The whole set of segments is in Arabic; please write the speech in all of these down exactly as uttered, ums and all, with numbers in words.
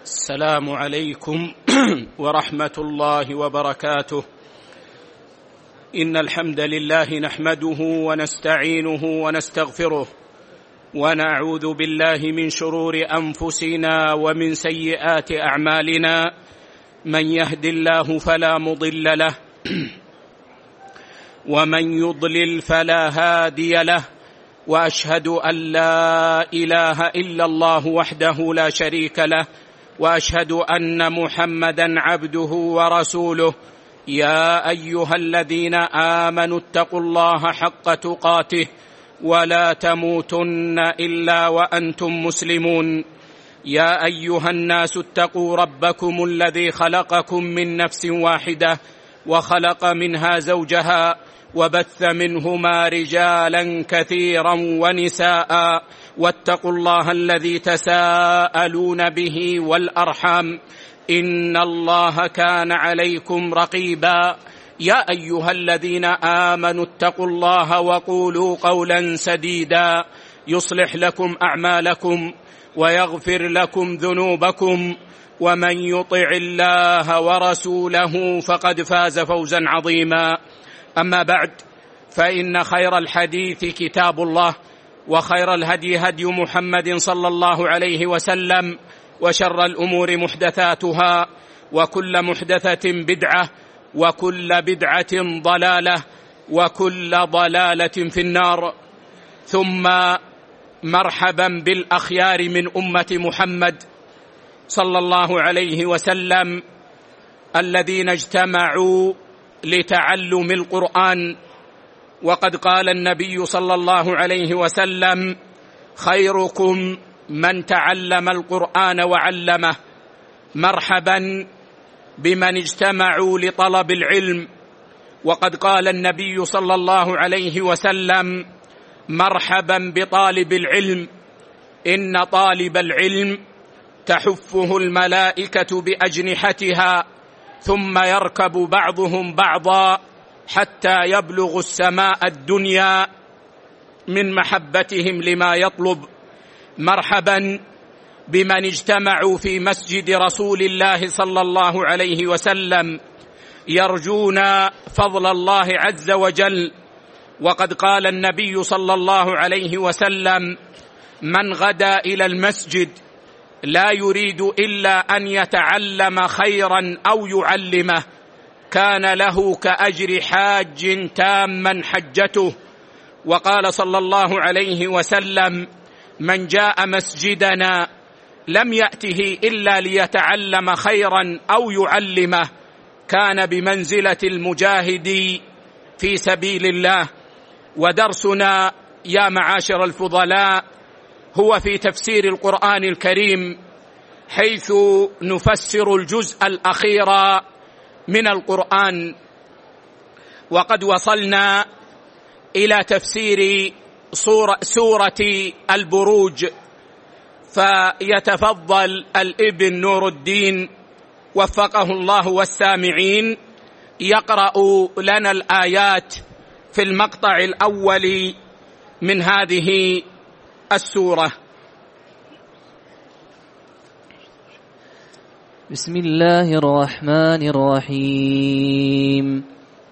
السلام عليكم ورحمة الله وبركاته. إن الحمد لله نحمده ونستعينه ونستغفره، ونعوذ بالله من شرور أنفسنا ومن سيئات أعمالنا. من يهد الله فلا مضل له ومن يضلل فلا هادي له، وأشهد أن لا إله إلا الله وحده لا شريك له، وأشهد أن محمدًا عبده ورسوله. يا أيها الذين آمنوا اتقوا الله حق تقاته ولا تموتن إلا وأنتم مسلمون. يا أيها الناس اتقوا ربكم الذي خلقكم من نفس واحدة وخلق منها زوجها وبث منهما رجالا كثيرا ونساء، واتقوا الله الذي تساءلون به والأرحام، إن الله كان عليكم رقيبا. يا أيها الذين آمنوا اتقوا الله وقولوا قولا سديدا يصلح لكم أعمالكم ويغفر لكم ذنوبكم، ومن يطع الله ورسوله فقد فاز فوزا عظيما. أما بعد، فإن خير الحديث كتاب الله، وخير الهدي هدي محمد صلى الله عليه وسلم، وشر الأمور محدثاتها، وكل محدثة بدعة، وكل بدعة ضلالة، وكل ضلالة في النار. ثم مرحبا بالأخيار من أمة محمد صلى الله عليه وسلم الذين اجتمعوا لتعلم القرآن. وقد قال النبي صلى الله عليه وسلم: خيركم من تعلم القرآن وعلمه. مرحبا بمن اجتمعوا لطلب العلم. وقد قال النبي صلى الله عليه وسلم: مرحبا بطالب العلم، إن طالب العلم تحفه الملائكة بأجنحتها، ثم يركب بعضهم بعضا حتى يبلغ السماء الدنيا من محبتهم لما يطلب. مرحبا بمن اجتمعوا في مسجد رسول الله صلى الله عليه وسلم يرجون فضل الله عز وجل. وقد قال النبي صلى الله عليه وسلم: من غدا إلى المسجد لا يريد إلا أن يتعلم خيرا أو يعلمه كان له كأجر حاج تاما حجته. وقال صلى الله عليه وسلم: من جاء مسجدنا لم يأته إلا ليتعلم خيرا أو يعلمه كان بمنزلة المجاهد في سبيل الله. ودرسنا يا معاشر الفضلاء هو في تفسير القرآن الكريم، حيث نفسر الجزء الأخير من القرآن. وقد وصلنا إلى تفسير سورة, سورة البروج، فيتفضل الابن نور الدين وفقه الله والسامعين يقرأ لنا الآيات في المقطع الأول من هذه السورة. بسم الله الرحمن الرحيم.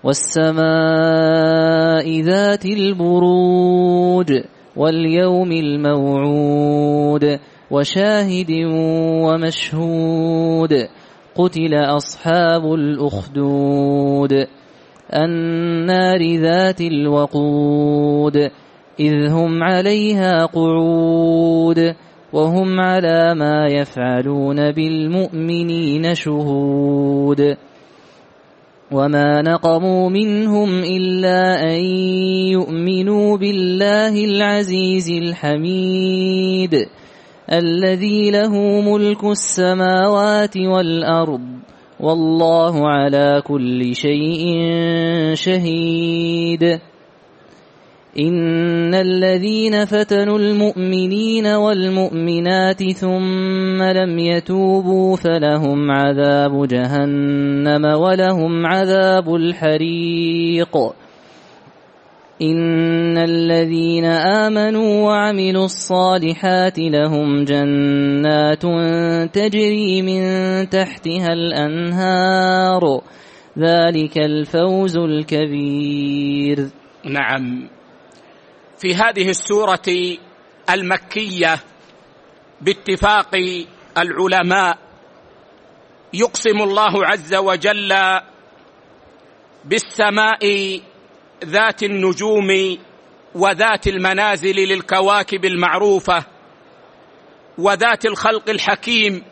والسماء ذات البروج واليوم الموعود وشاهد ومشهود. قتل أصحاب الأخدود النار ذات الوقود إذ هم عليها قعود وهم على ما يفعلون بالمؤمنين شهود. وما نقموا منهم إلا أن يؤمنوا بالله العزيز الحميد الذي له ملك السماوات والأرض والله على كل شيء شهيد. إن الذين فتنوا المؤمنين والمؤمنات ثم لم يتوبوا فلهم عذاب جهنم ولهم عذاب الحريق. إن الذين آمنوا وعملوا الصالحات لهم جنات تجري من تحتها الأنهار ذلك الفوز الكبير. نعم، في هذه السورة المكية باتفاق العلماء يقسم الله عز وجل بالسماء ذات النجوم وذات المنازل للكواكب المعروفة وذات الخلق الحكيم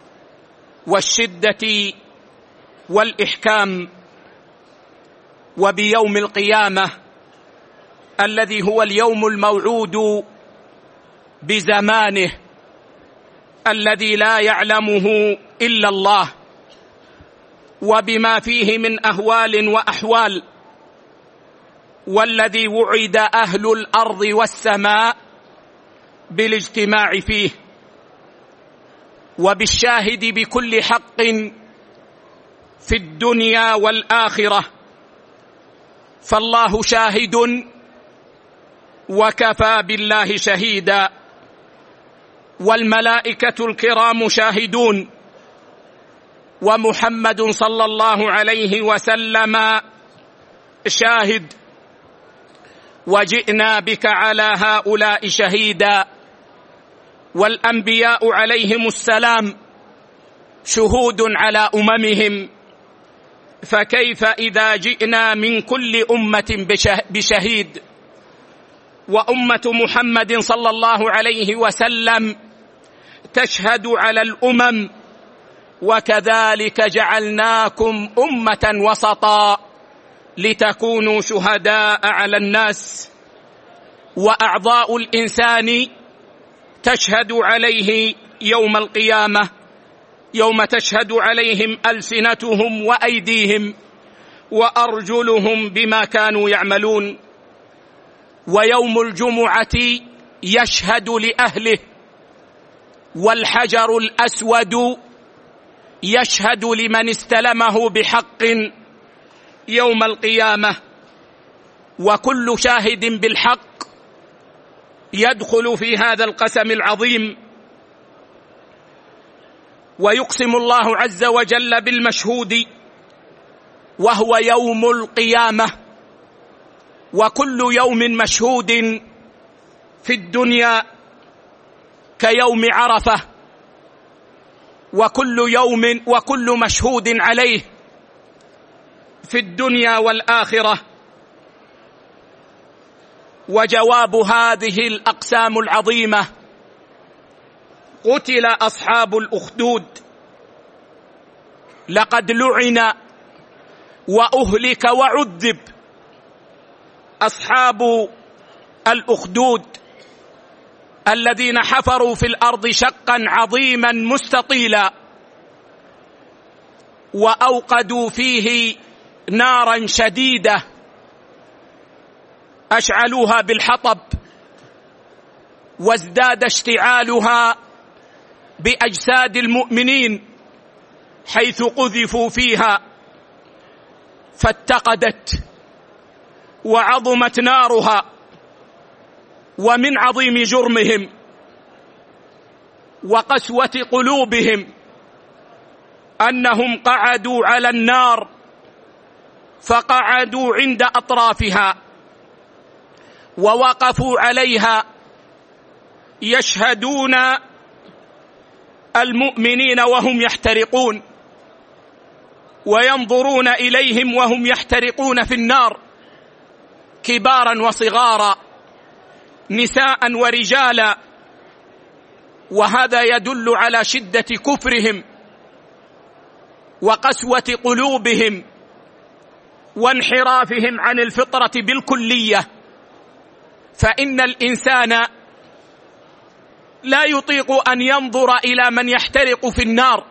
والشدة والإحكام، وبيوم القيامة الذي هو اليوم الموعود بزمانه الذي لا يعلمه إلا الله، وبما فيه من أهوال وأحوال، والذي وعد أهل الأرض والسماء بالاجتماع فيه، وبالشاهد بكل حق في الدنيا والآخرة، فالله شاهد وكفى بالله شهيدا، والملائكة الكرام شاهدون، ومحمد صلى الله عليه وسلم شاهد، وجئنا بك على هؤلاء شهيدا، والأنبياء عليهم السلام شهود على أممهم، فكيف إذا جئنا من كل أمة بشهيد، وأمة محمد صلى الله عليه وسلم تشهد على الأمم، وكذلك جعلناكم أمة وسطا لتكونوا شهداء على الناس، وأعضاء الإنسان تشهد عليه يوم القيامة، يوم تشهد عليهم ألسنتهم وأيديهم وأرجلهم بما كانوا يعملون. ويوم الجمعة يشهد لأهله، والحجر الأسود يشهد لمن استلمه بحق يوم القيامة، وكل شاهد بالحق يدخل في هذا القسم العظيم. ويقسم الله عز وجل بالمشهود وهو يوم القيامة، وكل يوم مشهود في الدنيا كيوم عرفة، وكل يوم وكل مشهود عليه في الدنيا والآخرة. وجواب هذه الأقسام العظيمة: قتل أصحاب الأخدود، لقد لعن وأهلك وعذب أصحاب الأخدود الذين حفروا في الأرض شقا عظيما مستطيلا، وأوقدوا فيه نارا شديدة أشعلوها بالحطب، وازداد اشتعالها بأجساد المؤمنين حيث قذفوا فيها، فاتقدت وعظمت نارها. ومن عظيم جرمهم وقسوة قلوبهم أنهم قعدوا على النار، فقعدوا عند أطرافها ووقفوا عليها يشهدون المؤمنين وهم يحترقون، وينظرون إليهم وهم يحترقون في النار، كبارا وصغارا، نساء ورجالا. وهذا يدل على شدة كفرهم وقسوة قلوبهم وانحرافهم عن الفطرة بالكلية، فإن الإنسان لا يطيق أن ينظر إلى من يحترق في النار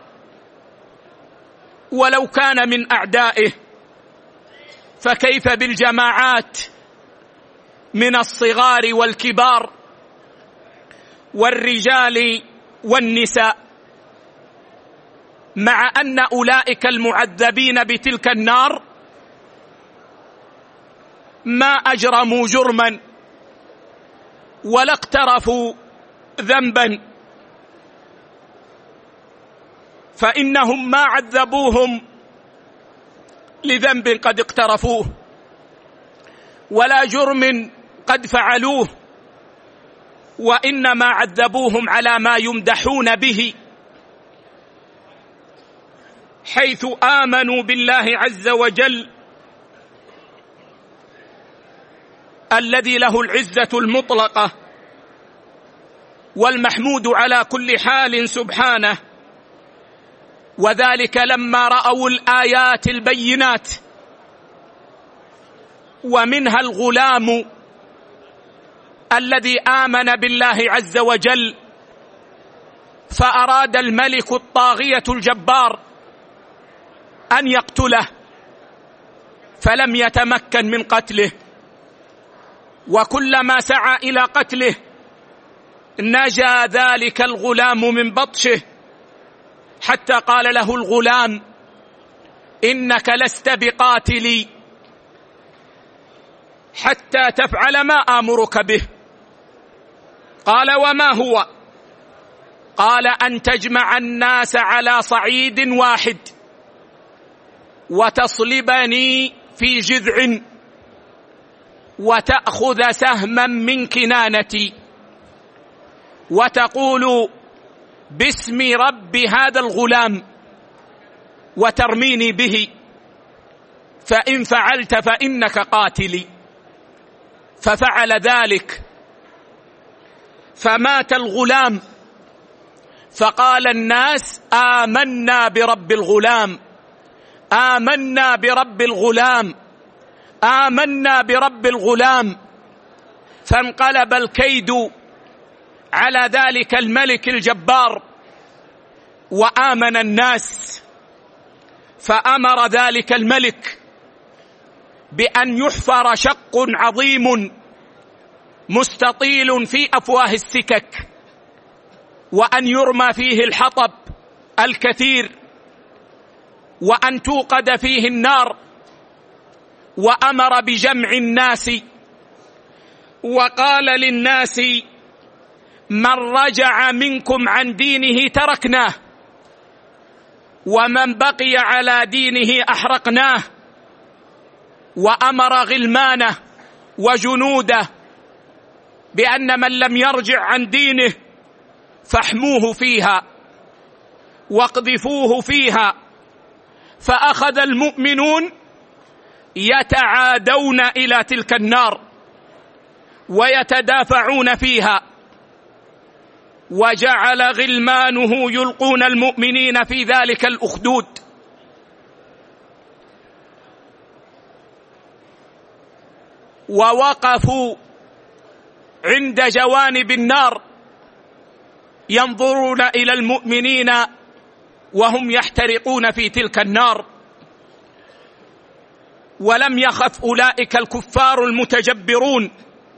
ولو كان من أعدائه، فكيف بالجماعات من الصغار والكبار والرجال والنساء، مع أن أولئك المعذبين بتلك النار ما أجرموا جرما ولا اقترفوا ذنبا، فإنهم ما عذبوهم لذنب قد اقترفوه ولا جرم قد فعلوه، وإنما عذبوهم على ما يمدحون به، حيث آمنوا بالله عز وجل الذي له العزة المطلقة والمحمود على كل حال سبحانه، وذلك لما رأوا الآيات البينات، ومنها الغلام الذي آمن بالله عز وجل، فأراد الملك الطاغية الجبار أن يقتله، فلم يتمكن من قتله، وكلما سعى إلى قتله نجا ذلك الغلام من بطشه، حتى قال له الغلام: إنك لست بقاتلي حتى تفعل ما آمرك به. قال: وما هو؟ قال: أن تجمع الناس على صعيد واحد وتصلبني في جذع وتأخذ سهما من كنانتي وتقول باسم رب هذا الغلام وترميني به، فإن فعلت فإنك قاتلي. ففعل ذلك، فمات الغلام، فقال الناس: آمنا برب الغلام، آمنا برب الغلام، آمنا برب الغلام. فانقلب الكيد على ذلك الملك الجبار، وآمن الناس، فأمر ذلك الملك بأن يحفر شق عظيم مستطيل في أفواه السكك، وأن يرمى فيه الحطب الكثير، وأن توقد فيه النار، وأمر بجمع الناس، وقال للناس: من رجع منكم عن دينه تركناه، ومن بقي على دينه أحرقناه. وأمر غلمانه وجنوده بأن من لم يرجع عن دينه فاحموه فيها واقذفوه فيها. فأخذ المؤمنون يتعادون إلى تلك النار ويتدافعون فيها، وجعل غلمانه يلقون المؤمنين في ذلك الأخدود. ووقفوا عند جوانب النار ينظرون إلى المؤمنين وهم يحترقون في تلك النار، ولم يخف أولئك الكفار المتجبرون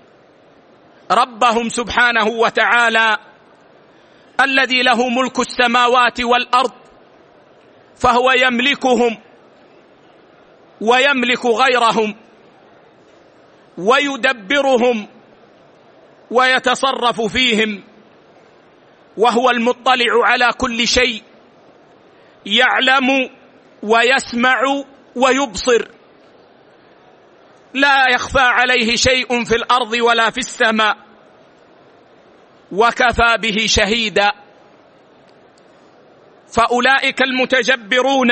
ربهم سبحانه وتعالى الذي له ملك السماوات والأرض، فهو يملكهم ويملك غيرهم ويدبرهم ويتصرف فيهم، وهو المطلع على كل شيء، يعلم ويسمع ويبصر، لا يخفى عليه شيء في الأرض ولا في السماء، وكفى به شهيدا. فأولئك المتجبرون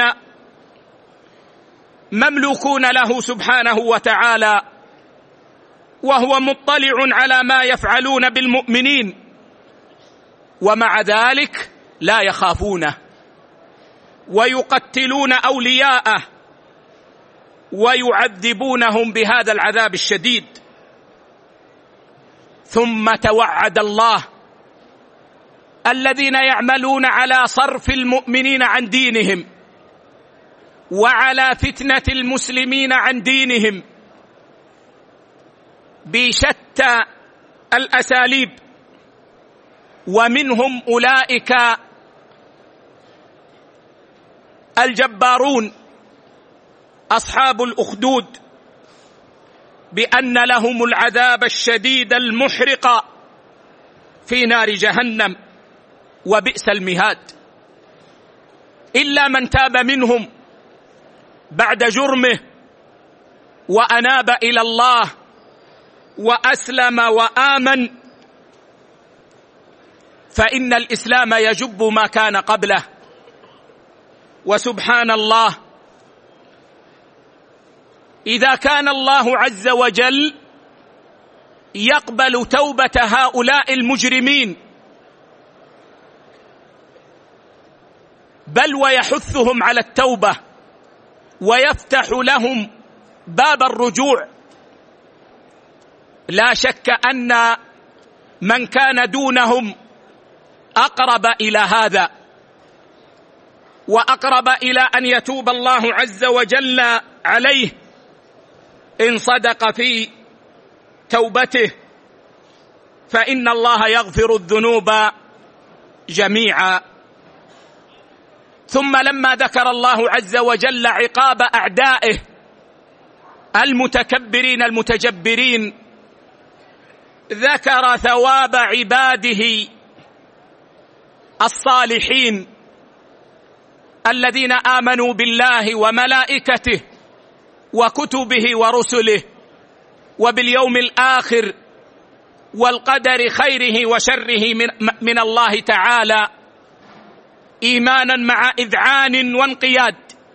مملوكون له سبحانه وتعالى، وهو مطلع على ما يفعلون بالمؤمنين، ومع ذلك لا يخافونه ويقتلون أولياءه ويعذبونهم بهذا العذاب الشديد. ثم توعد الله الذين يعملون على صرف المؤمنين عن دينهم وعلى فتنة المسلمين عن دينهم بشتى الأساليب، ومنهم أولئك الجبارون أصحاب الأخدود بأن لهم العذاب الشديد المحرق في نار جهنم وبئس المهاد، إلا من تاب منهم بعد جرمه وأناب إلى الله وأسلم وآمن، فإن الإسلام يجب ما كان قبله. وسبحان الله، إذا كان الله عز وجل يقبل توبة هؤلاء المجرمين بل ويحثهم على التوبة ويفتح لهم باب الرجوع، لا شك أن من كان دونهم أقرب إلى هذا وأقرب إلى أن يتوب الله عز وجل عليه إن صدق في توبته، فإن الله يغفر الذنوب جميعا. ثم لما ذكر الله عز وجل عقاب أعدائه المتكبرين المتجبرين، ذكر ثواب عباده الصالحين الذين آمنوا بالله وملائكته وكتبه ورسله وباليوم الآخر والقدر خيره وشره من, من الله تعالى، إيمانا مع إذعان وانقياد،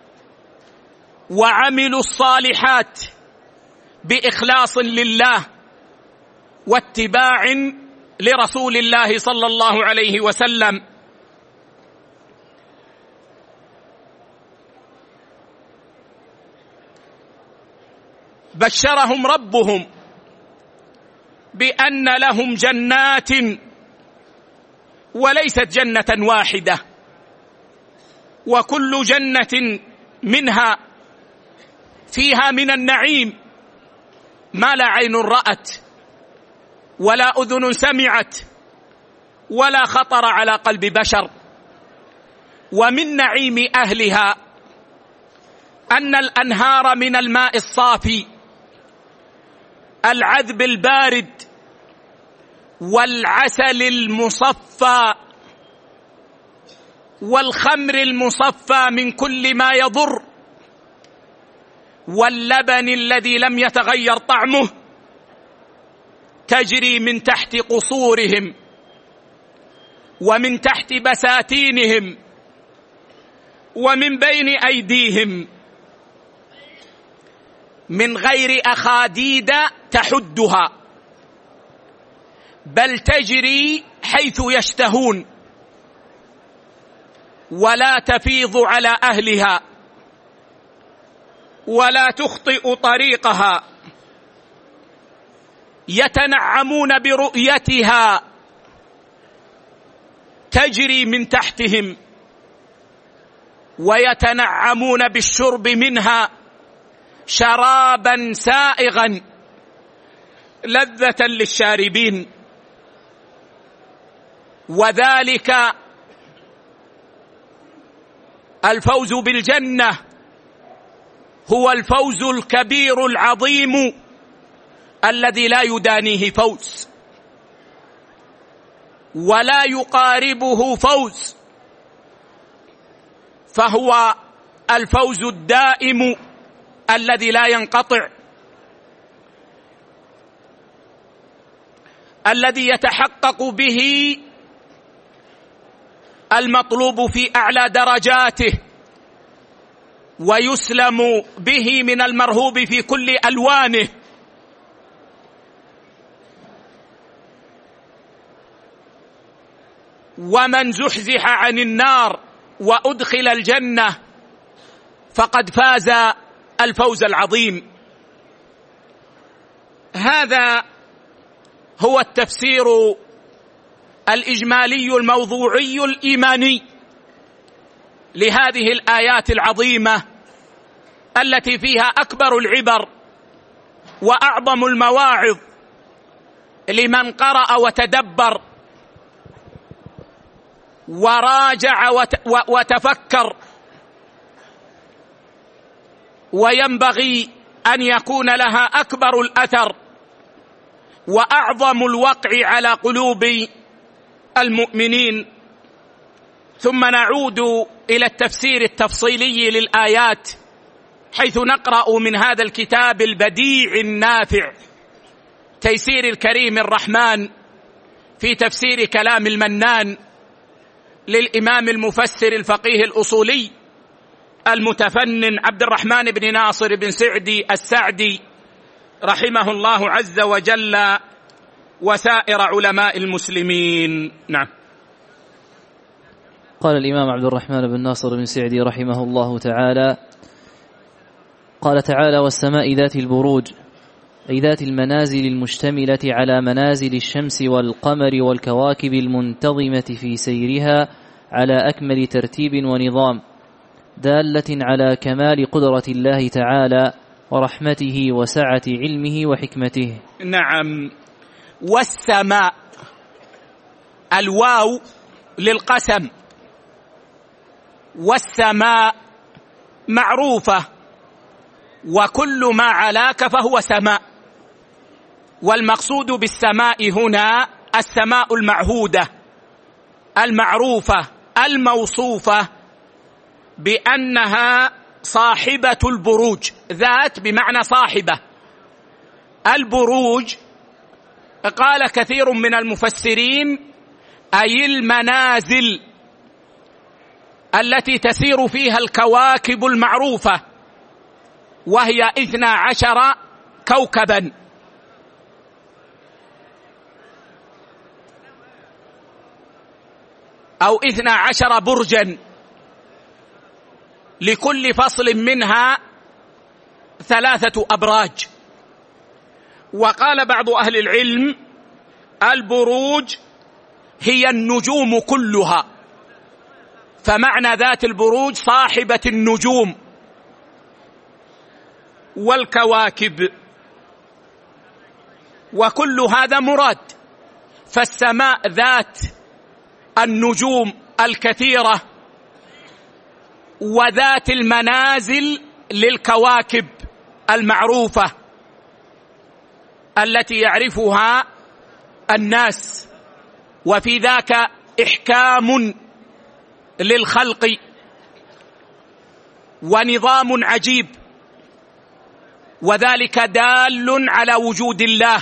وعملوا الصالحات بإخلاص لله واتباع لرسول الله صلى الله عليه وسلم. بشرهم ربهم بأن لهم جنات، وليست جنة واحدة، وكل جنة منها فيها من النعيم ما لا عين رأت ولا أذن سمعت ولا خطر على قلب بشر. ومن نعيم أهلها أن الأنهار من الماء الصافي العذب البارد والعسل المصفى والخمر المصفى من كل ما يضر واللبن الذي لم يتغير طعمه تجري من تحت قصورهم ومن تحت بساتينهم ومن بين أيديهم من غير أخاديد تحدها، بل تجري حيث يشتهون ولا تفيض على أهلها ولا تخطئ طريقها، يتنعمون برؤيتها تجري من تحتهم، ويتنعمون بالشرب منها شرابا سائغا لذة للشاربين. وذلك الفوز بالجنة هو الفوز الكبير العظيم الذي لا يدانيه فوز ولا يقاربه فوز، فهو الفوز الدائم الذي لا ينقطع، الذي يتحقق به المطلوب في أعلى درجاته ويسلم به من المرهوب في كل ألوانه. ومن زحزح عن النار وأدخل الجنة فقد فاز الفوز العظيم. هذا هو التفسير الإجمالي الموضوعي الإيماني لهذه الآيات العظيمة التي فيها أكبر العبر وأعظم المواعظ لمن قرأ وتدبر وراجع وتفكر. وينبغي أن يكون لها أكبر الأثر وأعظم الوقع على قلوب المؤمنين. ثم نعود إلى التفسير التفصيلي للآيات، حيث نقرأ من هذا الكتاب البديع النافع تيسير الكريم الرحمن في تفسير كلام المنان للإمام المفسر الفقيه الأصولي المتفنن عبد الرحمن بن ناصر بن سعدي السعدي رحمه الله عز وجل وسائر علماء المسلمين. نعم. قال الإمام عبد الرحمن بن ناصر بن سعدي رحمه الله تعالى: قال تعالى: والسماء ذات البروج، أي ذات المنازل المشتملة على منازل الشمس والقمر والكواكب المنتظمة في سيرها على أكمل ترتيب ونظام، دالة على كمال قدرة الله تعالى ورحمته وسعة علمه وحكمته. نعم. والسماء، الواو للقسم، والسماء معروفة، وكل ما علاك فهو سماء، والمقصود بالسماء هنا السماء المعهودة المعروفة الموصوفة بأنها صاحبة البروج. ذات بمعنى صاحبة. البروج قال كثير من المفسرين أي المنازل التي تسير فيها الكواكب المعروفة، وهي اثنا عشر كوكبا. أو اثنا عشر برجا، لكل فصل منها ثلاثة أبراج. وقال بعض أهل العلم البروج هي النجوم كلها، فمعنى ذات البروج صاحبة النجوم والكواكب، وكل هذا مراد. فالسماء ذات النجوم الكثيرة وذات المنازل للكواكب المعروفة التي يعرفها الناس، وفي ذاك إحكام للخلق ونظام عجيب، وذلك دال على وجود الله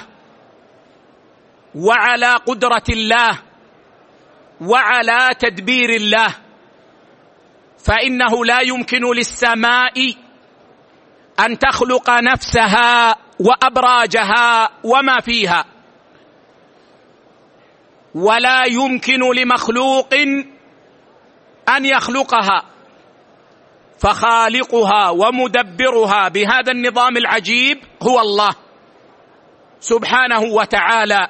وعلى قدرة الله وعلى تدبير الله. فإنه لا يمكن للسماء أن تخلق نفسها وأبراجها وما فيها، ولا يمكن لمخلوق أن يخلقها، فخالقها ومدبرها بهذا النظام العجيب هو الله سبحانه وتعالى.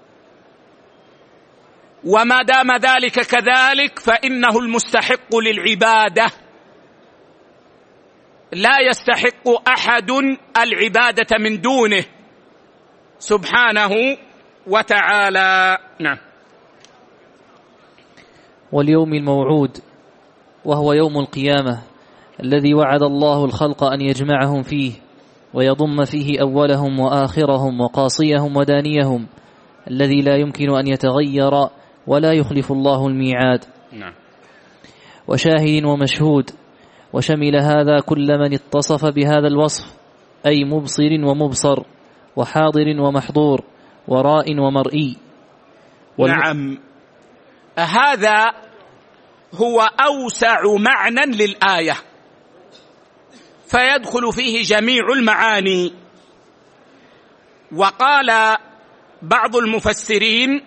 وما دام ذلك كذلك فإنه المستحق للعبادة، لا يستحق أحد العبادة من دونه سبحانه وتعالى. نعم. واليوم الموعود، وهو يوم القيامة الذي وعد الله الخلق أن يجمعهم فيه ويضم فيه أولهم وآخرهم وقاصيهم ودانيهم، الذي لا يمكن أن يتغير ولا يخلف الله الميعاد. نعم. وشاهد ومشهود، وشمل هذا كل من اتصف بهذا الوصف، أي مبصر ومبصر، وحاضر ومحضور، وراء ومرئي. والم... نعم. هذا هو أوسع معنى للآية، فيدخل فيه جميع المعاني. وقال بعض المفسرين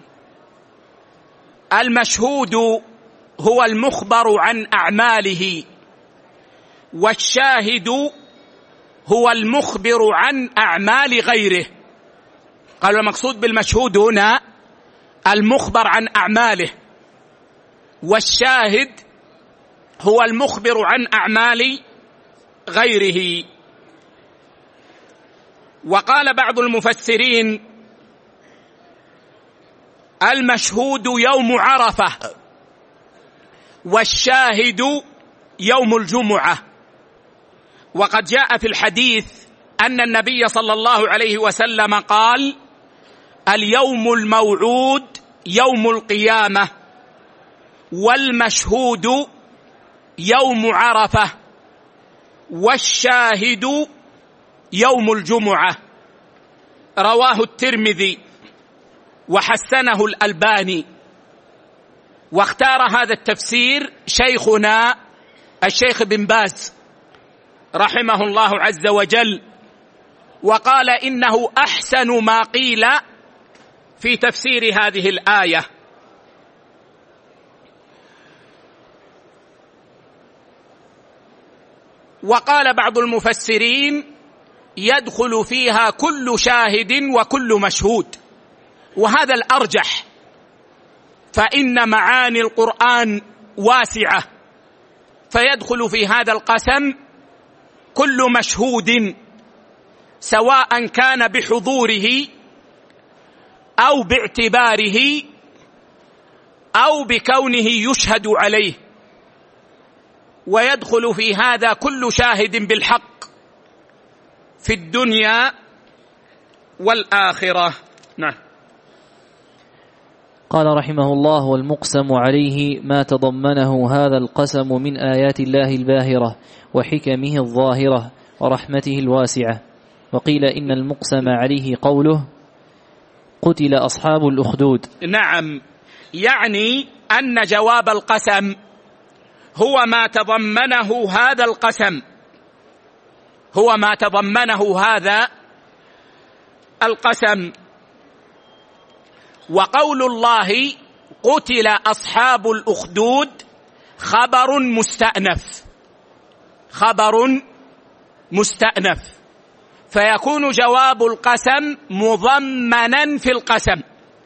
المشهود هو المخبر عن أعماله، والشاهد هو المخبر عن أعمال غيره. قال المقصود بالمشهود هنا المخبر عن أعماله، والشاهد هو المخبر عن أعمال غيره. وقال بعض المفسرين المشهود يوم عرفة، والشاهد يوم الجمعة. وقد جاء في الحديث أن النبي صلى الله عليه وسلم قال: اليوم الموعود يوم القيامة، والمشهود يوم عرفة، والشاهد يوم الجمعة. رواه الترمذي وحسنه الألباني، واختار هذا التفسير شيخنا الشيخ بن باز رحمه الله عز وجل، وقال إنه أحسن ما قيل في تفسير هذه الآية. وقال بعض المفسرين: يدخل فيها كل شاهد وكل مشهود، وهذا الأرجح، فإن معاني القرآن واسعة، فيدخل في هذا القسم كل مشهود، سواء كان بحضوره أو باعتباره أو بكونه يشهد عليه، ويدخل في هذا كل شاهد بالحق في الدنيا والآخرة. نعم. قال رحمه الله: والمقسم عليه ما تضمنه هذا القسم من آيات الله الباهرة وحكمه الظاهرة ورحمته الواسعة. وقيل إن المقسم عليه قوله: قتل أصحاب الأخدود. نعم، يعني أن جواب القسم هو ما تضمنه هذا القسم، هو ما تضمنه هذا القسم. وقول الله قتل أصحاب الأخدود خبر مستأنف، خبر مستأنف، فيكون جواب القسم مضمنا في القسم.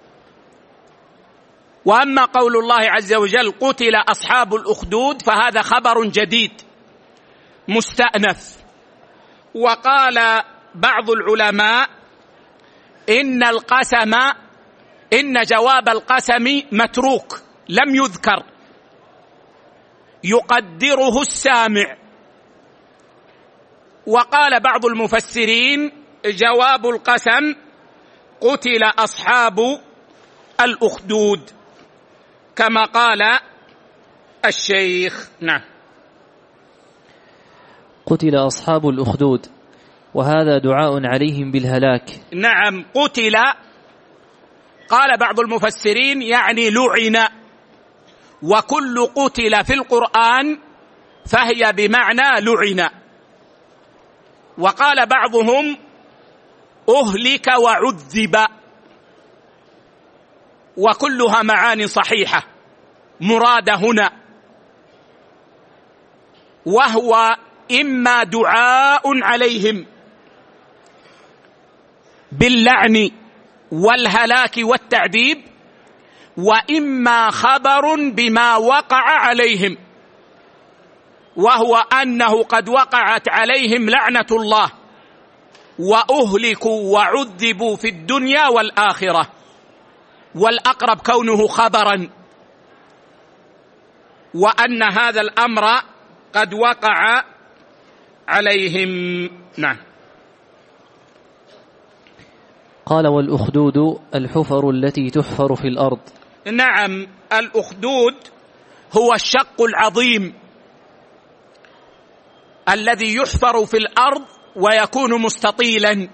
وأما قول الله عز وجل قتل أصحاب الأخدود فهذا خبر جديد مستأنف. وقال بعض العلماء إن القسم إن جواب القسم متروك لم يذكر، يقدره السامع. وقال بعض المفسرين جواب القسم قتل أصحاب الأخدود كما قال الشيخ. نعم. قتل أصحاب الأخدود، وهذا دعاء عليهم بالهلاك. نعم، قتل، قال بعض المفسرين يعني لعن، وكل قتل في القرآن فهي بمعنى لعن. وقال بعضهم أهلك وعذب، وكلها معاني صحيحة مرادة هنا، وهو إما دعاء عليهم باللعن والهلاك والتعذيب، وإما خبر بما وقع عليهم، وهو أنه قد وقعت عليهم لعنة الله وأهلكوا وعذبوا في الدنيا والآخرة، والأقرب كونه خبرا، وأن هذا الأمر قد وقع عليهم. نعم. قال: والأخدود الحفر التي تحفر في الأرض. نعم، الأخدود هو الشق العظيم الذي يحفر في الأرض ويكون مستطيلا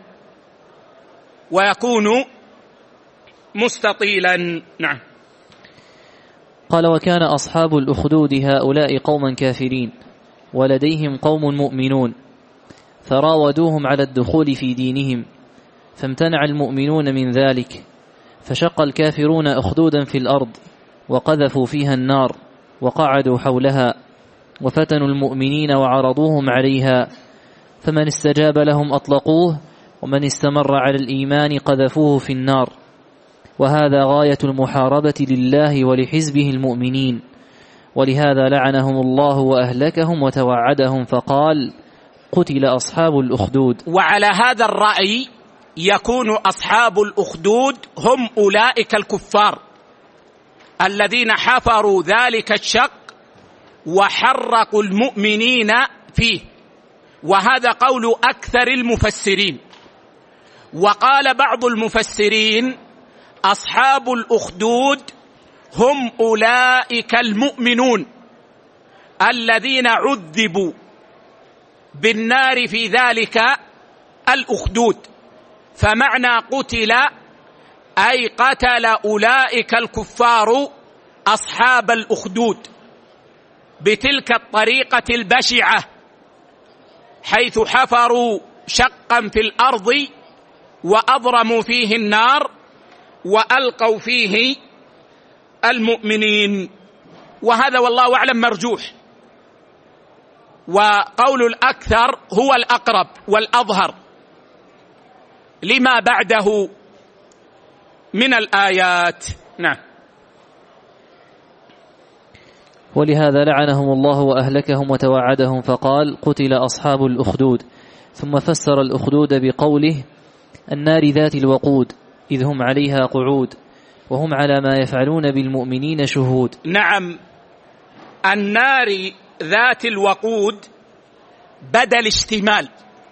ويكون مستطيلا. نعم. قال: وكان أصحاب الأخدود هؤلاء قوما كافرين، ولديهم قوم مؤمنون، فراودوهم على الدخول في دينهم، فامتنع المؤمنون من ذلك، فشق الكافرون أخدودا في الأرض وقذفوا فيها النار وقعدوا حولها، وفتنوا المؤمنين وعرضوهم عليها، فمن استجاب لهم أطلقوه، ومن استمر على الإيمان قذفوه في النار. وهذا غاية المحاربة لله ولحزبه المؤمنين، ولهذا لعنهم الله وأهلكهم وتوعدهم فقال: قتل أصحاب الأخدود. وعلى هذا الرأي يكون أصحاب الأخدود هم أولئك الكفار الذين حفروا ذلك الشق وحرقوا المؤمنين فيه وهذا قول أكثر المفسرين. وقال بعض المفسرين أصحاب الأخدود هم أولئك المؤمنون الذين عذبوا بالنار في ذلك الأخدود. فمعنى قتل أي قتل أولئك الكفار أصحاب الأخدود بتلك الطريقة البشعة، حيث حفروا شقا في الأرض وأضرموا فيه النار وألقوا فيه المؤمنين. وهذا والله أعلم مرجوح، وقول الأكثر هو الأقرب والأظهر لما بعده من الآيات. نعم. ولهذا لعنهم الله وأهلكهم وتوعدهم فقال قتل أصحاب الأخدود، ثم فسر الأخدود بقوله النار ذات الوقود إذ هم عليها قعود وهم على ما يفعلون بالمؤمنين شهود. نعم، النار ذات الوقود بدل اشتمال،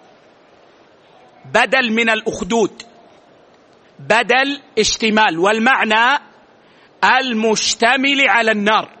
بدل من الأخدود، بدل اشتمال، والمعنى المشتمل على النار،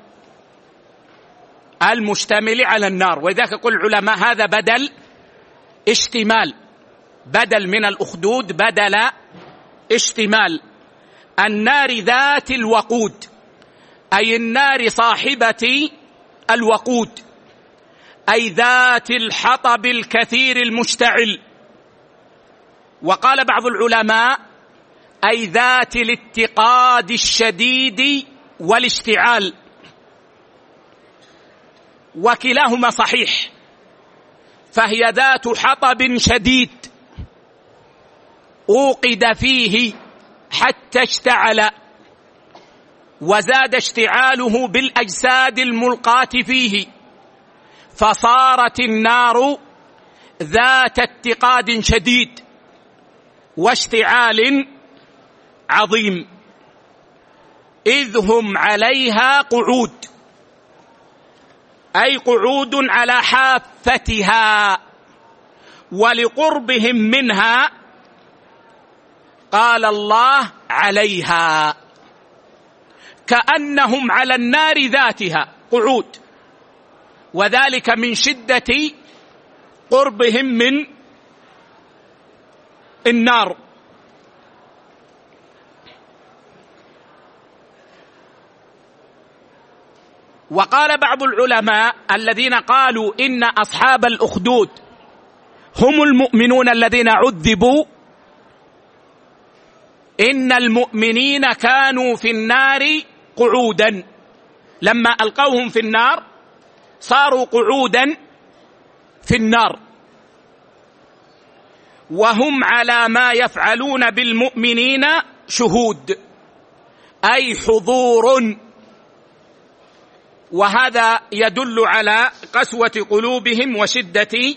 المشتمل على النار. وذاك يقول العلماء هذا بدل اشتمال، بدل من الأخدود بدل اشتمال. النار ذات الوقود أي النار صاحبة الوقود، أي ذات الحطب الكثير المشتعل. وقال بعض العلماء أي ذات الاتقاد الشديد والاشتعال، وكلاهما صحيح، فهي ذات حطب شديد أوقد فيه حتى اشتعل، وزاد اشتعاله بالأجساد الملقاة فيه، فصارت النار ذات اتقاد شديد واشتعال عظيم. إذ هم عليها قعود أي قعود على حافتها، ولقربهم منها قال الله عليها، كأنهم على النار ذاتها قعود، وذلك من شدة قربهم من النار. وقال بعض العلماء الذين قالوا إن أصحاب الأخدود هم المؤمنون الذين عذبوا، إن المؤمنين كانوا في النار قعودا، لما ألقوهم في النار صاروا قعودا في النار، وهم على ما يفعلون بالمؤمنين شهود أي حضور. وهذا يدل على قسوة قلوبهم وشدة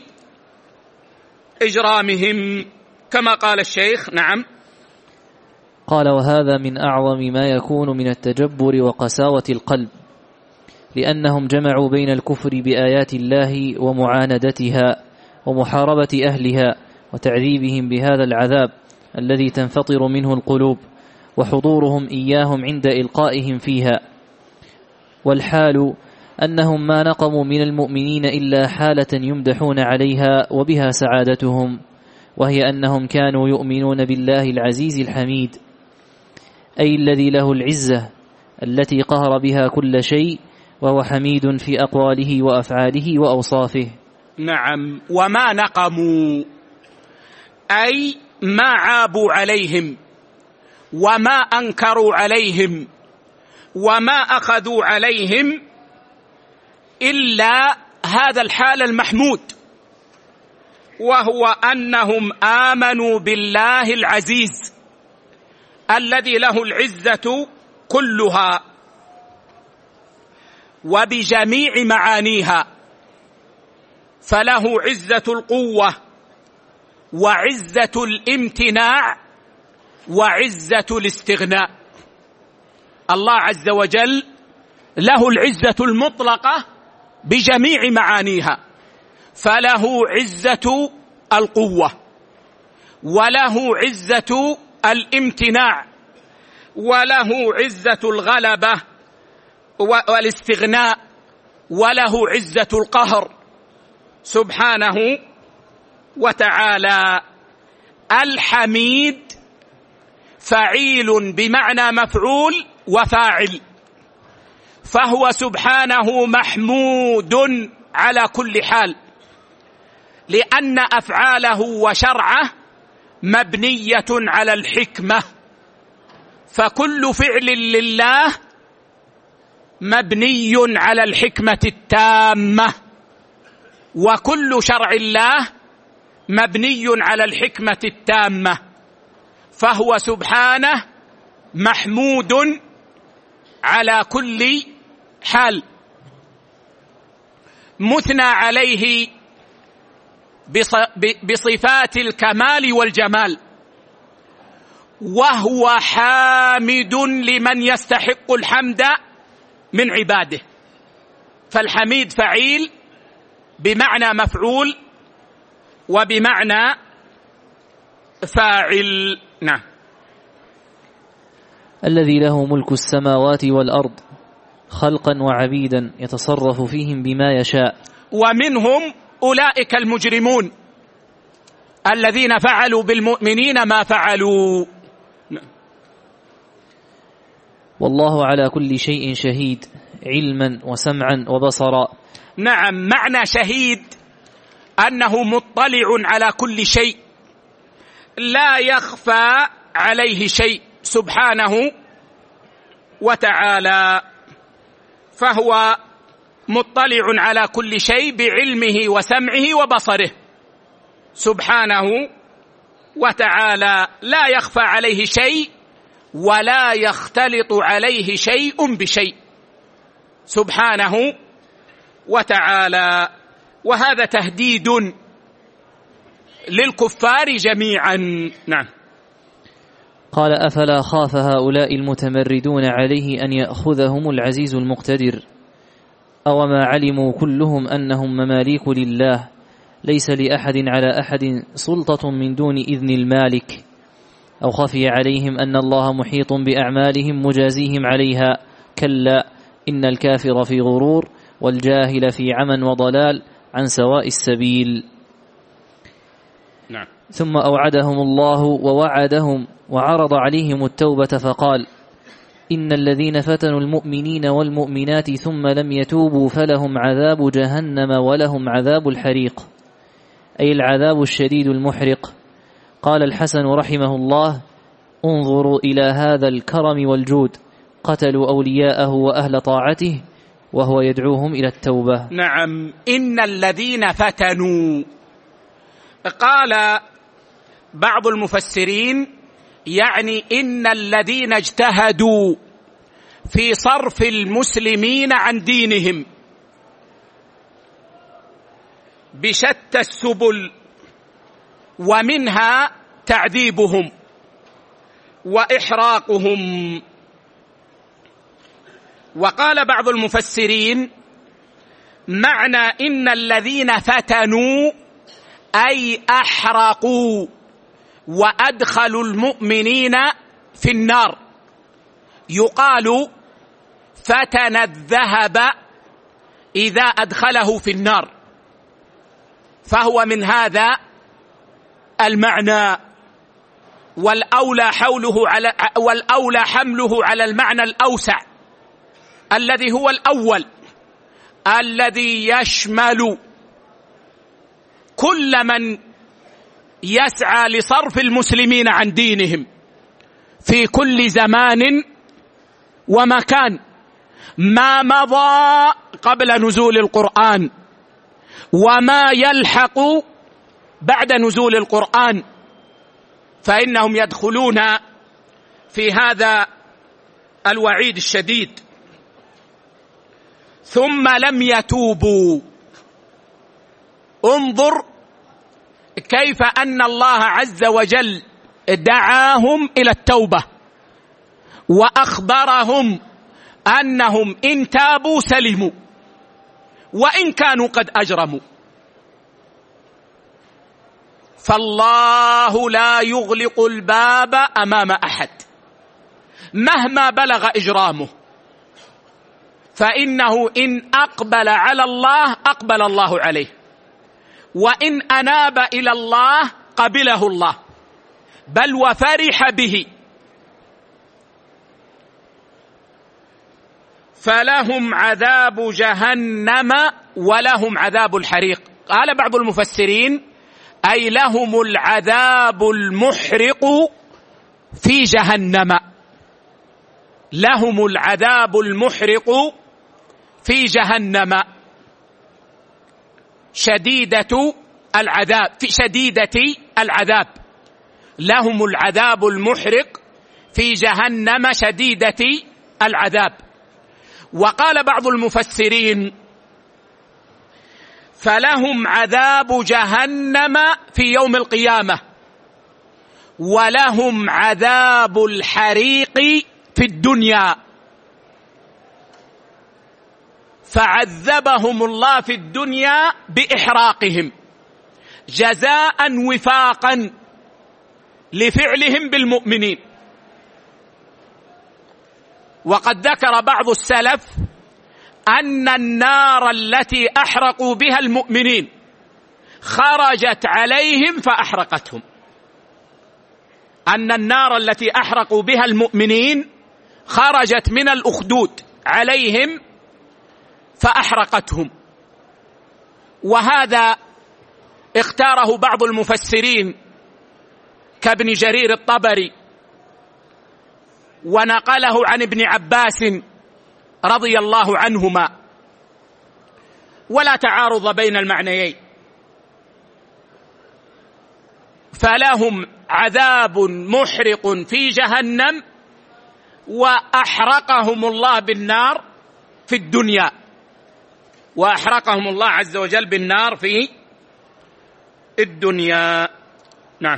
إجرامهم كما قال الشيخ. نعم. قال وهذا من أعظم ما يكون من التجبر وقساوة القلب، لأنهم جمعوا بين الكفر بآيات الله ومعاندتها ومحاربة أهلها وتعذيبهم بهذا العذاب الذي تنفطر منه القلوب، وحضورهم إياهم عند إلقائهم فيها. والحال أنهم ما نقموا من المؤمنين إلا حالة يمدحون عليها وبها سعادتهم، وهي أنهم كانوا يؤمنون بالله العزيز الحميد، أي الذي له العزة التي قهر بها كل شيء، وهو حميد في أقواله وأفعاله وأوصافه. نعم. وما نقموا أي ما عابوا عليهم وما أنكروا عليهم وما أخذوا عليهم إلا هذا الحال المحمود، وهو أنهم آمنوا بالله العزيز الذي له العزة كلها وبجميع معانيها، فله عزة القوة وعزة الامتناع وعزة الاستغناء. الله عز وجل له العزة المطلقة بجميع معانيها، فله عزة القوة، وله عزة الامتناع، وله عزة الغلبة والاستغناء، وله عزة القهر سبحانه وتعالى. الحميد فعيل بمعنى مفعول وفاعل، فهو سبحانه محمود على كل حال، لأن أفعاله وشرعه مبنية على الحكمة، فكل فعل لله مبني على الحكمة التامة، وكل شرع الله مبني على الحكمة التامة، فهو سبحانه محمود على كل حال، مثنى عليه بصفات الكمال والجمال، وهو حامد لمن يستحق الحمد من عباده. فالحميد فعيل بمعنى مفعول وبمعنى فاعل. نعم. الذي له ملك السماوات والأرض خلقا وعبيدا يتصرف فيهم بما يشاء. ومنهم أولئك المجرمون الذين فعلوا بالمؤمنين ما فعلوا. والله على كل شيء شهيد علما وسمعا وبصرا. نعم، معنى شهيد أنه مطلع على كل شيء، لا يخفى عليه شيء سبحانه وتعالى، فهو مطلع على كل شيء بعلمه وسمعه وبصره سبحانه وتعالى، لا يخفى عليه شيء ولا يختلط عليه شيء بشيء سبحانه وتعالى. وهذا تهديد للكفار جميعا. نعم. قال أفلا خاف هؤلاء المتمردون عليه أن يأخذهم العزيز المقتدر، أوما علموا كلهم أنهم مماليك لله ليس لأحد على أحد سلطة من دون إذن المالك، أو خفي عليهم أن الله محيط بأعمالهم مجازيهم عليها، كلا إن الكافر في غرور والجاهل في عمى وضلال عن سواء السبيل. نعم. ثم أوعدهم الله ووعدهم وعرض عليهم التوبة فقال إن الذين فتنوا المؤمنين والمؤمنات ثم لم يتوبوا فلهم عذاب جهنم ولهم عذاب الحريق، أي العذاب الشديد المحرق. قال الحسن رحمه الله انظروا إلى هذا الكرم والجود، قتلوا أولياءه وأهل طاعته وهو يدعوهم إلى التوبة. نعم. إن الذين فتنوا، قال بعض المفسرين يعني إن الذين اجتهدوا في صرف المسلمين عن دينهم بشتى السبل، ومنها تعذيبهم وإحراقهم. وقال بعض المفسرين معنى إن الذين فتنوا أي أحرقوا وأدخلوا المؤمنين في النار، يقال فتن الذهب إذا أدخله في النار، فهو من هذا المعنى، والأولى حوله على والأولى حمله على المعنى الأوسع الذي هو الأول، الذي يشمل كل من يسعى لصرف المسلمين عن دينهم في كل زمان ومكان، ما مضى قبل نزول القرآن وما يلحق بعد نزول القرآن، فإنهم يدخلون في هذا الوعيد الشديد. ثم لم يتوبوا، انظر كيف أن الله عز وجل دعاهم إلى التوبة وأخبرهم أنهم إن تابوا سلموا وإن كانوا قد أجرموا، فالله لا يغلق الباب أمام أحد مهما بلغ إجرامه، فإنه إن أقبل على الله أقبل الله عليه، وإن أناب إلى الله قبله الله، بل وفرح به. فلهم عذاب جهنم ولهم عذاب الحريق. قال بعض المفسرين: أي لهم العذاب المحرق في جهنم، لهم العذاب المحرق في جهنم، شديدة العذاب، في شديدة العذاب، لهم العذاب المحرق في جهنم شديدة العذاب. وقال بعض المفسرين: فلهم عذاب جهنم في يوم القيامة، ولهم عذاب الحريق في الدنيا، فعذبهم الله في الدنيا بإحراقهم جزاء وفاقا لفعلهم بالمؤمنين. وقد ذكر بعض السلف أن النار التي أحرقوا بها المؤمنين خرجت عليهم فأحرقتهم، أن النار التي أحرقوا بها المؤمنين خرجت من الأخدود عليهم فأحرقتهم. وهذا اختاره بعض المفسرين كابن جرير الطبري، ونقله عن ابن عباس رضي الله عنهما، ولا تعارض بين المعنيين. فلهم عذاب محرق في جهنم، وأحرقهم الله بالنار في الدنيا، وأحرقهم الله عز وجل بالنار في الدنيا. نعم.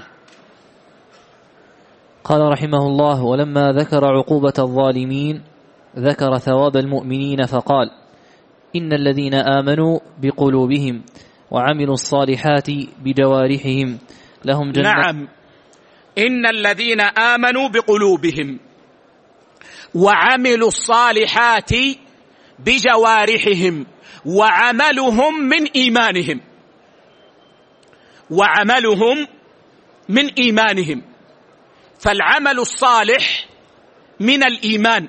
قال رحمه الله: ولما ذكر عقوبة الظالمين ذكر ثواب المؤمنين فقال: إن الذين آمنوا بقلوبهم وعملوا الصالحات بجوارحهم لهم جنة. نعم، إن الذين آمنوا بقلوبهم وعملوا الصالحات بجوارحهم، وعملهم من إيمانهم، وعملهم من إيمانهم. فالعمل الصالح من الإيمان،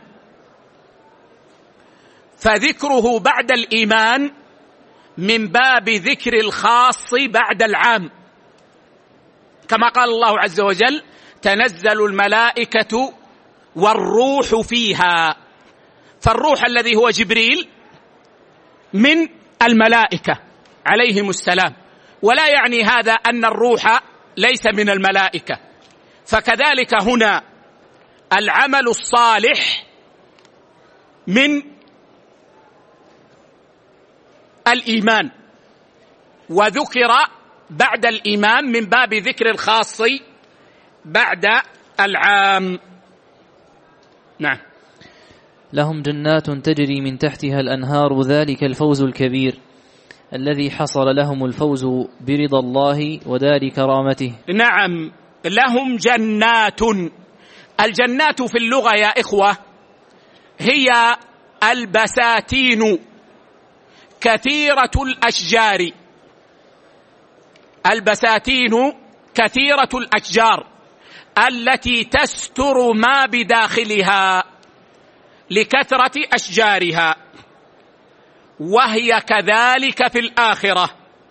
فذكره بعد الإيمان من باب ذكر الخاص بعد العام، كما قال الله عز وجل: تنزل الملائكة والروح فيها. فالروح الذي هو جبريل من الملائكة عليهم السلام، ولا يعني هذا أن الروح ليس من الملائكة. فكذلك هنا العمل الصالح من الإيمان، وذكر بعد الإيمان من باب ذكر الخاص بعد العام. نعم. لهم جنات تجري من تحتها الأنهار ذلك الفوز الكبير الذي حصل لهم الفوز برضا الله ودار كرامته. نعم، لهم جنات. الجنات في اللغة يا إخوة هي البساتين كثيرة الأشجار، البساتين كثيرة الأشجار التي تستر ما بداخلها لكثرة أشجارها، وهي كذلك في الآخرة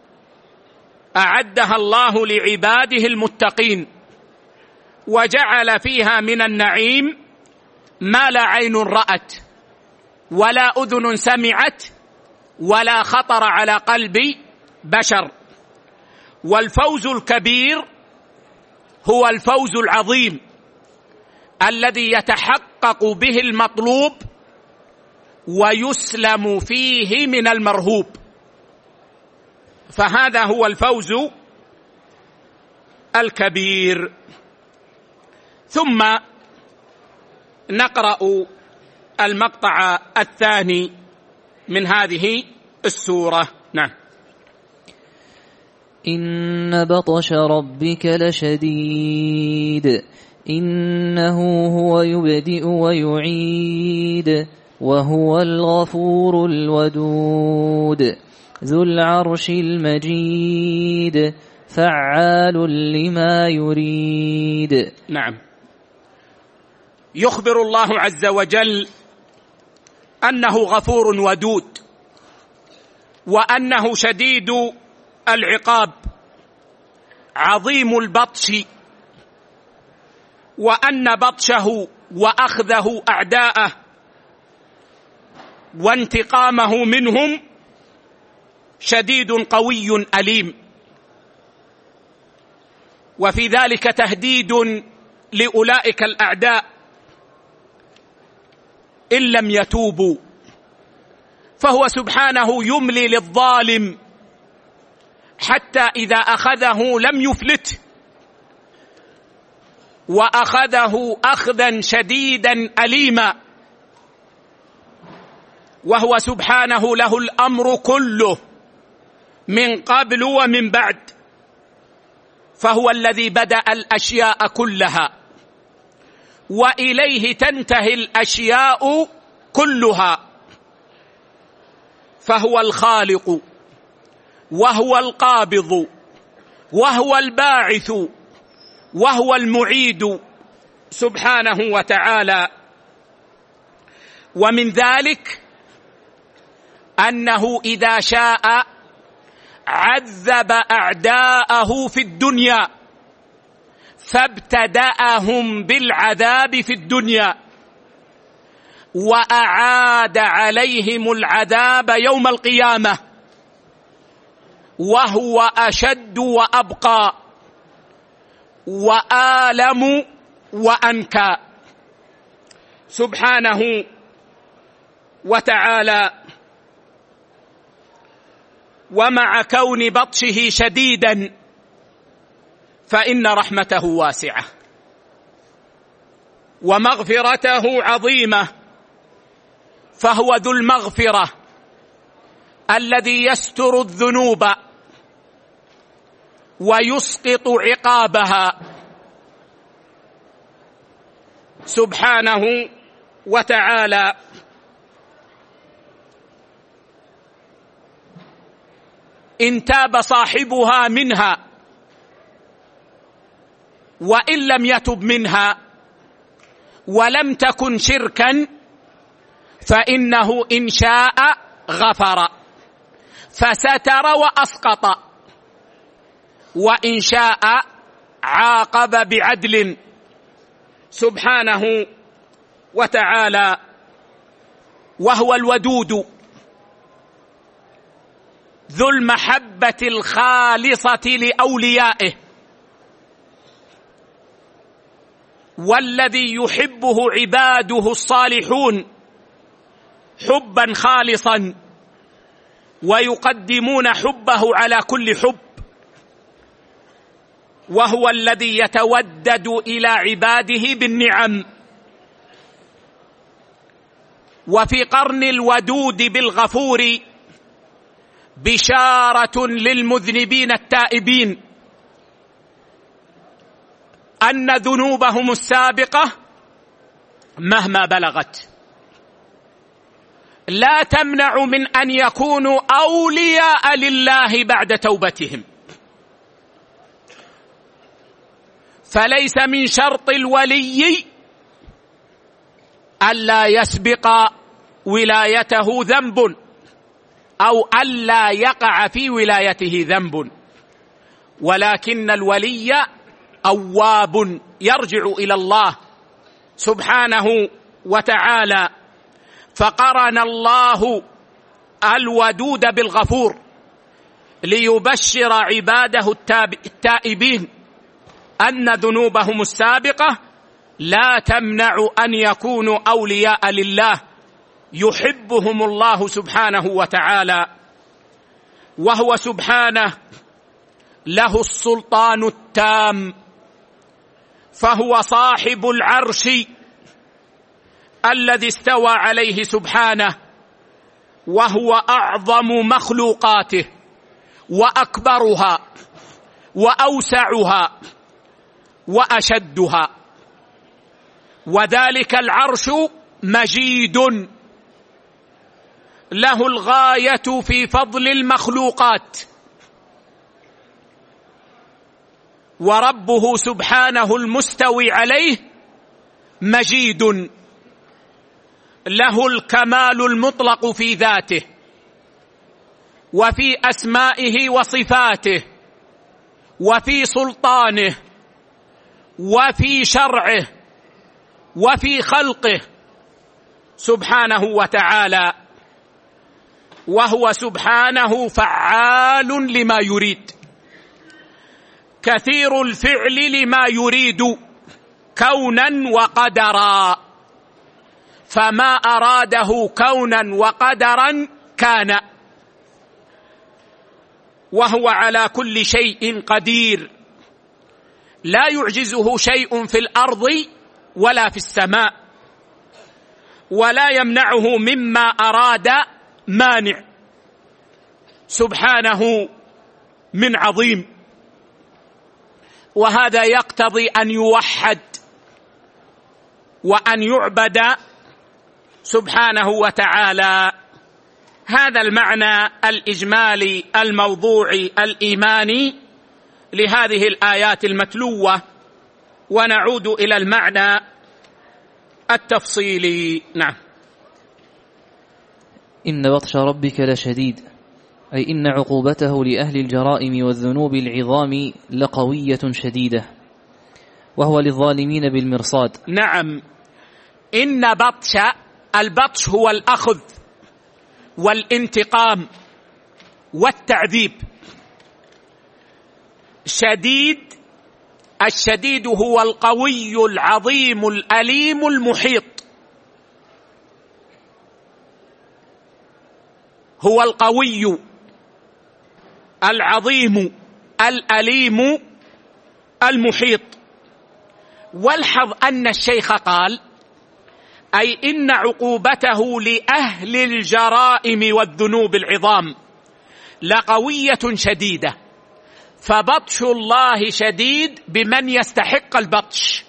أعدها الله لعباده المتقين، وجعل فيها من النعيم ما لا عين رأت ولا أذن سمعت ولا خطر على قلب بشر. والفوز الكبير هو الفوز العظيم الذي يتحقق به المطلوب ويسلم فيه من المرهوب، فهذا هو الفوز الكبير. ثم نقرأ المقطع الثاني من هذه السورة. نعم. إن بطش ربك لشديد إنه هو يبدئ ويعيد وهو الغفور الودود ذو العرش المجيد فعال لما يريد. نعم، يخبر الله عز وجل أنه غفور ودود، وأنه شديد العقاب عظيم البطش، وأن بطشه وأخذه أعداءه وانتقامه منهم شديد قوي أليم، وفي ذلك تهديد لأولئك الأعداء إن لم يتوبوا، فهو سبحانه يملي للظالم حتى إذا أخذه لم يفلته، وأخذه أخذا شديدا أليما، وهو سبحانه له الأمر كله من قبل ومن بعد، فهو الذي بدأ الأشياء كلها وإليه تنتهي الأشياء كلها، فهو الخالق وهو القابض وهو الباعث وهو المعيد سبحانه وتعالى. ومن ذلك أنه إذا شاء عذب أعداءه في الدنيا فابتدأهم بالعذاب في الدنيا وأعاد عليهم العذاب يوم القيامة، وهو أشد وأبقى وآلم وأنكى سبحانه وتعالى. ومع كون بطشه شديدا فإن رحمته واسعة ومغفرته عظيمة، فهو ذو المغفرة الذي يستر الذنوب ويسقط عقابها سبحانه وتعالى. إن تاب صاحبها منها وإن لم يتب منها ولم تكن شركا فإنه إن شاء غفر فستر وأسقط، وإن شاء عاقب بعدل سبحانه وتعالى. وهو الودود ذو المحبة الخالصة لأوليائه، والذي يحبه عباده الصالحون حبا خالصا ويقدمون حبه على كل حب، وهو الذي يتودد إلى عباده بالنعم. وفي قرن الودود بالغفور بشارة للمذنبين التائبين أن ذنوبهم السابقة مهما بلغت لا تمنع من أن يكونوا أولياء لله بعد توبتهم، فليس من شرط الولي ألا يسبق ولايته ذنب أو ألا يقع في ولايته ذنب، ولكن الولي أواب يرجع إلى الله سبحانه وتعالى، فقرن الله الودود بالغفور ليبشر عباده التائبين أن ذنوبهم السابقة لا تمنع أن يكونوا أولياء لله يحبهم الله سبحانه وتعالى. وهو سبحانه له السلطان التام، فهو صاحب العرش الذي استوى عليه سبحانه، وهو أعظم مخلوقاته وأكبرها وأوسعها وأشدها، وذلك العرش مجيد له الغاية في فضل المخلوقات، وربه سبحانه المستوي عليه مجيد له الكمال المطلق في ذاته وفي أسمائه وصفاته وفي سلطانه وفي شرعه وفي خلقه سبحانه وتعالى، وهو سبحانه فعال لما يريد، كثير الفعل لما يريد كونا وقدرا، فما أراده كونا وقدرا كان، وهو على كل شيء قدير، لا يعجزه شيء في الأرض ولا في السماء، ولا يمنعه مما أراد مانع، سبحانه من عظيم. وهذا يقتضي أن يوحد وأن يعبد سبحانه وتعالى. هذا المعنى الإجمالي الموضوعي الإيماني لهذه الآيات المتلوة، ونعود إلى المعنى التفصيلي. نعم. إن بطش ربك لشديد، أي إن عقوبته لأهل الجرائم والذنوب العظام لقوية شديدة، وهو للظالمين بالمرصاد. نعم، إن بطش، البطش هو الأخذ والانتقام والتعذيب. شديد، الشديد هو القوي العظيم الأليم المحيط، هو القوي العظيم الأليم المحيط. والحظ أن الشيخ قال أي إن عقوبته لأهل الجرائم والذنوب العظام لقوية شديدة، فبطش الله شديد بمن يستحق البطش،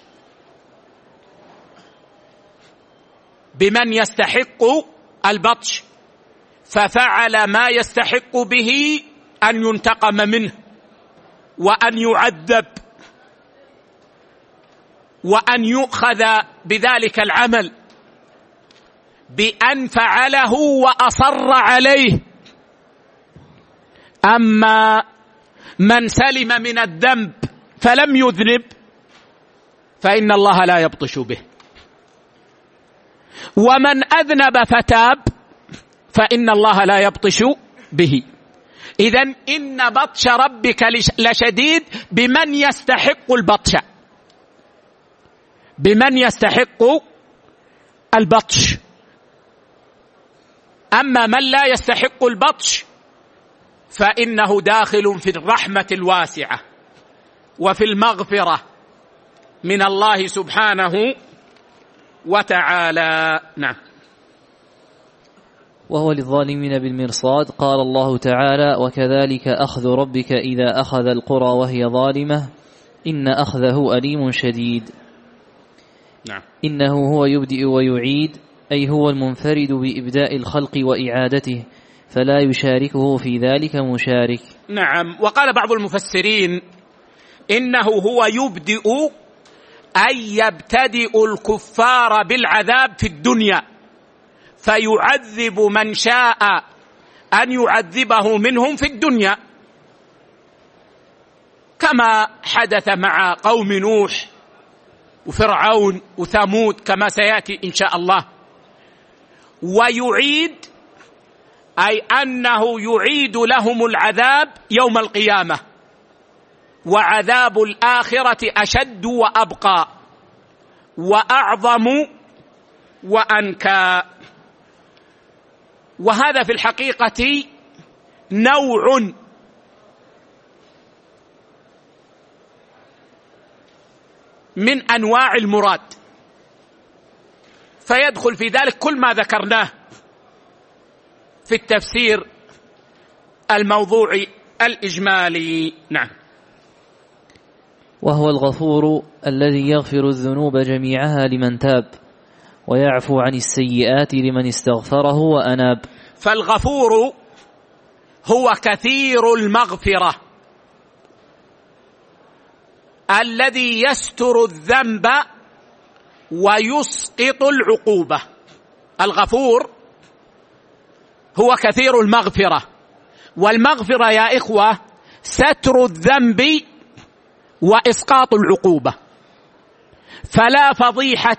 بمن يستحق البطش، ففعل ما يستحق به أن ينتقم منه وأن يعذب وأن يؤخذ بذلك العمل بأن فعله وأصر عليه. أما من سلم من الذنب فلم يذنب فإن الله لا يبطش به، ومن أذنب فتاب فإن الله لا يبطش به. إذن إن بطش ربك لشديد بمن يستحق البطش، بمن يستحق البطش. أما من لا يستحق البطش فإنه داخل في الرحمة الواسعة وفي المغفرة من الله سبحانه وتعالى. نعم. وهو للظالمين بالمرصاد. قال الله تعالى: وكذلك أخذ ربك إذا أخذ القرى وهي ظالمة إن أخذه أليم شديد. نعم. إنه هو يبدئ ويعيد، أي هو المنفرد بإبداء الخلق وإعادته، فلا يشاركه في ذلك مشارك. نعم. وقال بعض المفسرين إنه هو يبدئ أي يبتدئ الكفار بالعذاب في الدنيا، فيعذب من شاء أن يعذبه منهم في الدنيا، كما حدث مع قوم نوح وفرعون وثمود كما سيأتي إن شاء الله. ويعيد أي أنه يعيد لهم العذاب يوم القيامة، وعذاب الآخرة أشد وأبقى وأعظم وأنكى. وهذا في الحقيقة نوع من أنواع المراد، فيدخل في ذلك كل ما ذكرناه في التفسير الموضوعي الإجمالي. نعم. وهو الغفور الذي يغفر الذنوب جميعها لمن تاب ويعفو عن السيئات لمن استغفره وأناب. فالغفور هو كثير المغفرة الذي يستر الذنب ويسقط العقوبة. الغفور هو كثير المغفرة، والمغفرة يا إخوة ستر الذنب وإسقاط العقوبة، فلا فضيحة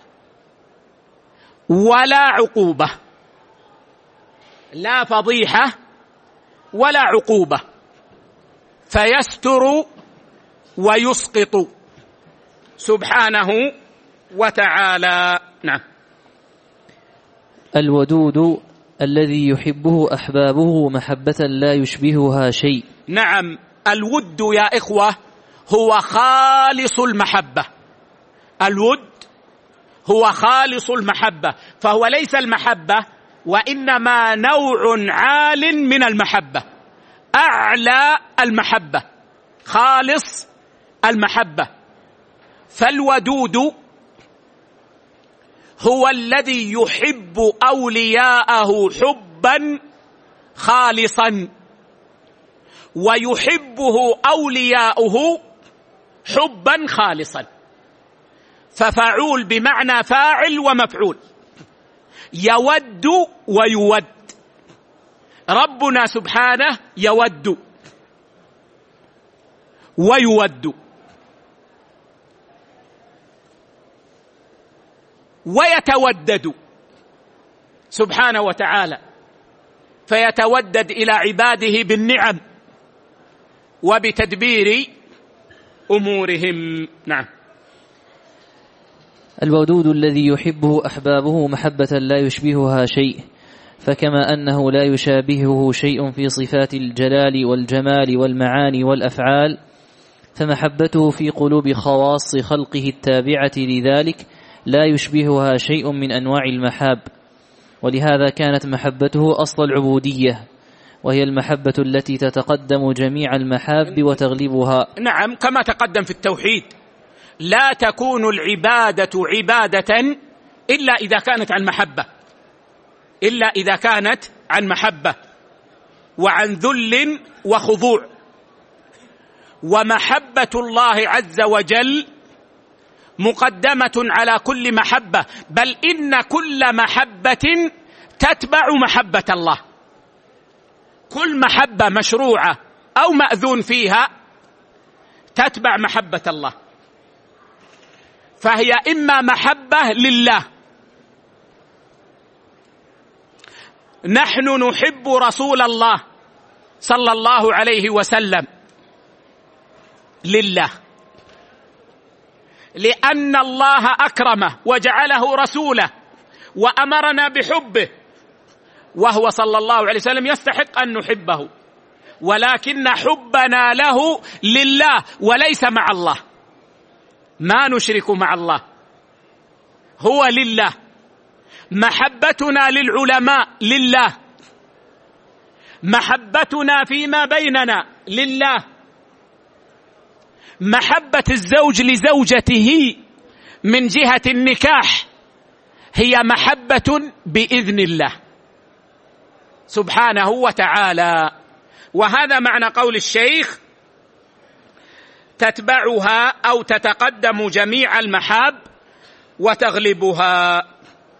ولا عقوبة، لا فضيحة ولا عقوبة، فيستر ويسقط سبحانه وتعالى. نعم. الودود الذي يحبه أحبابه محبة لا يشبهها شيء. نعم، الود يا إخوة هو خالص المحبة. الود هو خالص المحبة، فهو ليس المحبة وإنما نوع عال من المحبة، أعلى المحبة، خالص المحبة. فالودود هو الذي يحب أولياءه حبا خالصا، ويحبه أولياؤه حبا خالصا. ففعول بمعنى فاعل ومفعول، يود ويود. ربنا سبحانه يود ويود، ويتودد سبحانه وتعالى، فيتودد إلى عباده بالنعم وبتدبير أمورهم. نعم. الودود الذي يحبه أحبابه محبة لا يشبهها شيء، فكما أنه لا يشابهه شيء في صفات الجلال والجمال والمعاني والأفعال، فمحبته في قلوب خواص خلقه التابعة لذلك لا يشبهها شيء من أنواع المحاب. ولهذا كانت محبته أصل العبودية، وهي المحبة التي تتقدم جميع المحاب وتغلبها. نعم، كما تقدم في التوحيد، لا تكون العبادة عبادة إلا إذا كانت عن محبة، إلا إذا كانت عن محبة وعن ذل وخضوع. ومحبة الله عز وجل مقدمة على كل محبة، بل إن كل محبة تتبع محبة الله. كل محبة مشروعة أو مأذون فيها تتبع محبة الله، فهي إما محبة لله، نحن نحب رسول الله صلى الله عليه وسلم لله، لأن الله أكرمه وجعله رسوله وأمرنا بحبه، وهو صلى الله عليه وسلم يستحق أن نحبه، ولكن حبنا له لله وليس مع الله، ما نشرك مع الله، هو لله. محبتنا للعلماء لله، محبتنا فيما بيننا لله، محبة الزوج لزوجته من جهة النكاح هي محبة بإذن الله سبحانه وتعالى. وهذا معنى قول الشيخ: تتبعها أو تتقدم جميع المحاب وتغلبها.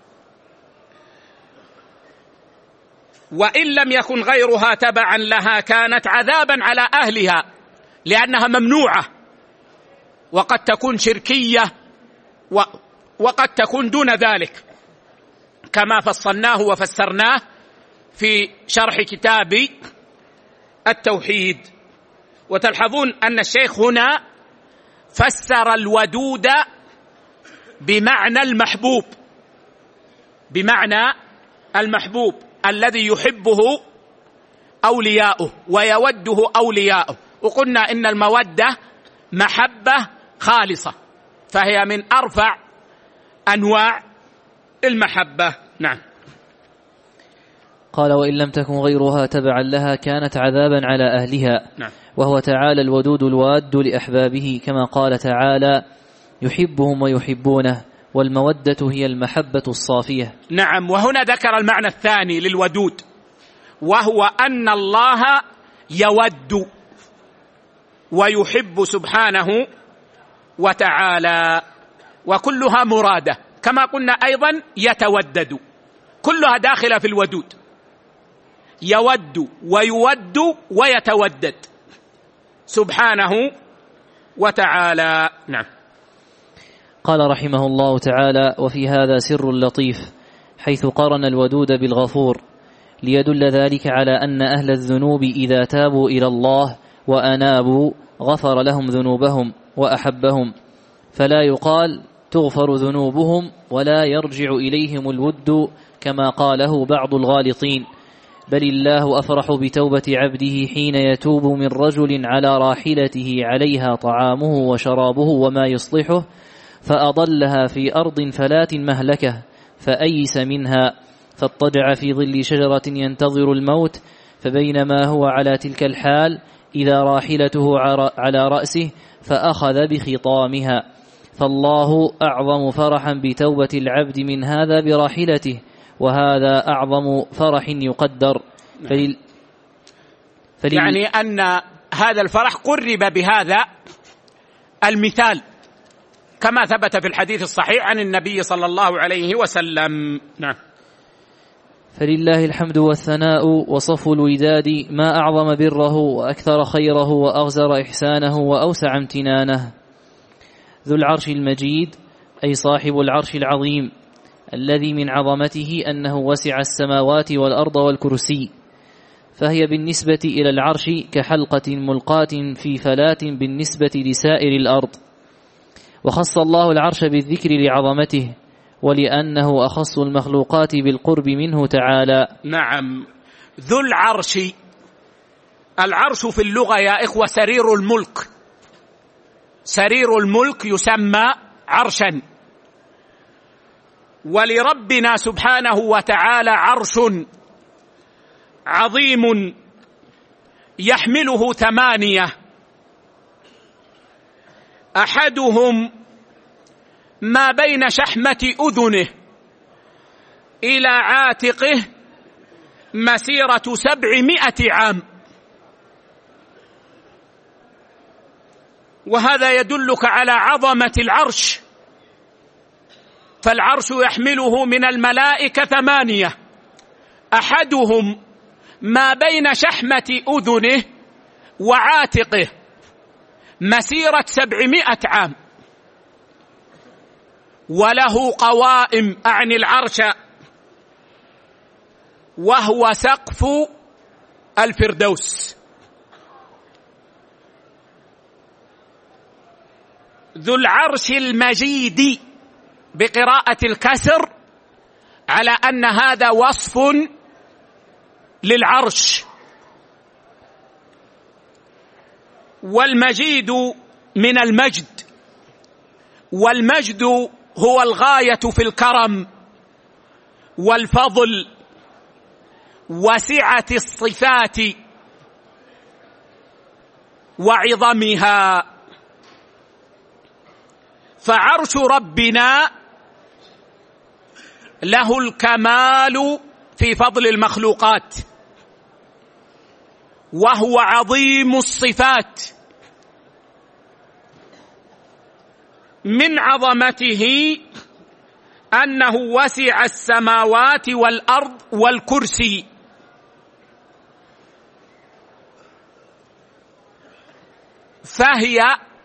وإن لم يكن غيرها تبعا لها كانت عذابا على أهلها، لأنها ممنوعة، وقد تكون شركية وقد تكون دون ذلك، كما فصلناه وفسرناه في شرح كتاب التوحيد. وتلحظون أن الشيخ هنا فسر الودود بمعنى المحبوب، بمعنى المحبوب الذي يحبه أولياؤه ويوده أولياؤه. وقلنا إن المودة محبة خالصة، فهي من أرفع أنواع المحبة. نعم. قال وإن لم تكن غيرها تبعا لها كانت عذابا على أهلها. نعم. وهو تعالى الودود الواد لأحبابه كما قال تعالى يحبهم ويحبونه والمودة هي المحبة الصافية. نعم. وهنا ذكر المعنى الثاني للودود، وهو أن الله يود ويحب سبحانه وتعالى، وكلها مرادة. كما قلنا أيضا يتودد، كلها داخلة في الودود، يود ويود ويتودد سبحانه وتعالى. نعم. قال رحمه الله تعالى وفي هذا سر لطيف حيث قرن الودود بالغفور ليدل ذلك على أن أهل الذنوب إذا تابوا إلى الله وأنابوا غفر لهم ذنوبهم وأحبهم، فلا يقال تغفر ذنوبهم ولا يرجع إليهم الود كما قاله بعض الغالطين، بل الله أفرح بتوبة عبده حين يتوب من رجل على راحلته عليها طعامه وشرابه وما يصلحه فأضلها في أرض فلات مهلكة فأيس منها فاضطجع في ظل شجرة ينتظر الموت، فبينما هو على تلك الحال إذا راحلته على رأسه فأخذ بخطامها، فالله أعظم فرحا بتوبة العبد من هذا براحلته، وهذا أعظم فرح يقدر. فلل... فلل... يعني أن هذا الفرح قرب بهذا المثال كما ثبت في الحديث الصحيح عن النبي صلى الله عليه وسلم. نعم. فلله الحمد والثناء وصف الوداد ما أعظم بره وأكثر خيره وأغزر إحسانه وأوسع امتنانه. ذو العرش المجيد أي صاحب العرش العظيم الذي من عظمته أنه وسع السماوات والأرض والكرسي، فهي بالنسبة إلى العرش كحلقة ملقاة في فلاة بالنسبة لسائر الأرض. وخص الله العرش بالذكر لعظمته ولأنه أخص المخلوقات بالقرب منه تعالى. نعم. ذو العرش، العرش في اللغة يا إخوة سرير الملك، سرير الملك يسمى عرشا، ولربنا سبحانه وتعالى عرش عظيم يحمله ثمانية، أحدهم ما بين شحمة أذنه إلى عاتقه مسيرة سبعمائة عام، وهذا يدلك على عظمة العرش، فالعرش يحمله من الملائكة ثمانية، أحدهم ما بين شحمة أذنه وعاتقه مسيرة سبعمائة عام، وله قوائم أعني العرش، وهو سقف الفردوس. ذو العرش المجيد بقراءة الكسر على أن هذا وصف للعرش، والمجيد من المجد، والمجد هو الغاية في الكرم والفضل وسعة الصفات وعظمها. فعرش ربنا له الكمال في فضل المخلوقات، وهو عظيم الصفات، من عظمته أنه وسع السماوات والأرض والكرسي، فهي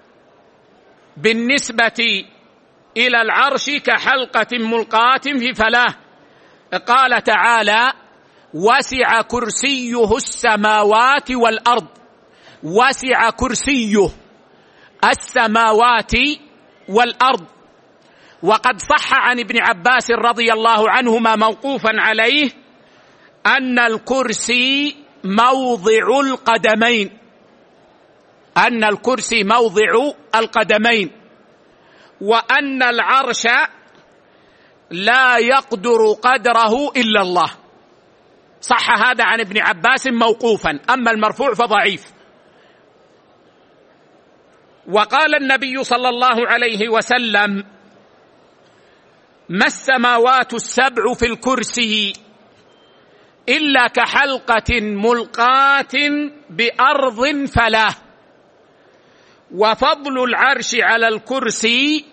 بالنسبة إلى العرش كحلقة ملقاة في فلاة. قال تعالى وسع كرسيه السماوات والأرض، وسع كرسيه السماوات والأرض. وقد صح عن ابن عباس رضي الله عنهما موقوفا عليه أن الكرسي موضع القدمين، أن الكرسي موضع القدمين، وأن العرش لا يقدر قدره إلا الله، صح هذا عن ابن عباس موقوفا، أما المرفوع فضعيف. وقال النبي صلى الله عليه وسلم: ما السماوات السبع في الكرسي إلا كحلقة ملقاة بأرض فلاه، وفضل العرش على الكرسي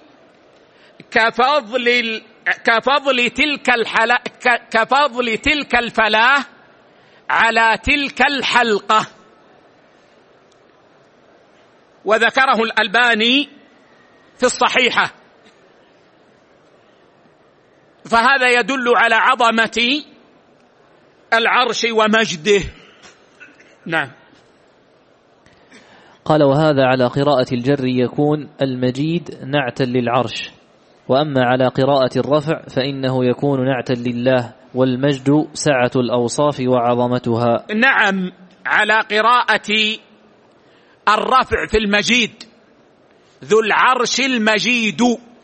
كفضل كفضل تلك الحل... كفضل تلك الفلاه على تلك الحلقة. وذكره الألباني في الصحيحة. فهذا يدل على عظمة العرش ومجده. نعم. قال: وهذا على قراءة الجر يكون المجيد نعتا للعرش، وأما على قراءة الرفع فإنه يكون نعتا لله، والمجد سعة الأوصاف وعظمتها. نعم، على قراءة الرفع في المجيد: ذو العرش المجيد،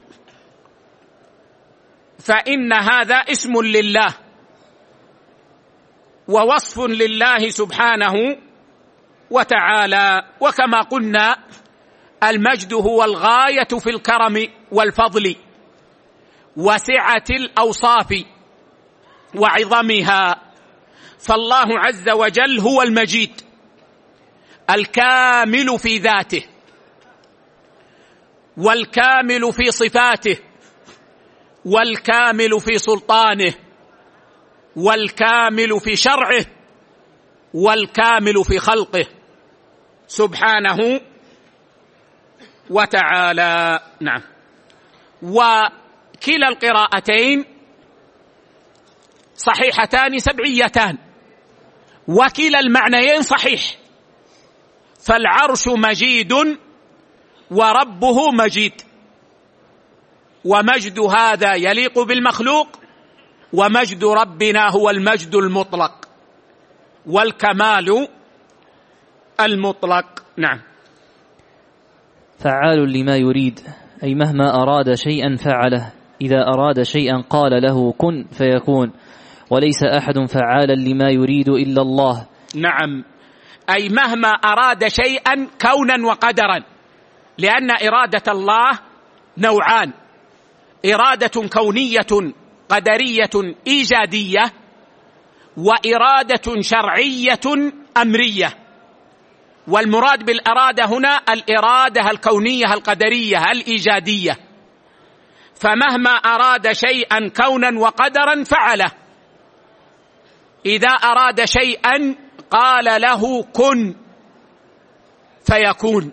فإن هذا اسم لله ووصف لله سبحانه وتعالى. وكما قلنا المجد هو الغاية في الكرم والفضل وسعة الأوصاف وعظمها، فالله عز وجل هو المجيد الكامل في ذاته، والكامل في صفاته، والكامل في سلطانه، والكامل في شرعه، والكامل في خلقه سبحانه وتعالى. نعم. وكلا القراءتين صحيحتان سبعيتان، وكلا المعنيين صحيح، فالعرش مجيد وربه مجيد، ومجد هذا يليق بالمخلوق، ومجد ربنا هو المجد المطلق والكمال المطلق. نعم. فعال لما يريد، أي مهما أراد شيئا فعله، إذا أراد شيئا قال له كن فيكون، وليس أحد فعالا لما يريد إلا الله. نعم، أي مهما أراد شيئا كونا وقدرا، لأن إرادة الله نوعان: إرادة كونية قدرية إيجادية، وإرادة شرعية أمرية. والمراد بالإرادة هنا الإرادة الكونية القدرية الإيجادية. فمهما أراد شيئا كونا وقدرا فعله، إذا أراد شيئا قال له كن فيكون.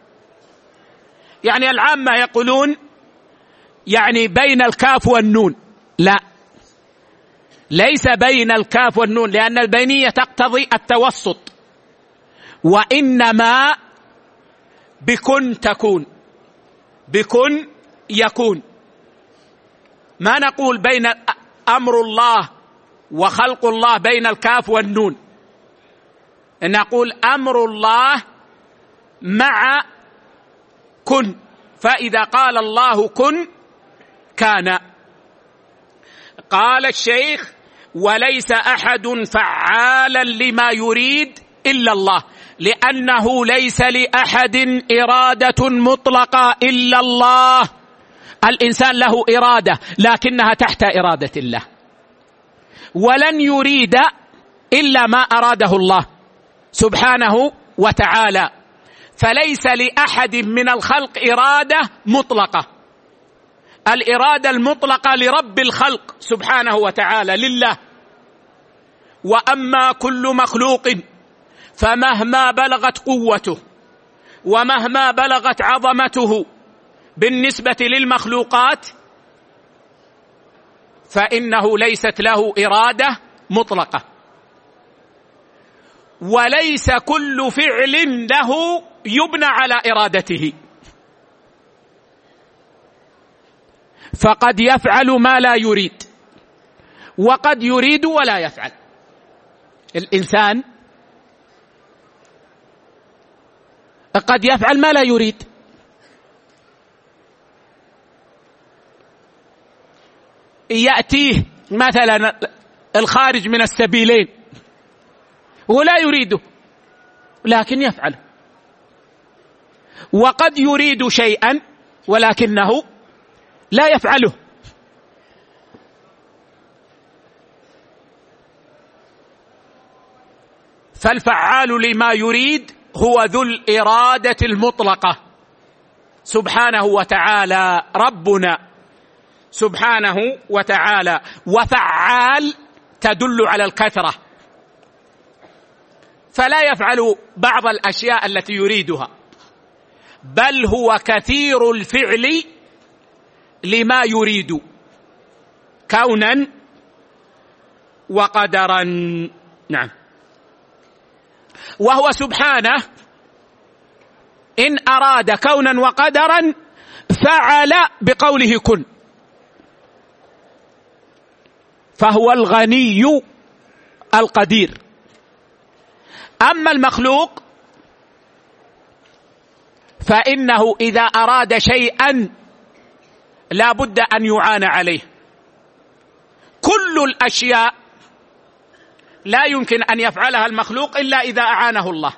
يعني العامة يقولون يعني بين الكاف والنون، لا، ليس بين الكاف والنون، لأن البينية تقتضي التوسط، وإنما بكن تكون، بكن يكون. ما نقول بين أمر الله وخلق الله بين الكاف والنون، نقول أمر الله مع كن، فإذا قال الله كن كان. قال الشيخ: وليس أحد فعالا لما يريد إلا الله، لأنه ليس لأحد إرادة مطلقة إلا الله. الإنسان له إرادة لكنها تحت إرادة الله، ولن يريد إلا ما أراده الله سبحانه وتعالى، فليس لأحد من الخلق إرادة مطلقة. الإرادة المطلقة لرب الخلق سبحانه وتعالى، لله. وأما كل مخلوق فمهما بلغت قوته ومهما بلغت عظمته بالنسبة للمخلوقات فإنه ليست له إرادة مطلقة، وليس كل فعل له يبنى على إرادته، فقد يفعل ما لا يريد، وقد يريد ولا يفعل. الإنسان قد يفعل ما لا يريد، يأتيه مثلا الخارج من السبيلين هو لا يريده لكن يفعله، وقد يريد شيئا ولكنه لا يفعله. فالفعال لما يريد هو ذو الإرادة المطلقة سبحانه وتعالى، ربنا سبحانه وتعالى. وفعال تدل على الكثرة، فلا يفعل بعض الأشياء التي يريدها، بل هو كثير الفعل لما يريد كونا وقدرا. نعم. وهو سبحانه إن أراد كونا وقدرا فعل بقوله كن، فهو الغني القدير. أما المخلوق فإنه إذا أراد شيئا لا بد أن يعان عليه. كل الأشياء لا يمكن أن يفعلها المخلوق إلا إذا أعانه الله،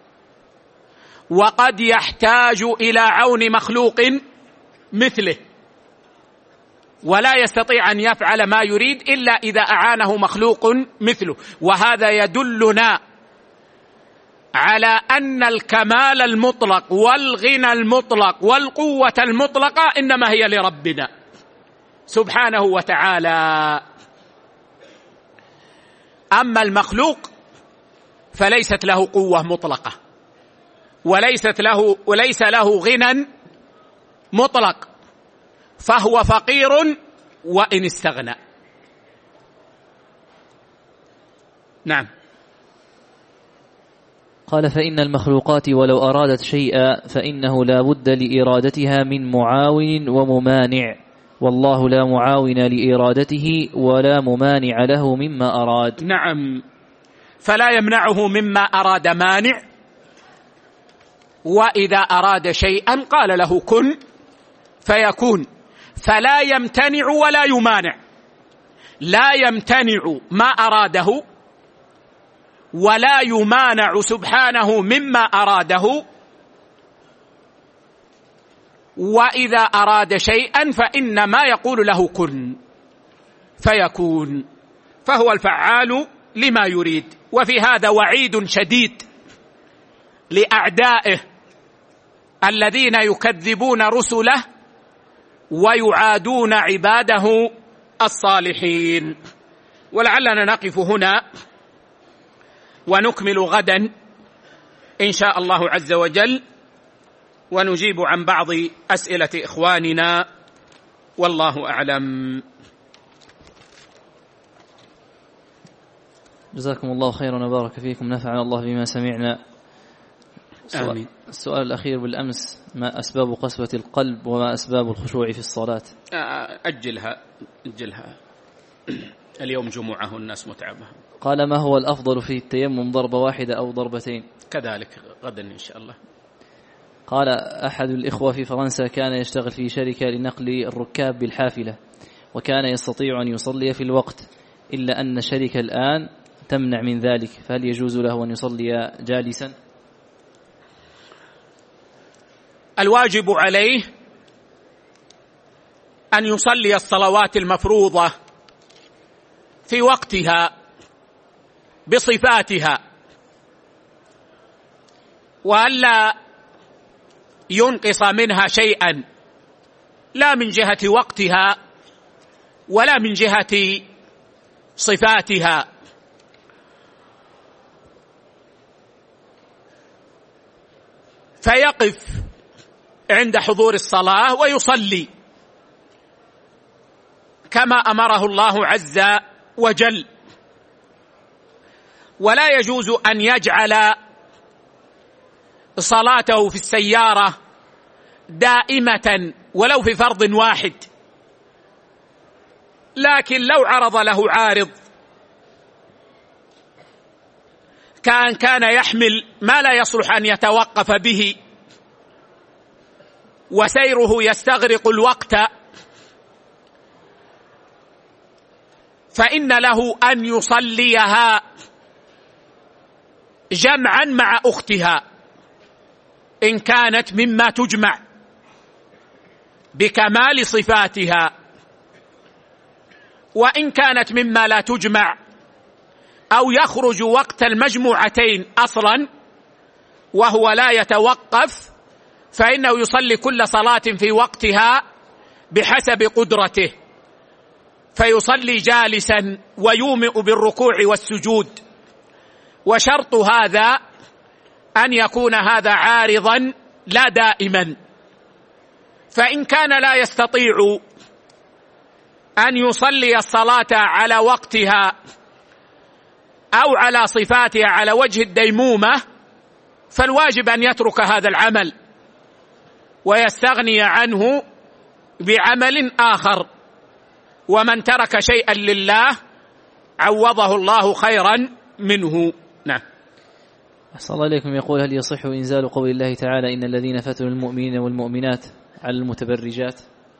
وقد يحتاج إلى عون مخلوق مثله، ولا يستطيع أن يفعل ما يريد إلا إذا أعانه مخلوق مثله. وهذا يدلنا على أن الكمال المطلق والغنى المطلق والقوة المطلقة إنما هي لربنا سبحانه وتعالى. أما المخلوق فليست له قوة مطلقة، وليست له وليس له غنى مطلق، فهو فقير وإن استغنى. نعم. قال: فإن المخلوقات ولو أرادت شيئا فإنه لا بد لإرادتها من معاون وممانع، والله لا معاون لإرادته ولا ممانع له مما أراد. نعم. فلا يمنعه مما أراد مانع، وإذا أراد شيئا قال له كن فيكون، فلا يمتنع ولا يمانع. لا يمتنع ما أراده ولا يمانع سبحانه مما أراده. وإذا أراد شيئا فإنما يقول له كن فيكون، فهو الفعال لما يريد. وفي هذا وعيد شديد لأعدائه الذين يكذبون رسله ويعادون عباده الصالحين. ولعلنا نقف هنا ونكمل غدا إن شاء الله عز وجل، ونجيب عن بعض أسئلة إخواننا، والله أعلم. جزاكم الله خيرا وبارك فيكم، نفعنا الله بما سمعنا. آمين. السؤال الأخير بالأمس: ما أسباب قسوة القلب وما أسباب الخشوع في الصلاة؟ أجلها أجلها اليوم جمعة والناس متعبة. قال: ما هو الأفضل في التيمم، ضربة واحدة أو ضربتين؟ كذلك غدا إن شاء الله. قال: أحد الإخوة في فرنسا كان يشتغل في شركة لنقل الركاب بالحافلة، وكان يستطيع أن يصلي في الوقت، إلا أن الشركة الآن تمنع من ذلك، فهل يجوز له أن يصلي جالسا؟ الواجب عليه أن يصلي الصلوات المفروضة في وقتها بصفاتها، وألا ينقص منها شيئا، لا من جهة وقتها ولا من جهة صفاتها. فيقف عند حضور الصلاة ويصلي كما أمره الله عز وجل، ولا يجوز أن يجعل صلاته في السيارة دائمة ولو في فرض واحد، لكن لو عرض له عارض كان كان يحمل ما لا يصلح أن يتوقف به وسيره يستغرق الوقت، فإن له أن يصليها جمعا مع أختها إن كانت مما تجمع بكمال صفاتها، وإن كانت مما لا تجمع أو يخرج وقت المجموعتين أصلا وهو لا يتوقف، فإنه يصلي كل صلاة في وقتها بحسب قدرته، فيصلي جالسا ويومئ بالركوع والسجود. وشرط هذا أن يكون هذا عارضا لا دائما، فإن كان لا يستطيع أن يصلي الصلاة على وقتها أو على صفاتها على وجه الديمومة، فالواجب أن يترك هذا العمل ويستغني عنه بعمل آخر. ومن ترك شيئا لله عوضه الله خيرا منه. نعم. أحسن الله إليكم. يقول: هل يصح إنزال قول الله تعالى إن الذين فتنوا المؤمنين والمؤمنات على المتبرجات؟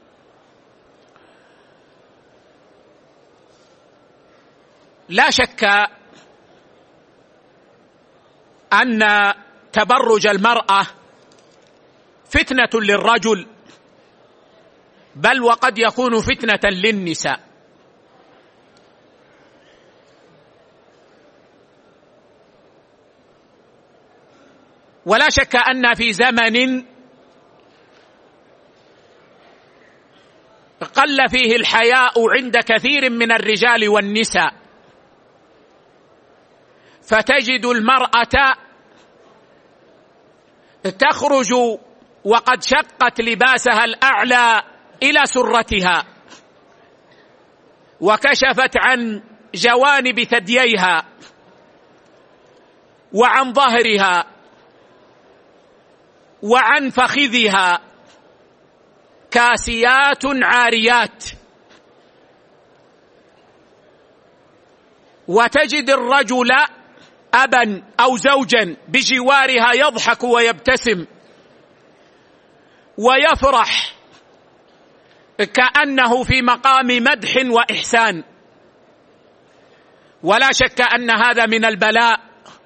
لا شك أن تبرج المرأة فتنة للرجل، بل وقد يكون فتنة للنساء. ولا شك أن في زمن قل فيه الحياء عند كثير من الرجال والنساء، فتجد المرأة تخرج وقد شقت لباسها الأعلى إلى سرتها وكشفت عن جوانب ثدييها وعن ظهرها وعن فخذها، كاسيات عاريات. وتجد الرجل أبا أو زوجا بجوارها يضحك ويبتسم ويفرح كأنه في مقام مدح وإحسان. ولا شك أن هذا من البلاء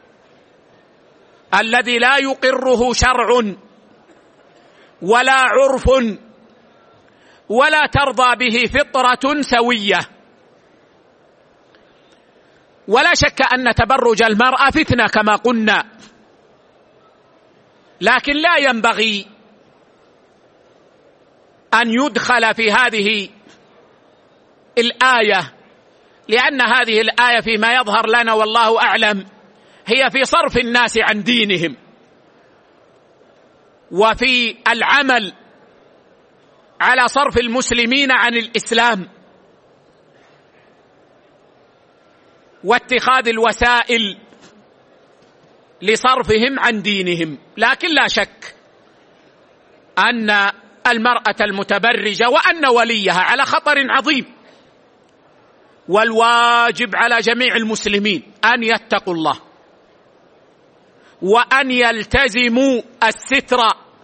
الذي لا يقره شرع ولا عرف ولا ترضى به فطرة سوية. ولا شك أن تبرج المرأة فتنة كما قلنا، لكن لا ينبغي أن يدخل في هذه الآية، لأن هذه الآية فيما يظهر لنا والله أعلم هي في صرف الناس عن دينهم وفي العمل على صرف المسلمين عن الإسلام واتخاذ الوسائل لصرفهم عن دينهم. لكن لا شك أن المرأة المتبرجة وأن وليها على خطر عظيم، والواجب على جميع المسلمين أن يتقوا الله وأن يلتزموا الستر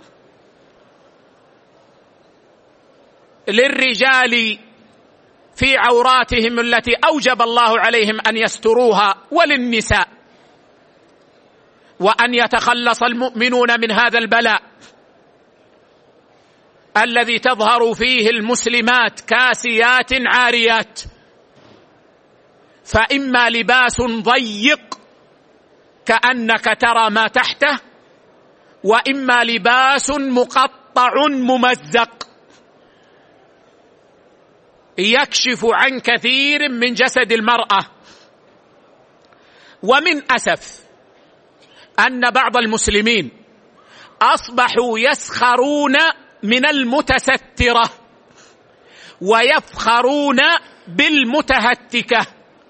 للرجال في عوراتهم التي أوجب الله عليهم أن يستروها، وللنساء، وأن يتخلص المؤمنون من هذا البلاء الذي تظهر فيه المسلمات كاسيات عاريات، فإما لباس ضيق كأنك ترى ما تحته، وإما لباس مقطع ممزق يكشف عن كثير من جسد المرأة. ومن أسف أن بعض المسلمين أصبحوا يسخرون من المتسترة ويفخرون بالمتهتكة،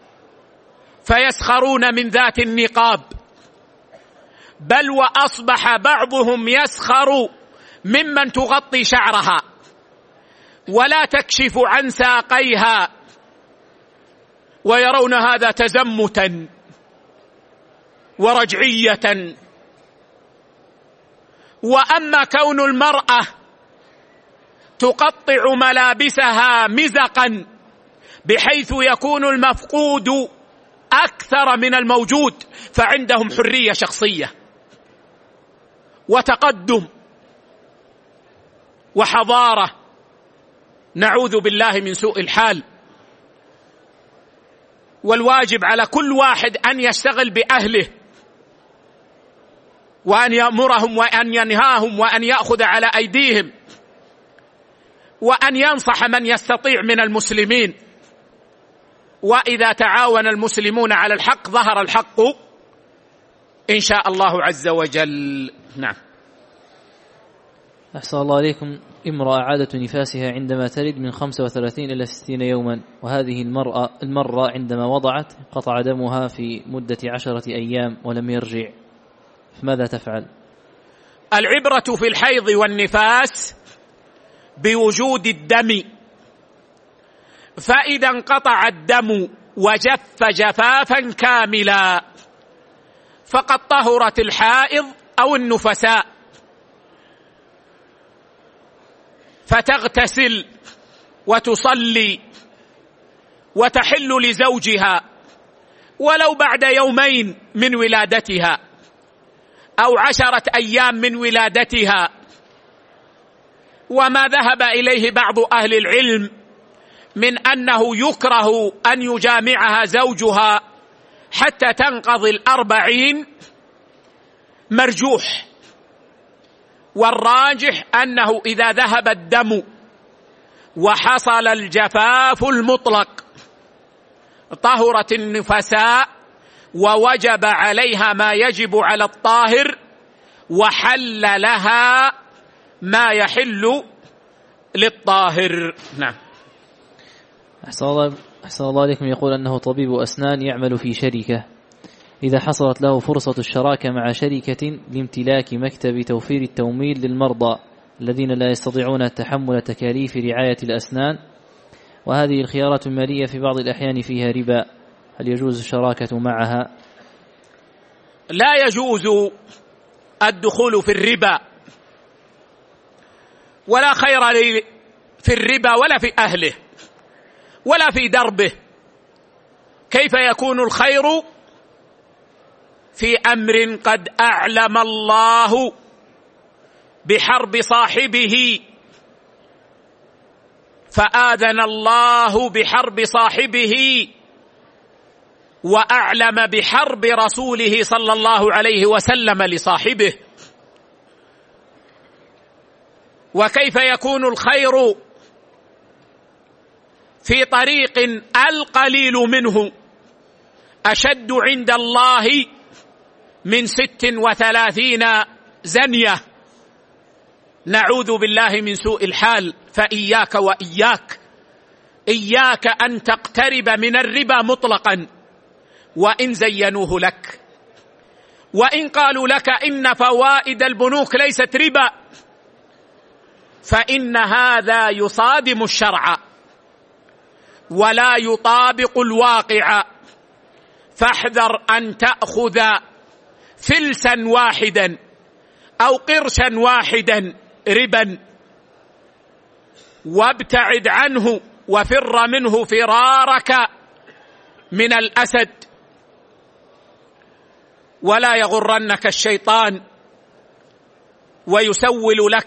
فيسخرون من ذات النقاب، بل وأصبح بعضهم يسخر ممن تغطي شعرها ولا تكشف عن ساقيها، ويرون هذا تزمتا ورجعية. وأما كون المرأة تقطع ملابسها مزقا بحيث يكون المفقود أكثر من الموجود، فعندهم حرية شخصية وتقدم وحضارة، نعوذ بالله من سوء الحال. والواجب على كل واحد أن يشتغل بأهله، وأن يأمرهم وأن ينهاهم وأن يأخذ على أيديهم، وأن ينصح من يستطيع من المسلمين. وإذا تعاون المسلمون على الحق ظهر الحق إن شاء الله عز وجل. نعم. أحسن الله عليكم. امرأة عادة نفاسها عندما تلد من خمسة وثلاثين إلى ستين يوما، وهذه المرأة المرة عندما وضعت قطع دمها في مدة عشرة أيام ولم يرجع، فماذا تفعل؟ العبرة في الحيض والنفاس بوجود الدم، فإذا انقطع الدم وجف جفافا كاملا فقد طهرت الحائض أو النفساء، فتغتسل وتصلي وتحل لزوجها ولو بعد يومين من ولادتها أو عشرة أيام من ولادتها. وما ذهب إليه بعض أهل العلم من أنه يكره أن يجامعها زوجها حتى تنقضي الأربعين مرجوح، والراجح أنه إذا ذهب الدم وحصل الجفاف المطلق طهرت النفساء ووجب عليها ما يجب على الطاهر، وحل لها ما يحل للطاهر. نعم. أحسن الله أحسن الله عليكم. يقول أنه طبيب أسنان يعمل في شركة، إذا حصلت له فرصة الشراكة مع شركة لامتلاك مكتب توفير التمويل للمرضى الذين لا يستطيعون تحمل تكاليف رعاية الأسنان، وهذه الخيارات المالية في بعض الأحيان فيها ربا، هل يجوز الشراكة معها؟ لا يجوز الدخول في الربا، ولا خير في الربا ولا في أهله ولا في دربه. كيف يكون الخير في أمر قد أعلم الله بحرب صاحبه، فآذن الله بحرب صاحبه وأعلم بحرب رسوله صلى الله عليه وسلم لصاحبه. وكيف يكون الخير في طريق القليل منه أشد عند الله من ست وثلاثين زنية، نعوذ بالله من سوء الحال. فإياك وإياك إياك أن تقترب من الربا مطلقا، وإن زينوه لك، وإن قالوا لك إن فوائد البنوك ليست ربا، فإن هذا يصادم الشرع ولا يطابق الواقع. فاحذر أن تأخذ فلسا واحدا أو قرشا واحدا ربا، وابتعد عنه وفر منه فرارك من الأسد. ولا يغرنك الشيطان ويسول لك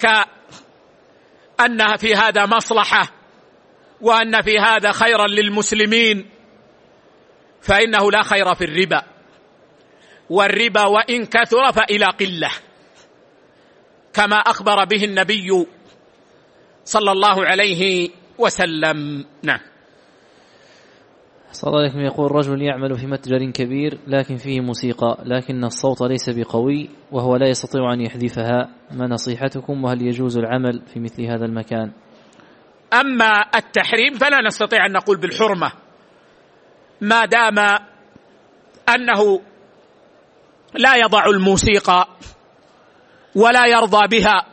أن في هذا مصلحة وأن في هذا خيرا للمسلمين، فإنه لا خير في الربا، والربا وإن كثر فإلى قلة، كما أخبر به النبي صلى الله عليه وسلم. نعم. صلى الله عليه وسلم. يقول رجل يعمل في متجر كبير لكن فيه موسيقى، لكن الصوت ليس بقوي وهو لا يستطيع أن يحذفها، ما نصيحتكم، وهل يجوز العمل في مثل هذا المكان؟ أما التحريم فلا نستطيع أن نقول بالحرمة، ما دام أنه لا يضع الموسيقى ولا يرضى بها،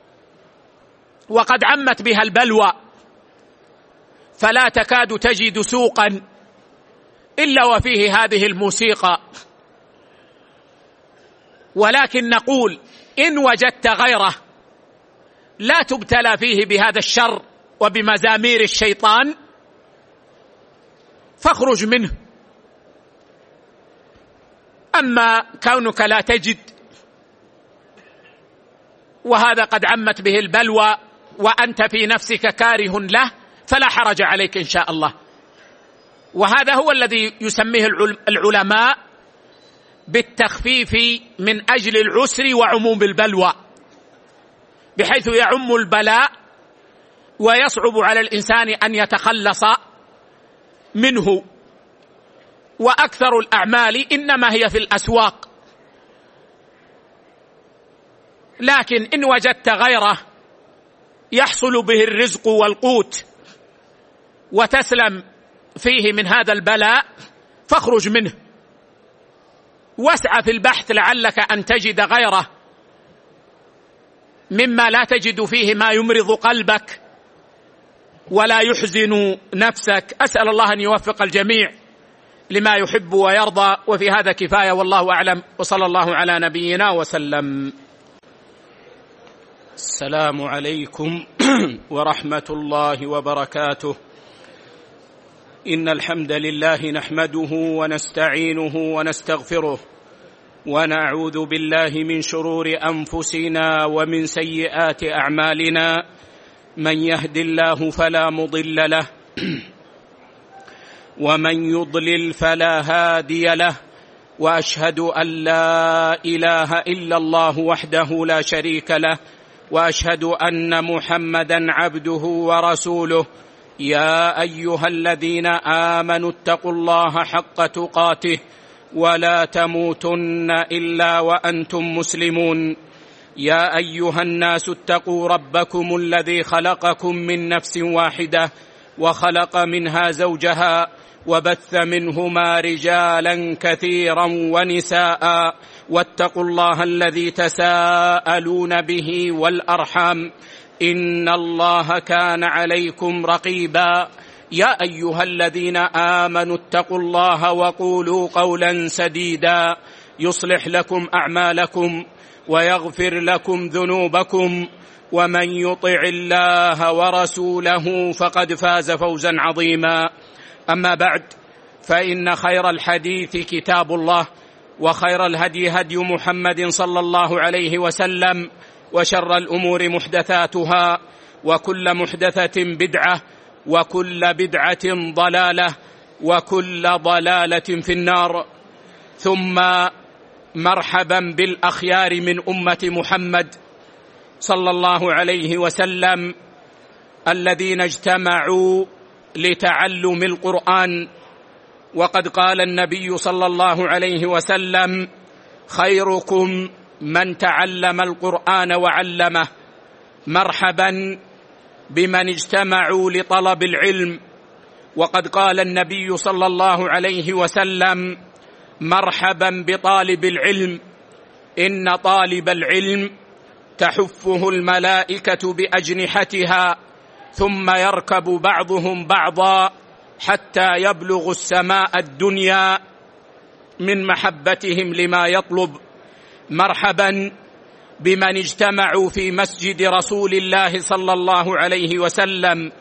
وقد عمت بها البلوى، فلا تكاد تجد سوقا إلا وفيه هذه الموسيقى. ولكن نقول إن وجدت غيره لا تبتلى فيه بهذا الشر وبمزامير الشيطان فاخرج منه، أما كونك لا تجد وهذا قد عمت به البلوى وأنت في نفسك كاره له فلا حرج عليك إن شاء الله. وهذا هو الذي يسميه العلماء بالتخفيف من أجل العسر وعموم البلوى، بحيث يعم البلاء ويصعب على الإنسان أن يتخلص منه. وأكثر الأعمال إنما هي في الأسواق، لكن إن وجدت غيره يحصل به الرزق والقوت وتسلم فيه من هذا البلاء فاخرج منه، واسعى في البحث لعلك أن تجد غيره مما لا تجد فيه ما يمرض قلبك ولا يحزن نفسك. أسأل الله أن يوفق الجميع لما يحب ويرضى، وفي هذا كفاية والله أعلم، وصلى الله على نبينا وسلم. السلام عليكم ورحمة الله وبركاته. إن الحمد لله نحمده ونستعينه ونستغفره ونعوذ بالله من شرور أنفسنا ومن سيئات أعمالنا، من يهد الله فلا مضل له ومن يضلل فلا هادي له، وأشهد أن لا إله إلا الله وحده لا شريك له، وأشهد أن محمدًا عبده ورسوله. يا أيها الذين آمنوا اتقوا الله حق تقاته ولا تموتن إلا وأنتم مسلمون. يا أيها الناس اتقوا ربكم الذي خلقكم من نفس واحدة وخلق منها زوجها وبث منهما رجالا كثيرا ونساء، واتقوا الله الذي تساءلون به والأرحام إن الله كان عليكم رقيبا. يا أيها الذين آمنوا اتقوا الله وقولوا قولا سديدا يصلح لكم أعمالكم ويغفر لكم ذنوبكم، ومن يطع الله ورسوله فقد فاز فوزا عظيما. أما بعد، فإن خير الحديث كتاب الله، وخير الهدي هدي محمد صلى الله عليه وسلم، وشر الأمور محدثاتها، وكل محدثة بدعة، وكل بدعة ضلالة، وكل ضلالة في النار. ثم مرحبا بالأخيار من أمة محمد صلى الله عليه وسلم الذين اجتمعوا لتعلم القرآن. وقد قال النبي صلى الله عليه وسلم: خيركم من تعلم القرآن وعلمه. مرحبا بمن اجتمعوا لطلب العلم. وقد قال النبي صلى الله عليه وسلم: مرحبا بطالب العلم، إن طالب العلم تحفه الملائكة بأجنحتها، ثم يركب بعضهم بعضا حتى يبلغ السماء الدنيا من محبتهم لما يطلب. مرحبا بمن اجتمعوا في مسجد رسول الله صلى الله عليه وسلم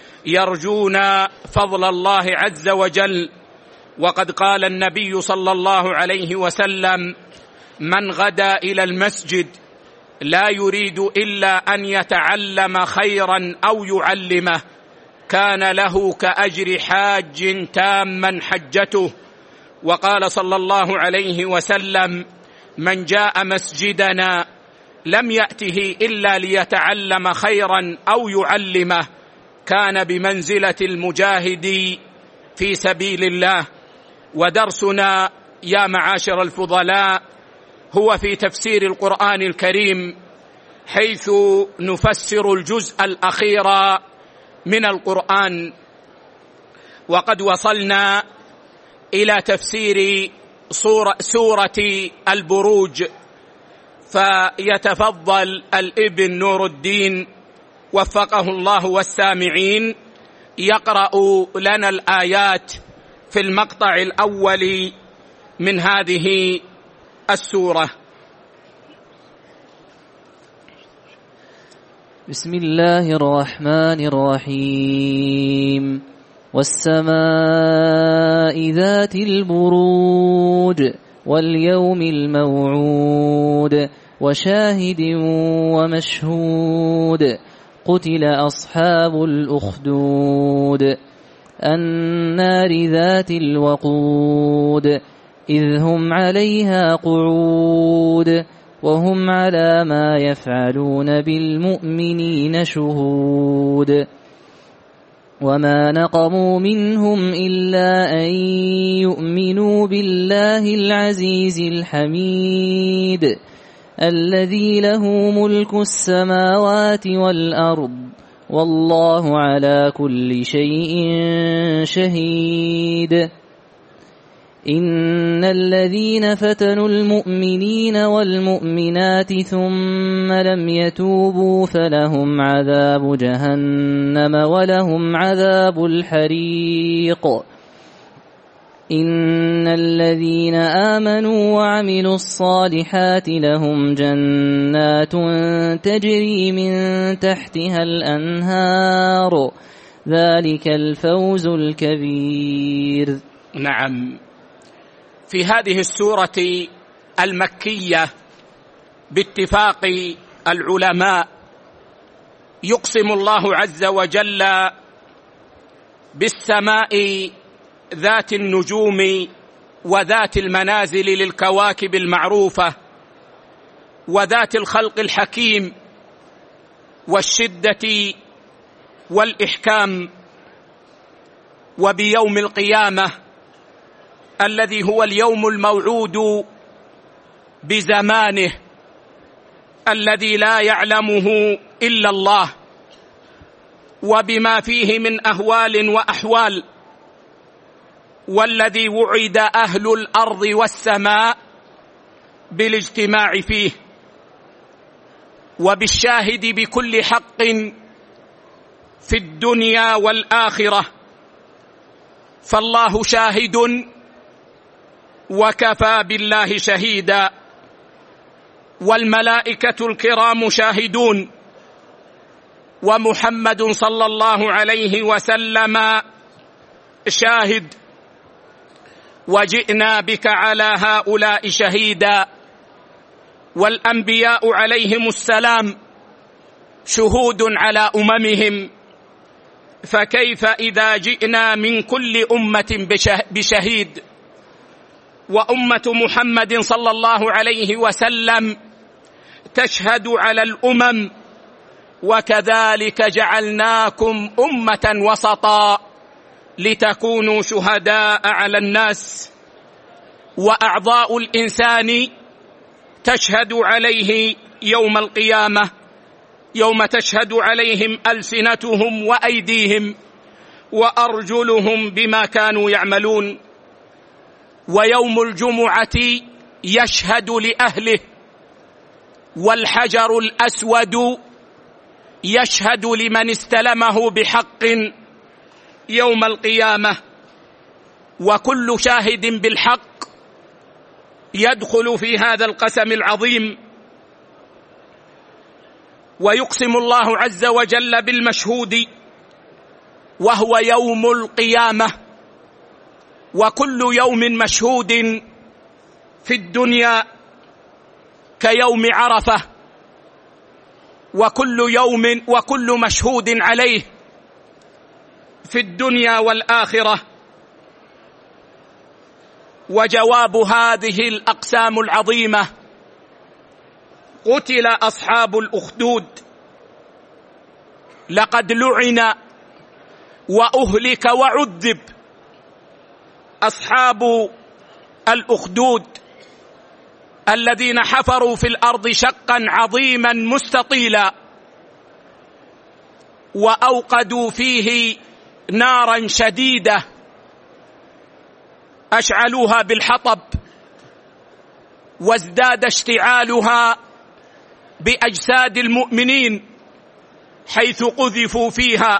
يرجون فضل الله عز وجل. وقد قال النبي صلى الله عليه وسلم: من غدا إلى المسجد لا يريد إلا أن يتعلم خيرا أو يعلمه كان له كأجر حاج تاما حجته. وقال صلى الله عليه وسلم: من جاء مسجدنا لم يأته إلا ليتعلم خيرا أو يعلمه كان بمنزلة المجاهد في سبيل الله. ودرسنا يا معاشر الفضلاء هو في تفسير القرآن الكريم، حيث نفسر الجزء الأخير من القرآن. وقد وصلنا إلى تفسير سورة, سورة البروج، فيتفضل الابن نور الدين وفقه الله والسامعين يقرأ لنا الآيات في المقطع الأول من هذه السورة. بسم الله الرحمن الرحيم. والسماء ذات البروج واليوم الموعود وشاهد ومشهود قتل أصحاب الأخدود النار ذات الوقود إذ هم عليها قعود وهم على ما يفعلون بالمؤمنين شهود وما نقموا منهم إلا أن يؤمنوا بالله العزيز الحميد الذي له ملك السماوات والأرض والله على كل شيء شهيد إن الذين فتنوا المؤمنين والمؤمنات ثم لم يتوبوا فلهم عذاب جهنم ولهم عذاب الحريق إن الذين آمنوا وعملوا الصالحات لهم جنات تجري من تحتها الأنهار ذلك الفوز الكبير. نعم، في هذه السورة المكية باتفاق العلماء يقسم الله عز وجل بالسماء ذات النجوم وذات المنازل للكواكب المعروفة وذات الخلق الحكيم والشدة والإحكام، وبيوم القيامة الذي هو اليوم الموعود بزمانه الذي لا يعلمه إلا الله، وبما فيه من أهوال وأحوال، والذي وعد أهل الأرض والسماء بالاجتماع فيه، وبالشاهد بكل حق في الدنيا والآخرة، فالله شاهد وكفى بالله شهيدا، والملائكة الكرام شاهدون، ومحمد صلى الله عليه وسلم شاهد، وجئنا بك على هؤلاء شهيدا، والأنبياء عليهم السلام شهود على أممهم، فكيف إذا جئنا من كل أمة بشهيد، وأمة محمد صلى الله عليه وسلم تشهد على الأمم، وكذلك جعلناكم أمة وسطا لتكونوا شهداء على الناس، وأعضاء الإنسان تشهد عليه يوم القيامة، يوم تشهد عليهم ألسنتهم وأيديهم وأرجلهم بما كانوا يعملون. ويوم الجمعة يشهد لأهله، والحجر الأسود يشهد لمن استلمه بحق يوم القيامة، وكل شاهد بالحق يدخل في هذا القسم العظيم. ويقسم الله عز وجل بالمشهود وهو يوم القيامة، وكل يوم مشهود في الدنيا كيوم عرفة، وكل يوم وكل مشهود عليه في الدنيا والآخرة. وجواب هذه الأقسام العظيمة: قتل أصحاب الأخدود، لقد لعن وأهلك وعذب أصحاب الأخدود الذين حفروا في الأرض شقا عظيما مستطيلا، وأوقدوا فيه نارا شديدة أشعلوها بالحطب، وازداد اشتعالها بأجساد المؤمنين حيث قذفوا فيها،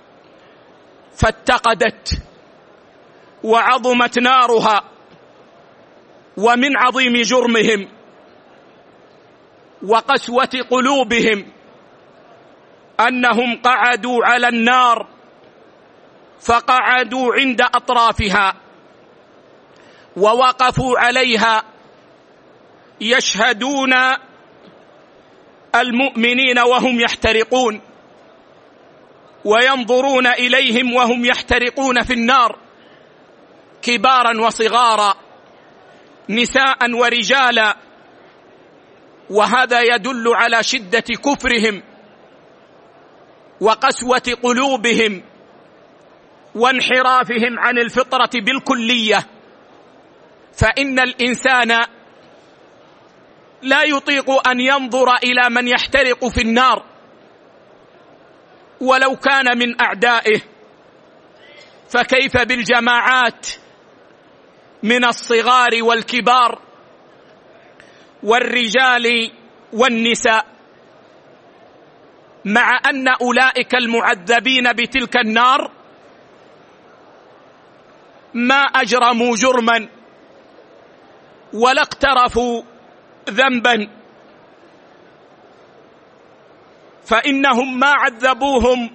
فاتقدت وعظمت نارها. ومن عظيم جرمهم وقسوة قلوبهم أنهم قعدوا على النار، فقعدوا عند أطرافها ووقفوا عليها يشهدون المؤمنين وهم يحترقون، وينظرون إليهم وهم يحترقون في النار، كبارا وصغارا، نساء ورجالا، وهذا يدل على شدة كفرهم وقسوة قلوبهم وانحرافهم عن الفطرة بالكلية. فإن الإنسان لا يطيق أن ينظر إلى من يحترق في النار ولو كان من أعدائه، فكيف بالجماعات من الصغار والكبار والرجال والنساء، مع أن أولئك المعذبين بتلك النار ما أجرموا جرما ولا اقترفوا ذنبا، فإنهم ما عذبوهم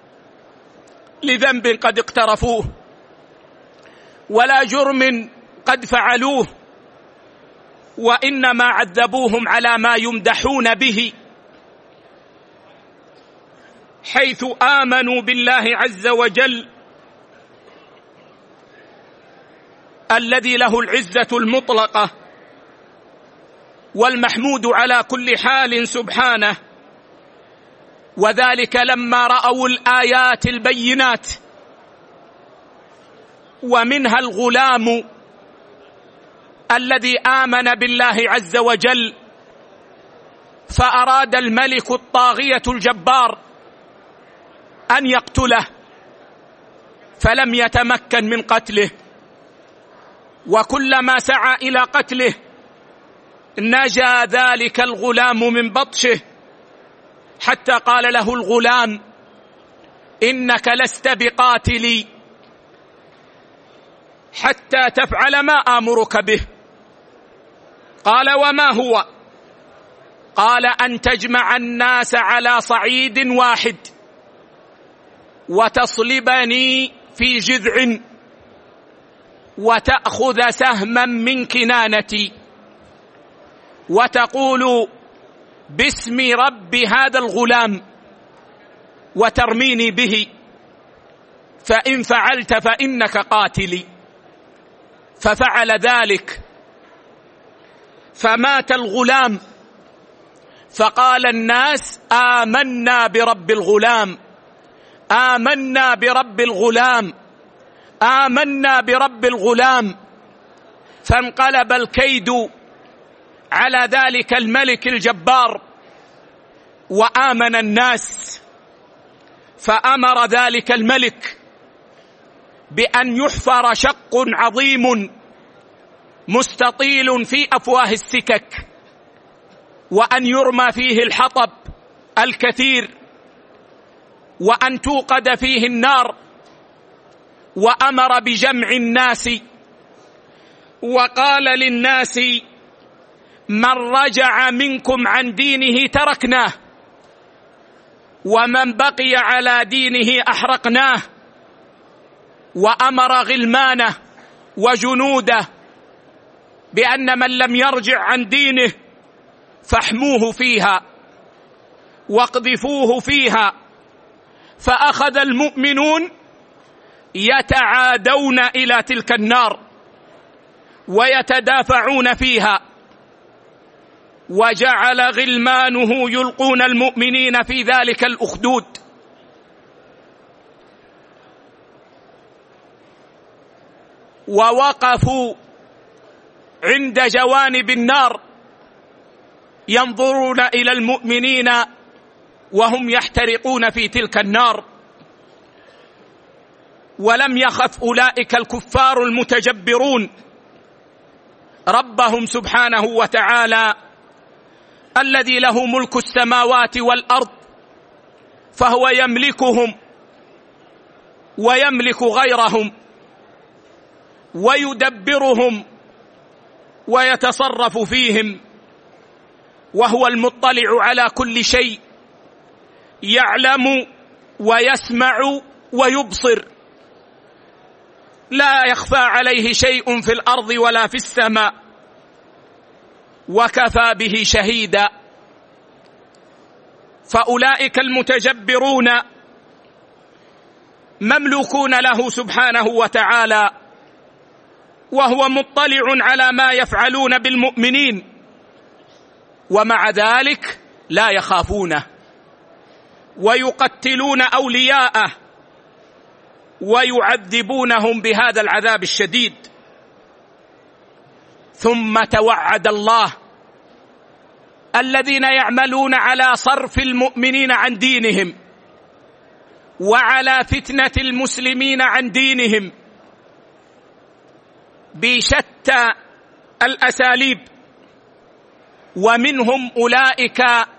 لذنب قد اقترفوه ولا جرم قد فعلوه، وإنما عذبوهم على ما يمدحون به، حيث آمنوا بالله عز وجل الذي له العزة المطلقة والمحمود على كل حال سبحانه، وذلك لما رأوا الآيات البينات، ومنها الغلام الذي آمن بالله عز وجل، فأراد الملك الطاغية الجبار أن يقتله فلم يتمكن من قتله، وكلما سعى إلى قتله نجا ذلك الغلام من بطشه، حتى قال له الغلام: إنك لست بقاتلي حتى تفعل ما آمرك به. قال: وما هو؟ قال: أن تجمع الناس على صعيد واحد وتصلبني في جذع وتأخذ سهما من كنانتي وتقول باسم رب هذا الغلام وترميني به، فإن فعلت فإنك قاتلي. ففعل ذلك، فمات الغلام، فقال الناس: آمنا برب الغلام، آمنا برب الغلام، آمنا برب الغلام. فانقلب الكيد على ذلك الملك الجبار، وآمن الناس، فأمر ذلك الملك بأن يحفر شق عظيم مستطيل في أفواه السكك، وأن يرمى فيه الحطب الكثير، وأن توقد فيه النار، وأمر بجمع الناس، وقال للناس: من رجع منكم عن دينه تركناه، ومن بقي على دينه أحرقناه. وأمر غلمانه وجنوده بأن من لم يرجع عن دينه فاحموه فيها واقذفوه فيها. فأخذ المؤمنون يتعادون إلى تلك النار ويتدافعون فيها، وجعل غلمانه يلقون المؤمنين في ذلك الأخدود. ووقفوا عند جوانب النار ينظرون إلى المؤمنين وهم يحترقون في تلك النار، ولم يخف أولئك الكفار المتجبرون ربهم سبحانه وتعالى الذي له ملك السماوات والأرض، فهو يملكهم ويملك غيرهم ويدبرهم ويتصرف فيهم، وهو المطلع على كل شيء، يعلم ويسمع ويبصر، لا يخفى عليه شيء في الأرض ولا في السماء. وكفى به شهيدا. فأولئك المتجبرون مملوكون له سبحانه وتعالى، وهو مطلع على ما يفعلون بالمؤمنين، ومع ذلك لا يخافونه ويقتلون أولياءه ويعذبونهم بهذا العذاب الشديد. ثم توعد الله الذين يعملون على صرف المؤمنين عن دينهم وعلى فتنة المسلمين عن دينهم بشتى الأساليب، ومنهم أولئك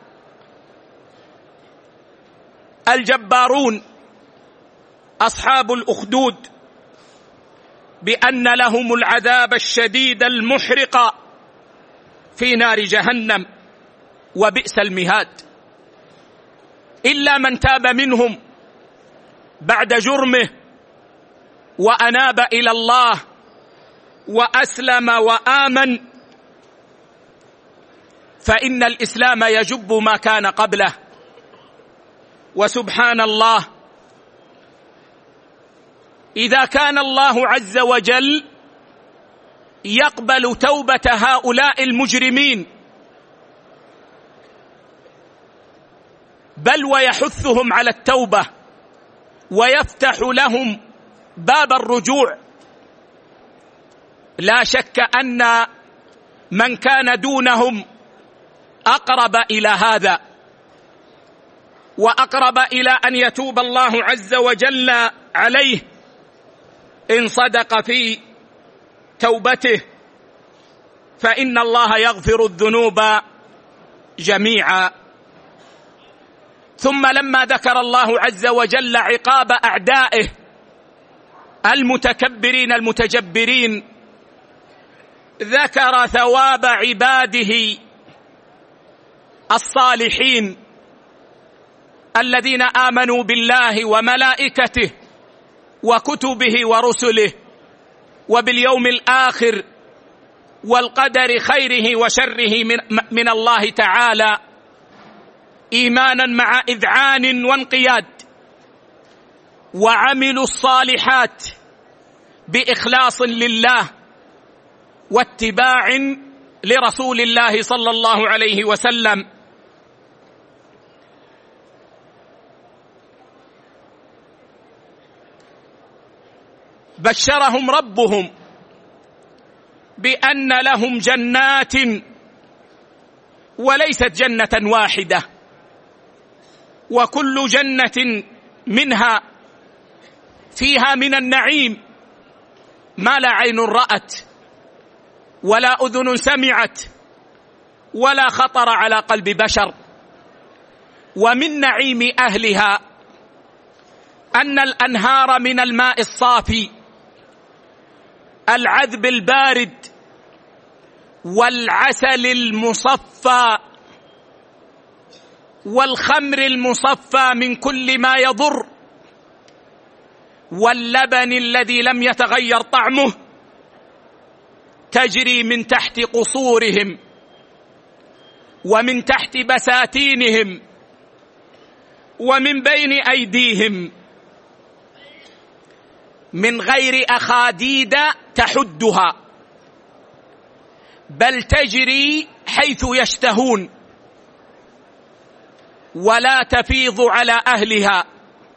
الجبارون أصحاب الأخدود، بأن لهم العذاب الشديد المحرق في نار جهنم، وبئس المهاد. إلا من تاب منهم بعد جرمه وأناب إلى الله وأسلم وآمن، فإن الإسلام يجب ما كان قبله. وسبحان الله، إذا كان الله عز وجل يقبل توبة هؤلاء المجرمين بل ويحثهم على التوبة ويفتح لهم باب الرجوع، لا شك أن من كان دونهم أقرب إلى هذا وأقرب إلى أن يتوب الله عز وجل عليه إن صدق في توبته، فإن الله يغفر الذنوب جميعا. ثم لما ذكر الله عز وجل عقاب أعدائه المتكبرين المتجبرين، ذكر ثواب عباده الصالحين الذين آمنوا بالله وملائكته وكتبه ورسله وباليوم الآخر والقدر خيره وشره من, من الله تعالى، إيمانا مع إذعان وانقياد، وعملوا الصالحات بإخلاص لله واتباع لرسول الله صلى الله عليه وسلم. بشرهم ربهم بأن لهم جنات، وليست جنة واحدة، وكل جنة منها فيها من النعيم ما لا عين رأت ولا أذن سمعت ولا خطر على قلب بشر. ومن نعيم أهلها أن الأنهار من الماء الصافي العذب البارد والعسل المصفى والخمر المصفى من كل ما يضر واللبن الذي لم يتغير طعمه، تجري من تحت قصورهم ومن تحت بساتينهم ومن بين أيديهم من غير أخاديد تحدها، بل تجري حيث يشتهون ولا تفيض على أهلها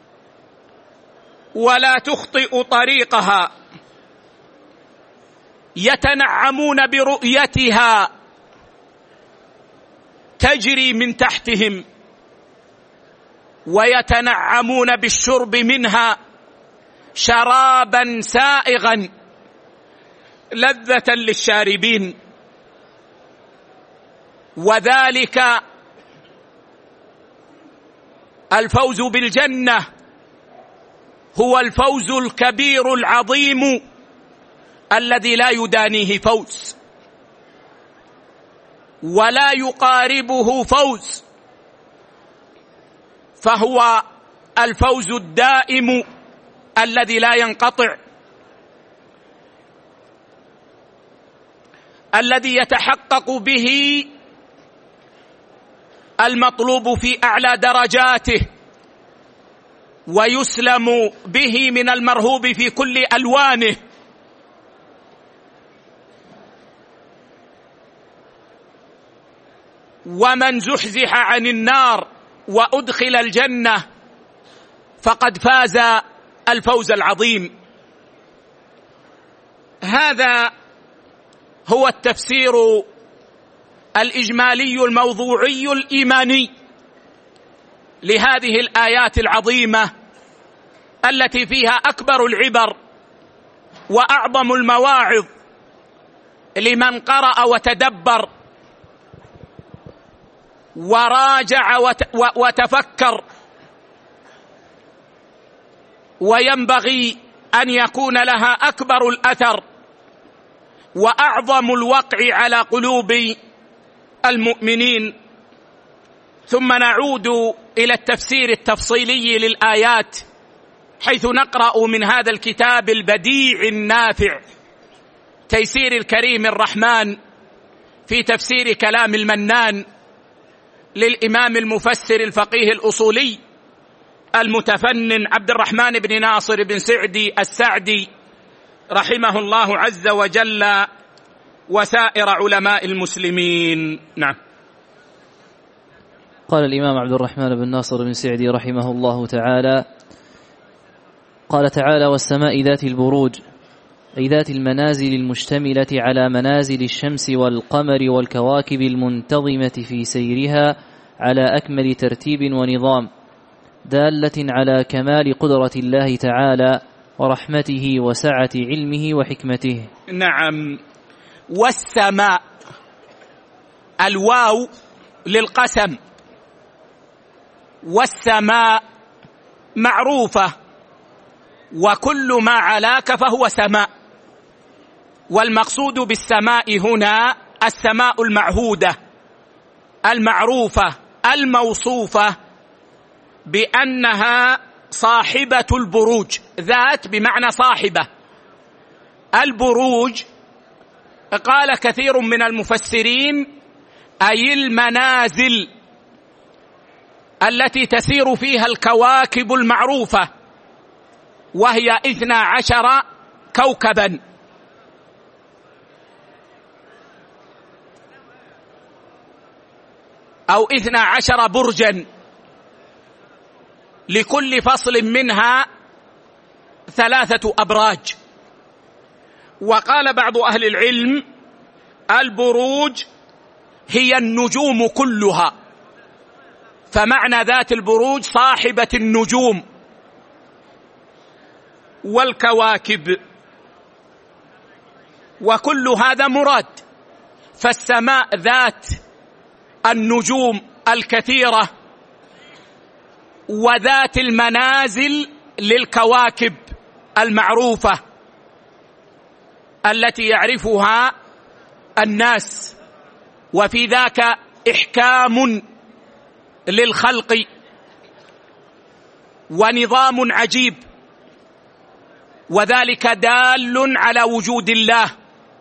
ولا تخطئ طريقها، يتنعمون برؤيتها تجري من تحتهم، ويتنعمون بالشرب منها شرابا سائغا لذة للشاربين. وذلك الفوز بالجنة هو الفوز الكبير العظيم الذي لا يدانيه فوز ولا يقاربه فوز، فهو الفوز الدائم الذي لا ينقطع. الذي يتحقق به المطلوب في أعلى درجاته ويسلم به من المرهوب في كل ألوانه. ومن زحزح عن النار وأدخل الجنة فقد فاز الفوز العظيم. هذا هو التفسير الإجمالي الموضوعي الإيماني لهذه الآيات العظيمة التي فيها أكبر العبر وأعظم المواعظ لمن قرأ وتدبر وراجع وتفكر. وينبغي أن يكون لها أكبر الأثر وأعظم الوقع على قلوب المؤمنين. ثم نعود إلى التفسير التفصيلي للآيات، حيث نقرأ من هذا الكتاب البديع النافع تيسير الكريم الرحمن في تفسير كلام المنان للإمام المفسر الفقيه الأصولي المتفنن عبد الرحمن بن ناصر بن سعدي السعدي رحمه الله عز وجل وسائر علماء المسلمين. نعم. قال الإمام عبد الرحمن بن ناصر بن سعدي رحمه الله تعالى: قال تعالى: والسماء ذات البروج، أي ذات المنازل المشتملة على منازل الشمس والقمر والكواكب المنتظمة في سيرها على أكمل ترتيب ونظام، دالة على كمال قدرة الله تعالى ورحمته وسعة علمه وحكمته. نعم. والسماء، الواو للقسم، والسماء معروفة، وكل ما علاك فهو سماء. والمقصود بالسماء هنا السماء المعهودة المعروفة الموصوفة بأنها صاحبة البروج. ذات بمعنى صاحبة. البروج قال كثير من المفسرين أي المنازل التي تسير فيها الكواكب المعروفة، وهي اثنا عشر كوكبا. أو اثنا عشر برجا، لكل فصل منها ثلاثة أبراج. وقال بعض أهل العلم البروج هي النجوم كلها، فمعنى ذات البروج صاحبة النجوم والكواكب، وكل هذا مراد. فالسماء ذات النجوم الكثيرة وذات المنازل للكواكب المعروفة التي يعرفها الناس، وفي ذاك إحكام للخلق ونظام عجيب، وذلك دال على وجود الله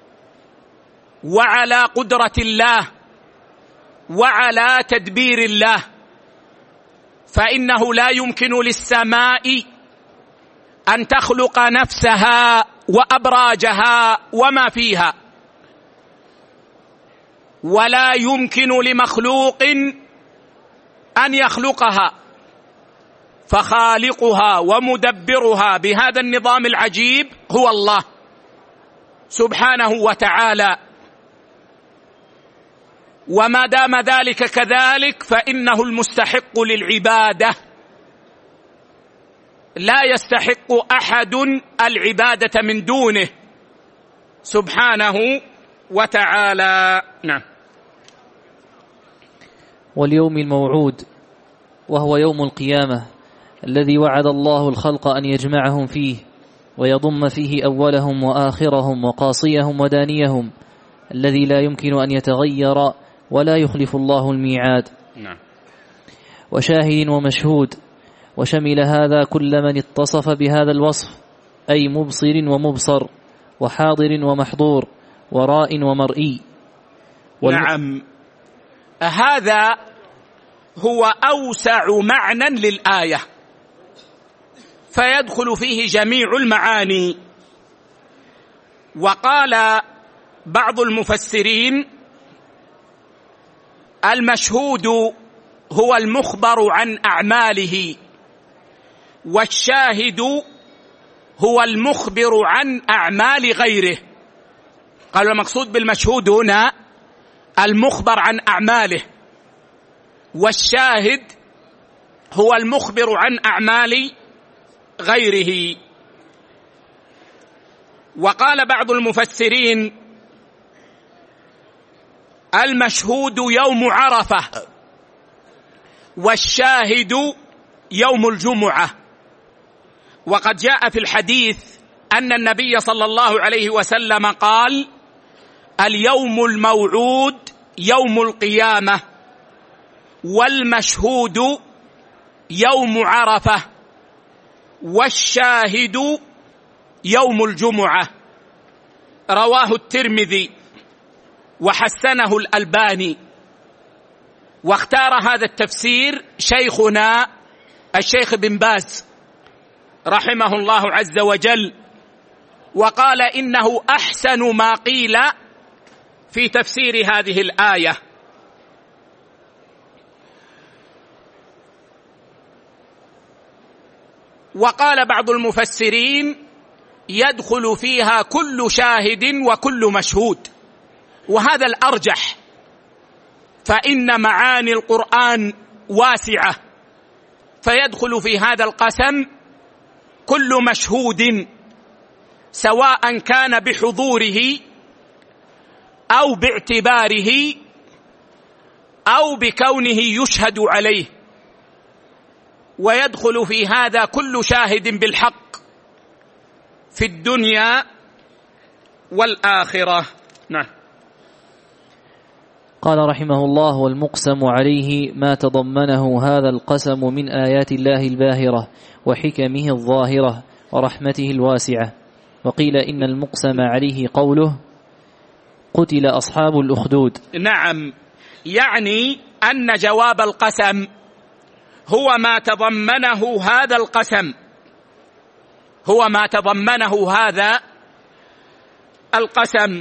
وعلى قدرة الله وعلى تدبير الله. فإنه لا يمكن للسماء أن تخلق نفسها وأبراجها وما فيها، ولا يمكن لمخلوق أن يخلقها، فخالقها ومدبرها بهذا النظام العجيب هو الله سبحانه وتعالى. وما دام ذلك كذلك فإنه المستحق للعبادة، لا يستحق أحد العبادة من دونه سبحانه وتعالى. نعم. واليوم الموعود، وهو يوم القيامة الذي وعد الله الخلق أن يجمعهم فيه ويضم فيه أولهم وآخرهم وقاصيهم ودانيهم، الذي لا يمكن أن يتغير ولا يخلف الله الميعاد. نعم. وشاهد ومشهود، وشمل هذا كل من اتصف بهذا الوصف، أي مبصر ومبصر وحاضر ومحضور وراء ومرئي. والم... نعم، هذا هو أوسع معنى للآية، فيدخل فيه جميع المعاني. وقال بعض المفسرين: المشهود هو المخبر عن أعماله، والشاهد هو المخبر عن أعمال غيره. قالوا المقصود بالمشهود هنا المخبر عن أعماله، والشاهد هو المخبر عن أعمال غيره. وقال بعض المفسرين: المشهود يوم عرفة، والشاهد يوم الجمعة. وقد جاء في الحديث أن النبي صلى الله عليه وسلم قال: اليوم الموعود يوم القيامة، والمشهود يوم عرفة، والشاهد يوم الجمعة. رواه الترمذي وحسنه الألباني. واختار هذا التفسير شيخنا الشيخ بن باز رحمه الله عز وجل، وقال إنه أحسن ما قيل في تفسير هذه الآية. وقال بعض المفسرين: يدخل فيها كل شاهد وكل مشهود، وهذا الأرجح، فإن معاني القرآن واسعة، فيدخل في هذا القسم كل مشهود، سواء كان بحضوره أو باعتباره أو بكونه يشهد عليه. ويدخل في هذا كل شاهد بالحق في الدنيا والآخرة. نعم. قال رحمه الله: والمقسم عليه ما تضمنه هذا القسم من آيات الله الباهرة وحكمه الظاهرة ورحمته الواسعة. وقيل إن المقسم عليه قوله: قتل أصحاب الأخدود. نعم، يعني أن جواب القسم هو ما تضمنه هذا القسم، هو ما تضمنه هذا القسم.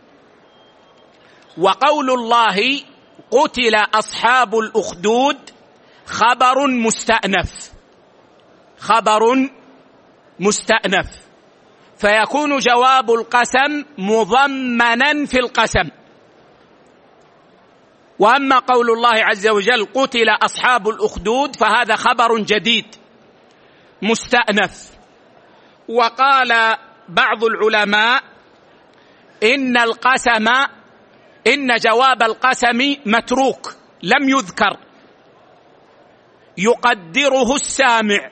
وقول الله قتل أصحاب الأخدود خبر مستأنف، خبر مستأنف، فيكون جواب القسم مضمنا في القسم. وأما قول الله عز وجل قتل أصحاب الأخدود فهذا خبر جديد مستأنف. وقال بعض العلماء إن القسم إن جواب القسم متروك لم يذكر، يقدره السامع.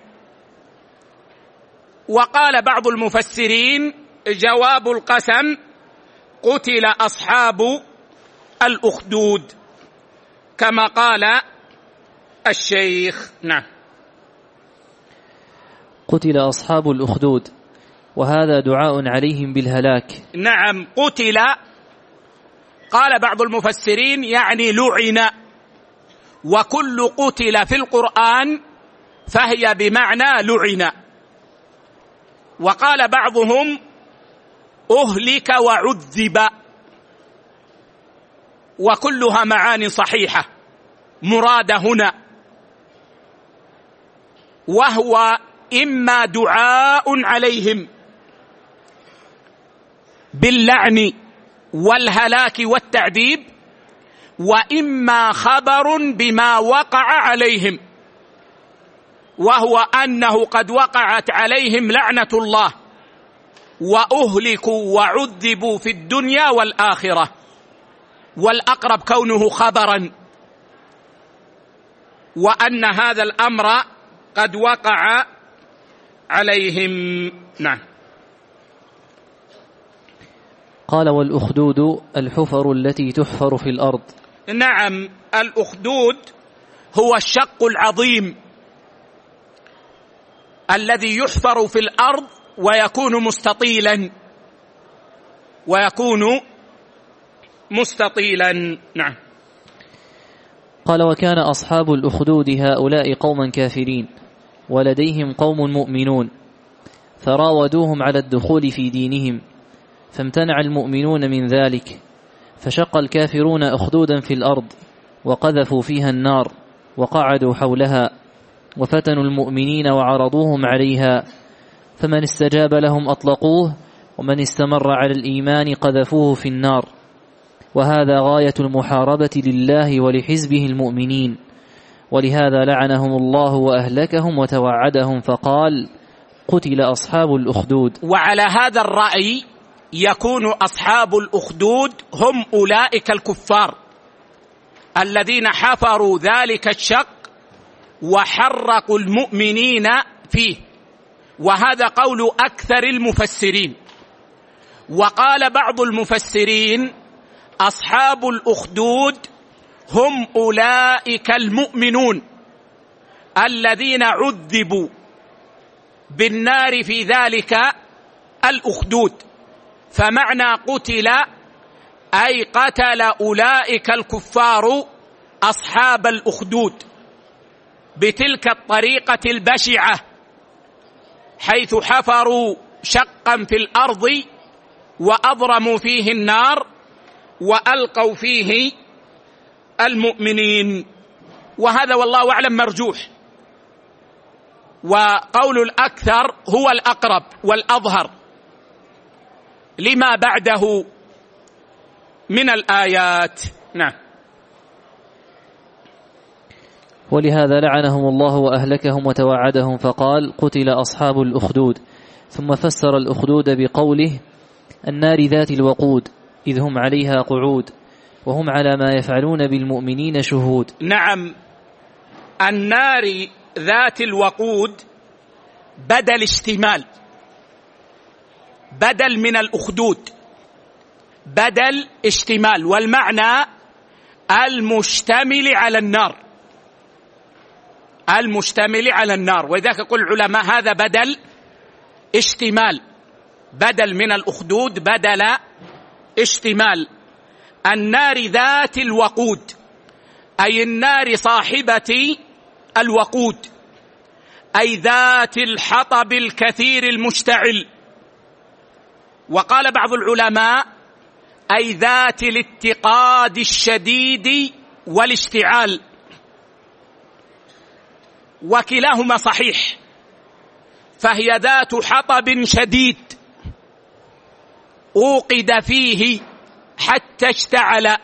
وقال بعض المفسرين جواب القسم قتل أصحاب الأخدود كما قال الشيخ. نعم. قتل أصحاب الأخدود، وهذا دعاء عليهم بالهلاك. نعم، قتل، قال بعض المفسرين يعني لعن، وكل قتل في القرآن فهي بمعنى لعن. وقال بعضهم أهلك وعذب، وكلها معاني صحيحة مرادة هنا، وهو إما دعاء عليهم باللعن والهلاك والتعذيب، وإما خبر بما وقع عليهم، وهو أنه قد وقعت عليهم لعنة الله وأهلكوا وعذبوا في الدنيا والآخرة، والأقرب كونه خبرا، وأن هذا الأمر قد وقع عليهم. نعم. قال: والأخدود الحفر التي تحفر في الأرض. نعم، الأخدود هو الشق العظيم الذي يحفر في الأرض ويكون مستطيلا ويكون مستطيلا. نعم. قال: وكان أصحاب الأخدود هؤلاء قوما كافرين ولديهم قوم مؤمنون فراودوهم على الدخول في دينهم فامتنع المؤمنون من ذلك، فشق الكافرون أخدودا في الأرض وقذفوا فيها النار وقعدوا حولها وفتنوا المؤمنين وعرضوهم عليها، فمن استجاب لهم أطلقوه ومن استمر على الإيمان قذفوه في النار. وهذا غاية المحاربة لله ولحزبه المؤمنين، ولهذا لعنهم الله وأهلكهم وتوعدهم فقال: قتل أصحاب الأخدود. وعلى هذا الرأي يكون أصحاب الأخدود هم أولئك الكفار الذين حفروا ذلك الشق وحرقوا المؤمنين فيه، وهذا قول أكثر المفسرين. وقال بعض المفسرين: أصحاب الأخدود هم أولئك المؤمنون الذين عذبوا بالنار في ذلك الأخدود، فمعنى قتل أي قتل أولئك الكفار أصحاب الأخدود بتلك الطريقة البشعة، حيث حفروا شقا في الأرض وأضرموا فيه النار وألقوا فيه المؤمنين. وهذا والله أعلم مرجوح، وقول الأكثر هو الأقرب والأظهر لما بعده من الآيات. نعم. ولهذا لعنهم الله وأهلكهم وتوعدهم فقال: قتل أصحاب الأخدود. ثم فسر الأخدود بقوله: النار ذات الوقود إذ هم عليها قعود وهم على ما يفعلون بالمؤمنين شهود. نعم، النار ذات الوقود بدل اشتمال، بدل من الأخدود، بدل اشتمال، والمعنى المشتمل على النار، المشتمل على النار. وذاك يقول العلماء هذا بدل اشتمال، بدل من الأخدود بدل اشتمال. النار ذات الوقود أي النار صاحبة الوقود، أي ذات الحطب الكثير المشتعل. وقال بعض العلماء: أي ذات الاتقاد الشديد والاشتعال، وكلاهما صحيح، فهي ذات حطب شديد أوقد فيه حتى اشتعل،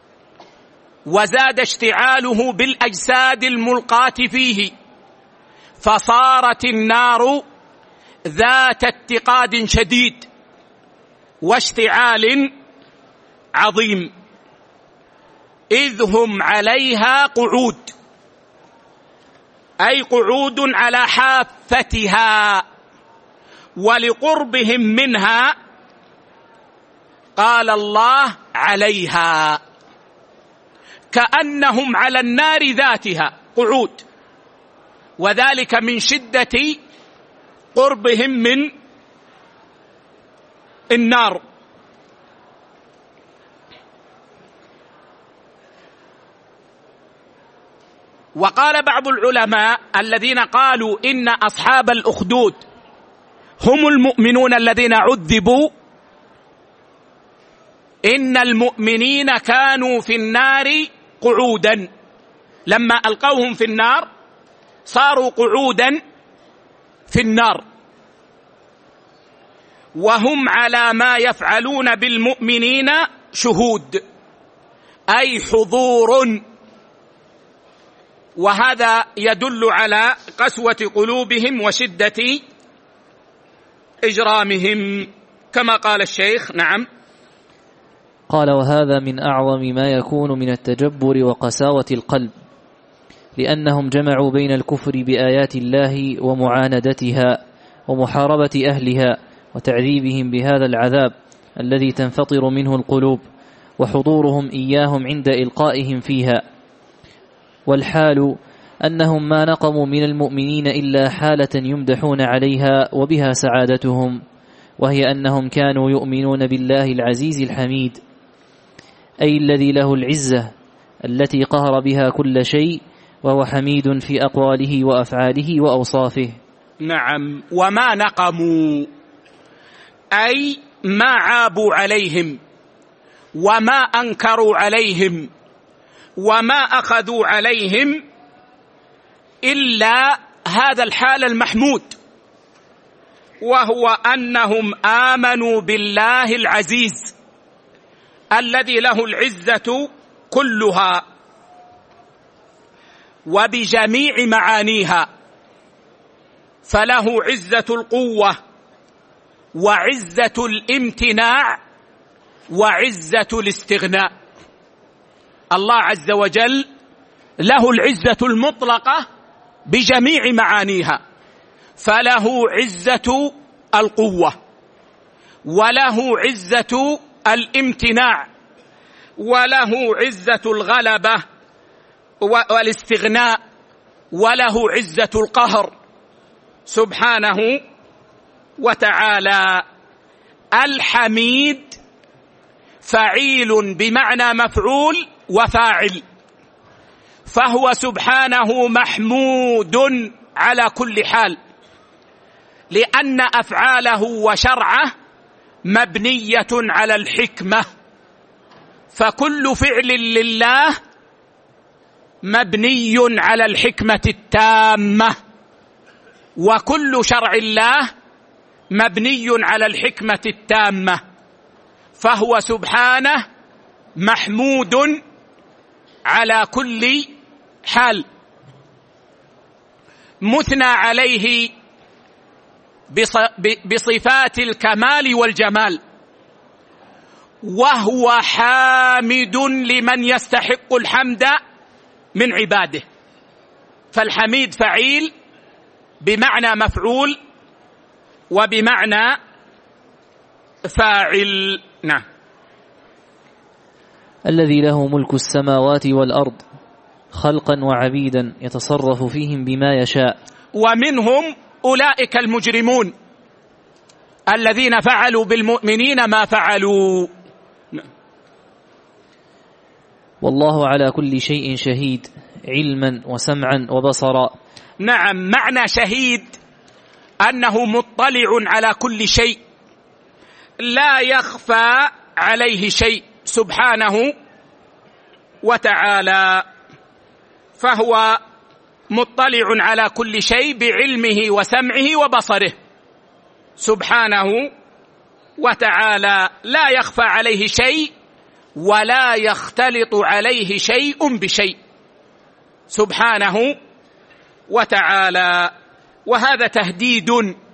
وزاد اشتعاله بالأجساد الملقاة فيه، فصارت النار ذات اتقاد شديد واشتعال عظيم، إذ هم عليها قعود، أي قعود على حافتها، ولقربهم منها قال الله عليها، كأنهم على النار ذاتها قعود، وذلك من شدة قربهم من النار. وقال بعض العلماء الذين قالوا إن أصحاب الأخدود هم المؤمنون الذين عذبوا: إن المؤمنين كانوا في النار قعودا، لما ألقوهم في النار صاروا قعودا في النار، وهم على ما يفعلون بالمؤمنين شهود، أي حضور. وهذا يدل على قسوة قلوبهم وشدة إجرامهم كما قال الشيخ. نعم. قال: وهذا من أعظم ما يكون من التجبر وقساوة القلب، لأنهم جمعوا بين الكفر بآيات الله ومعاندتها ومحاربة أهلها وتعذيبهم بهذا العذاب الذي تنفطر منه القلوب، وحضورهم إياهم عند إلقائهم فيها. والحال أنهم ما نقموا من المؤمنين إلا حالة يمدحون عليها وبها سعادتهم، وهي أنهم كانوا يؤمنون بالله العزيز الحميد، أي الذي له العزة التي قهر بها كل شيء، وهو حميد في أقواله وأفعاله وأوصافه. نعم. وما نقموا أي ما عابوا عليهم وما أنكروا عليهم وما أخذوا عليهم إلا هذا الحال المحمود، وهو أنهم آمنوا بالله العزيز الذي له العزة كلها وبجميع معانيها، فله عزة القوة وعزة الامتناع وعزة الاستغناء. الله عز وجل له العزة المطلقة بجميع معانيها، فله عزة القوة وله عزة الامتناع وله عزة الغلبة والاستغناء وله عزة القهر سبحانه وتعالى. الحميد فعيل بمعنى مفعول وفاعل، فهو سبحانه محمود على كل حال، لأن أفعاله وشرعه مبنية على الحكمة، فكل فعل لله مبني على الحكمة التامة، وكل شرع الله مبني على الحكمة التامة، فهو سبحانه محمود على كل حال، مثنى عليه بصفات الكمال والجمال، وهو حامد لمن يستحق الحمد من عباده. فالحميد فعيل بمعنى مفعول وبمعنى فاعل. نعم. الذي له ملك السماوات والأرض خلقا وعبيدا يتصرف فيهم بما يشاء. ومنهم أولئك المجرمون الذين فعلوا بالمؤمنين ما فعلوا. والله على كل شيء شهيد علما وسمعا وبصرا. نعم. معنى شهيد أنه مطلع على كل شيء، لا يخفى عليه شيء سبحانه وتعالى، فهو مطلع على كل شيء بعلمه وسمعه وبصره سبحانه وتعالى، لا يخفى عليه شيء ولا يختلط عليه شيء بشيء سبحانه وتعالى. وهذا تهديد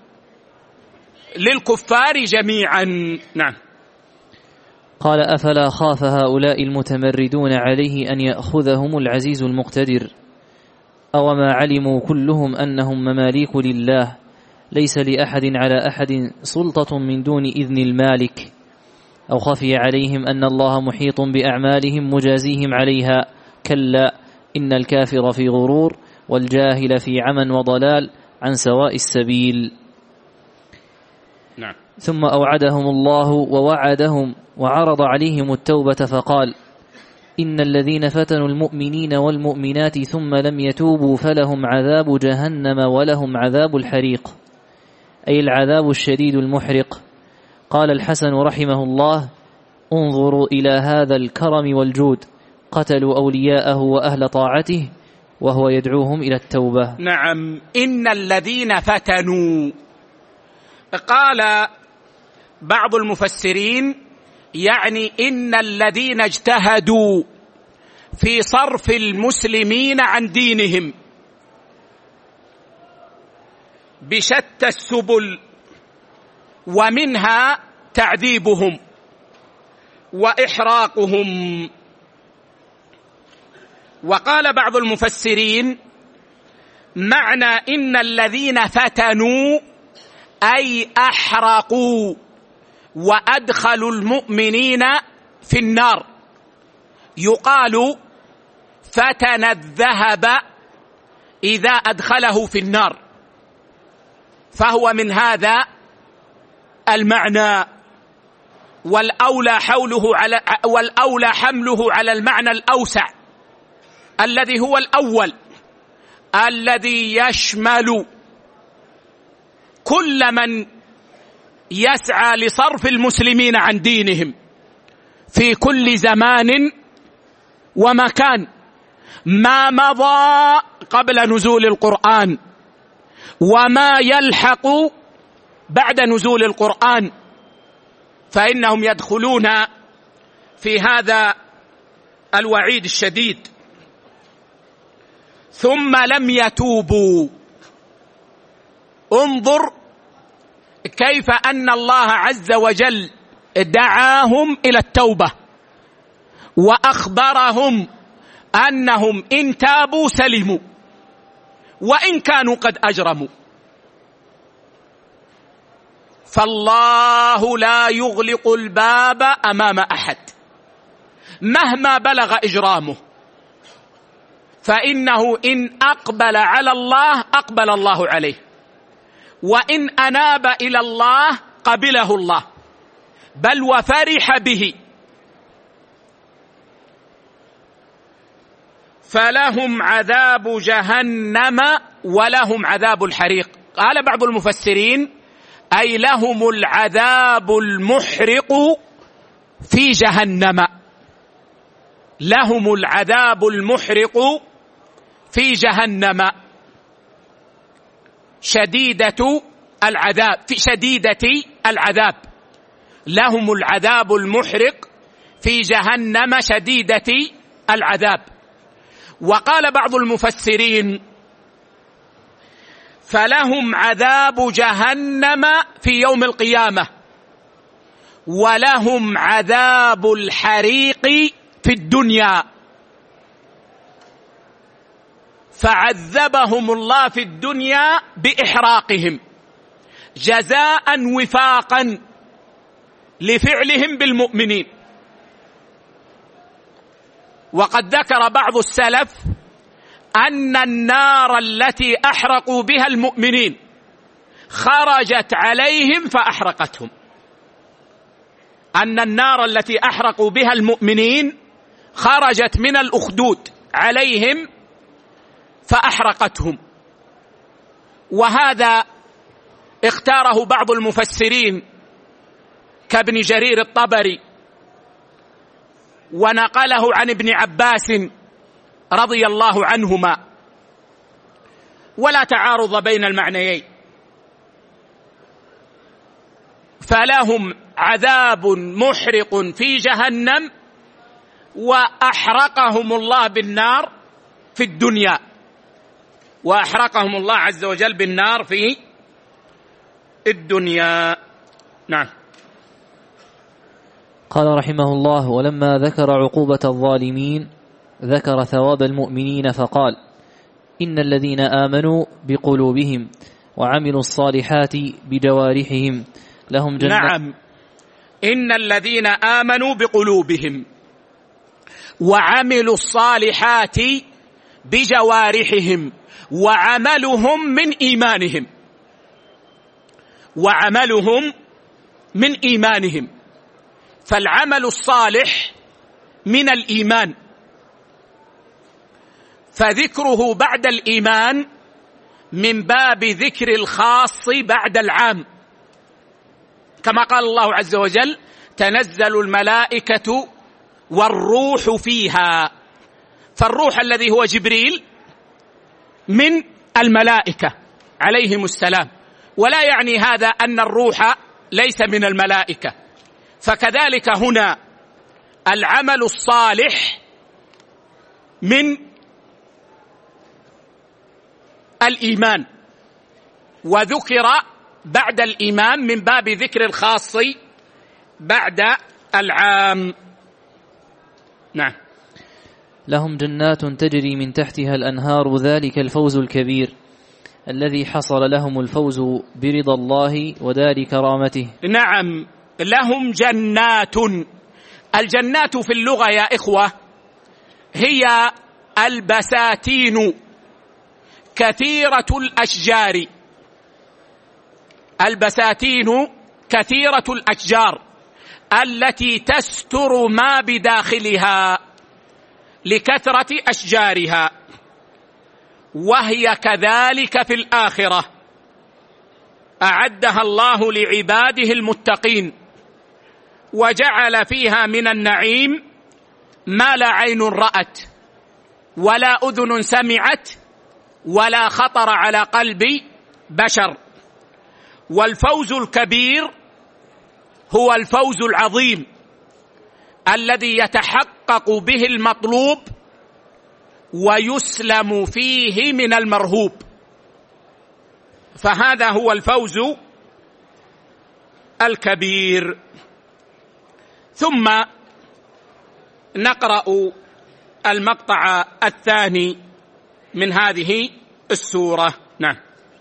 للكفار جميعا. نعم. قال أفلا خاف هؤلاء المتمردون عليه أن يأخذهم العزيز المقتدر، أوما علموا كلهم أنهم مماليك لله، ليس لأحد على أحد سلطة من دون إذن المالك، أو خفي عليهم أن الله محيط بأعمالهم مجازيهم عليها، كلا إن الكافر في غرور والجاهل في عمى وضلال عن سواء السبيل. نعم. ثم أوعدهم الله ووعدهم وعرض عليهم التوبة فقال إن الذين فتنوا المؤمنين والمؤمنات ثم لم يتوبوا فلهم عذاب جهنم ولهم عذاب الحريق، أي العذاب الشديد المحرق. قال الحسن رحمه الله انظروا إلى هذا الكرم والجود، قتلوا أولياءه وأهل طاعته وهو يدعوهم إلى التوبة. نعم. إن الذين فتنوا، قال بعض المفسرين يعني إن الذين اجتهدوا في صرف المسلمين عن دينهم بشتى السبل، ومنها تعذيبهم وإحراقهم. وقال بعض المفسرين معنى إن الذين فتنوا أي أحرقوا وأدخلوا المؤمنين في النار، يقال فتن الذهب إذا أدخله في النار، فهو من هذا المعنى. والأولى حوله على والأولى حمله على المعنى الأوسع الذي هو الأول، الذي يشمل كل من يسعى لصرف المسلمين عن دينهم في كل زمان ومكان، ما مضى قبل نزول القرآن وما يلحق بعد نزول القرآن، فإنهم يدخلون في هذا الوعيد الشديد. ثم لم يتوبوا. انظر كيف أن الله عز وجل دعاهم إلى التوبة وأخبرهم أنهم إن تابوا سلموا وإن كانوا قد أجرموا. فالله لا يغلق الباب أمام أحد مهما بلغ إجرامه، فإنه إن أقبل على الله أقبل الله عليه، وإن أناب إلى الله قبله الله، بل وفرح به. فلهم عذاب جهنم ولهم عذاب الحريق. قال بعض المفسرين أي لهم العذاب المحرق في جهنم، لهم العذاب المحرق في جهنم، شديدة العذاب في شديدة العذاب، لهم العذاب المحرق في جهنم شديدة العذاب. وقال بعض المفسرين فلهم عذاب جهنم في يوم القيامة ولهم عذاب الحريق في الدنيا، فعذبهم الله في الدنيا بإحراقهم جزاء وفاقا لفعلهم بالمؤمنين. وقد ذكر بعض السلف أن النار التي أحرقوا بها المؤمنين خرجت عليهم فأحرقتهم، أن النار التي أحرقوا بها المؤمنين خرجت من الأخدود عليهم فأحرقتهم. وهذا اختاره بعض المفسرين كابن جرير الطبري، ونقله عن ابن عباس رضي الله عنهما، ولا تعارض بين المعنيين. فلهم عذاب محرق في جهنم وأحرقهم الله بالنار في الدنيا، وأحرقهم الله عز وجل بالنار في الدنيا. نعم. قال رحمه الله: ولما ذكر عقوبة الظالمين ذكر ثواب المؤمنين فقال: إن الذين آمنوا بقلوبهم وعملوا الصالحات بجوارحهم لهم جنات. نعم، إن الذين آمنوا بقلوبهم وعملوا الصالحات بجوارحهم، وعملهم من إيمانهم، وعملهم من إيمانهم. فالعمل الصالح من الإيمان، فذكره بعد الإيمان من باب ذكر الخاص بعد العام، كما قال الله عز وجل: تنزل الملائكة والروح فيها. فالروح الذي هو جبريل من الملائكة عليهم السلام، ولا يعني هذا أن الروح ليس من الملائكة. فكذلك هنا العمل الصالح من الإيمان، وذكر بعد الإيمان من باب ذكر الخاص بعد العام. نعم. لهم جنات تجري من تحتها الأنهار ذلك الفوز الكبير الذي حصل لهم الفوز برضا الله ودار كرامته. نعم، لهم جنات. الجنات في اللغة يا إخوة هي البساتين كثيرة الأشجار، البساتين كثيرة الأشجار التي تستر ما بداخلها لكثرة أشجارها، وهي كذلك في الآخرة أعدها الله لعباده المتقين، وجعل فيها من النعيم ما لا عين رأت ولا أذن سمعت ولا خطر على قلب بشر. والفوز الكبير هو الفوز العظيم الذي يتحقق به المطلوب ويسلم فيه من المرهوب، فهذا هو الفوز الكبير. ثم نقرأ المقطع الثاني من هذه السورة. نعم.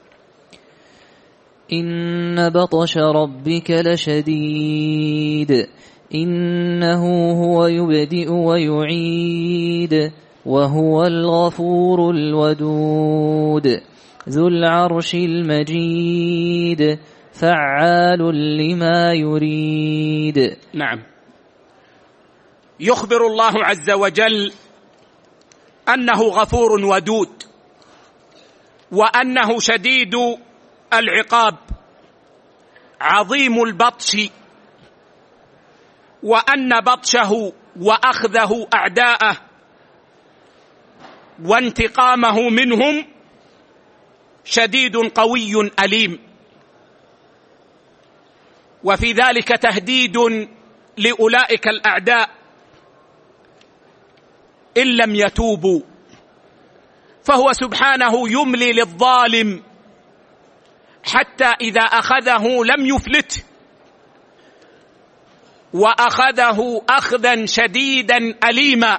إن بطش ربك لشديد إنه هو يبدئ ويعيد وهو الغفور الودود ذو العرش المجيد فعال لما يريد. نعم. يخبر الله عز وجل أنه غفور ودود، وأنه شديد العقاب عظيم البطش، وأن بطشه وأخذه أعداءه وانتقامه منهم شديد قوي أليم، وفي ذلك تهديد لأولئك الأعداء إن لم يتوبوا، فهو سبحانه يملي للظالم حتى إذا أخذه لم يفلته، وأخذه أخذا شديدا أليما،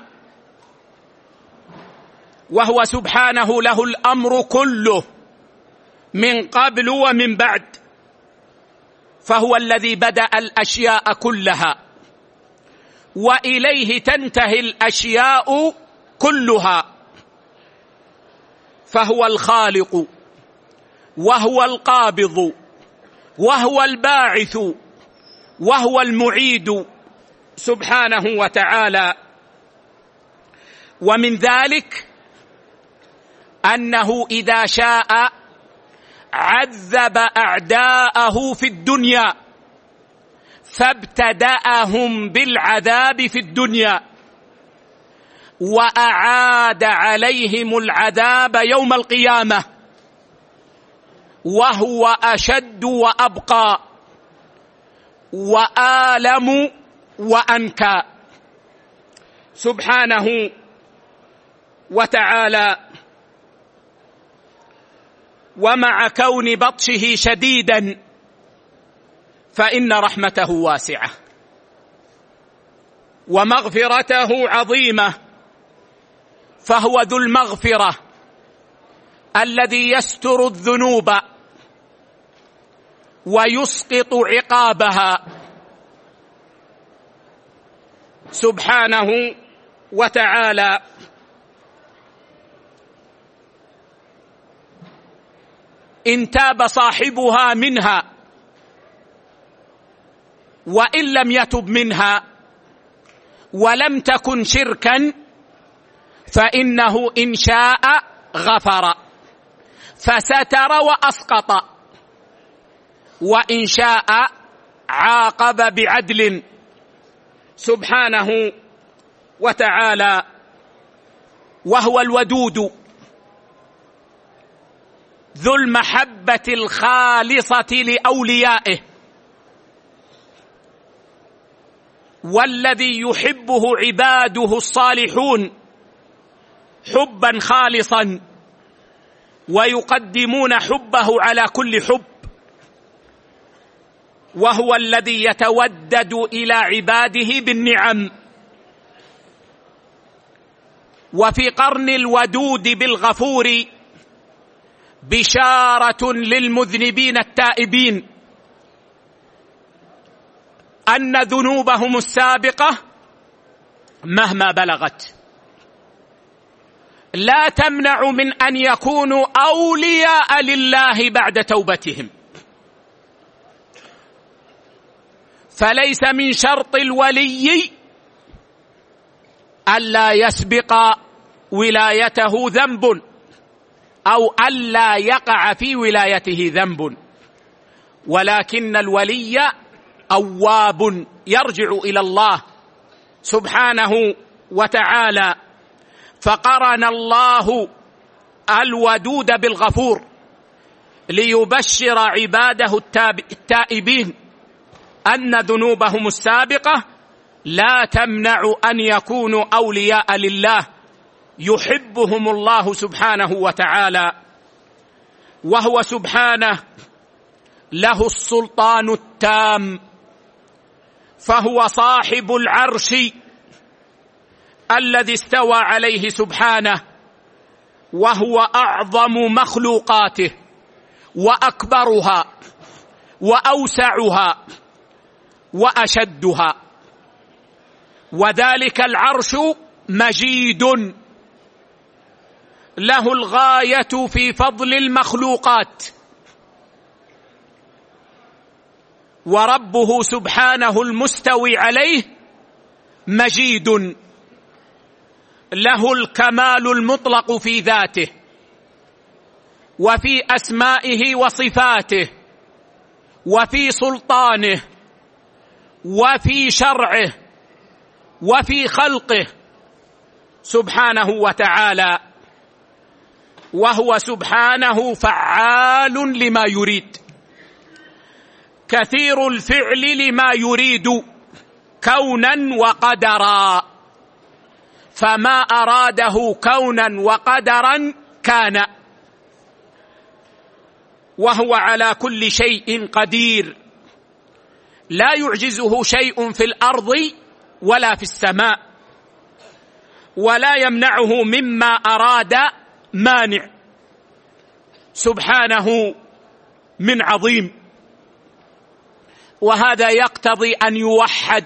وهو سبحانه له الأمر كله من قبل ومن بعد، فهو الذي بدأ الأشياء كلها وإليه تنتهي الأشياء كلها، فهو الخالق وهو القابض وهو الباعث وهو المعيد سبحانه وتعالى. ومن ذلك أنه إذا شاء عذب أعداءه في الدنيا فابتدأهم بالعذاب في الدنيا وأعاد عليهم العذاب يوم القيامة، وهو أشد وأبقى وآلم وأنكى سبحانه وتعالى. ومع كون بطشه شديدا فإن رحمته واسعة ومغفرته عظيمة، فهو ذو المغفرة الذي يستر الذنوب ويسقط عقابها سبحانه وتعالى. إن تاب صاحبها منها وإن لم يتب منها ولم تكن شركا فإنه إن شاء غفر فستر وأسقط، وإن شاء عاقب بعدل سبحانه وتعالى. وهو الودود ذو المحبة الخالصة لأوليائه، والذي يحبه عباده الصالحون حبا خالصا ويقدمون حبه على كل حب، وهو الذي يتودد إلى عباده بالنعم. وفي قرن الودود بالغفور بشارة للمذنبين التائبين أن ذنوبهم السابقة مهما بلغت لا تمنع من أن يكونوا أولياء لله بعد توبتهم، فليس من شرط الولي ألا يسبق ولايته ذنب أو ألا يقع في ولايته ذنب، ولكن الولي أواب يرجع إلى الله سبحانه وتعالى، فقرن الله الودود بالغفور ليبشر عباده التائبين أن ذنوبهم السابقة لا تمنع أن يكونوا أولياء لله يحبهم الله سبحانه وتعالى، وهو سبحانه له السلطان التام، فهو صاحب العرش الذي استوى عليه سبحانه، وهو أعظم مخلوقاته وأكبرها وأوسعها وأشدها، وذلك العرش مجيد له الغاية في فضل المخلوقات، وربه سبحانه المستوي عليه مجيد له الكمال المطلق في ذاته وفي أسمائه وصفاته وفي سلطانه وفي شرعه وفي خلقه سبحانه وتعالى، وهو سبحانه فعال لما يريد، كثير الفعل لما يريد كونا وقدرا، فما أراده كونا وقدرا كان، وهو على كل شيء قدير، لا يعجزه شيء في الأرض ولا في السماء، ولا يمنعه مما أراد مانع سبحانه من عظيم، وهذا يقتضي أن يوحد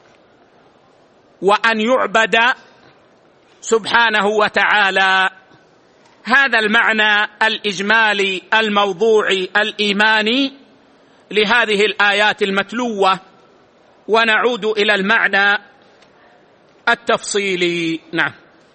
وأن يعبد سبحانه وتعالى. هذا المعنى الإجمالي الموضوعي الإيماني لهذه الآيات المتلوة، ونعود إلى المعنى التفصيلي. نعم.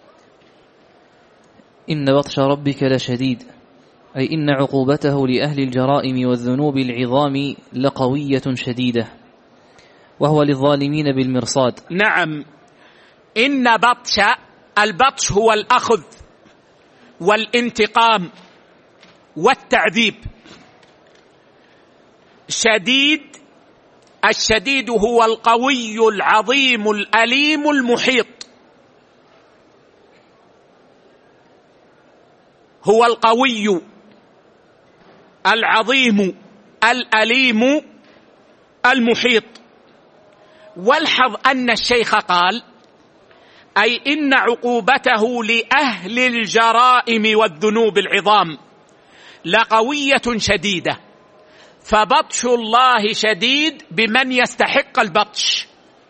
إن بطش ربك لشديد، أي إن عقوبته لأهل الجرائم والذنوب العظام لقوية شديدة، وهو للظالمين بالمرصاد. نعم، إن بطش، البطش هو الأخذ والانتقام والتعذيب. شديد، الشديد هو القوي العظيم الأليم المحيط، هو القوي العظيم الأليم المحيط. والحظ أن الشيخ قال أي إن عقوبته لأهل الجرائم والذنوب العظام لقوية شديدة، فبطش الله شديد بمن يستحق البطش،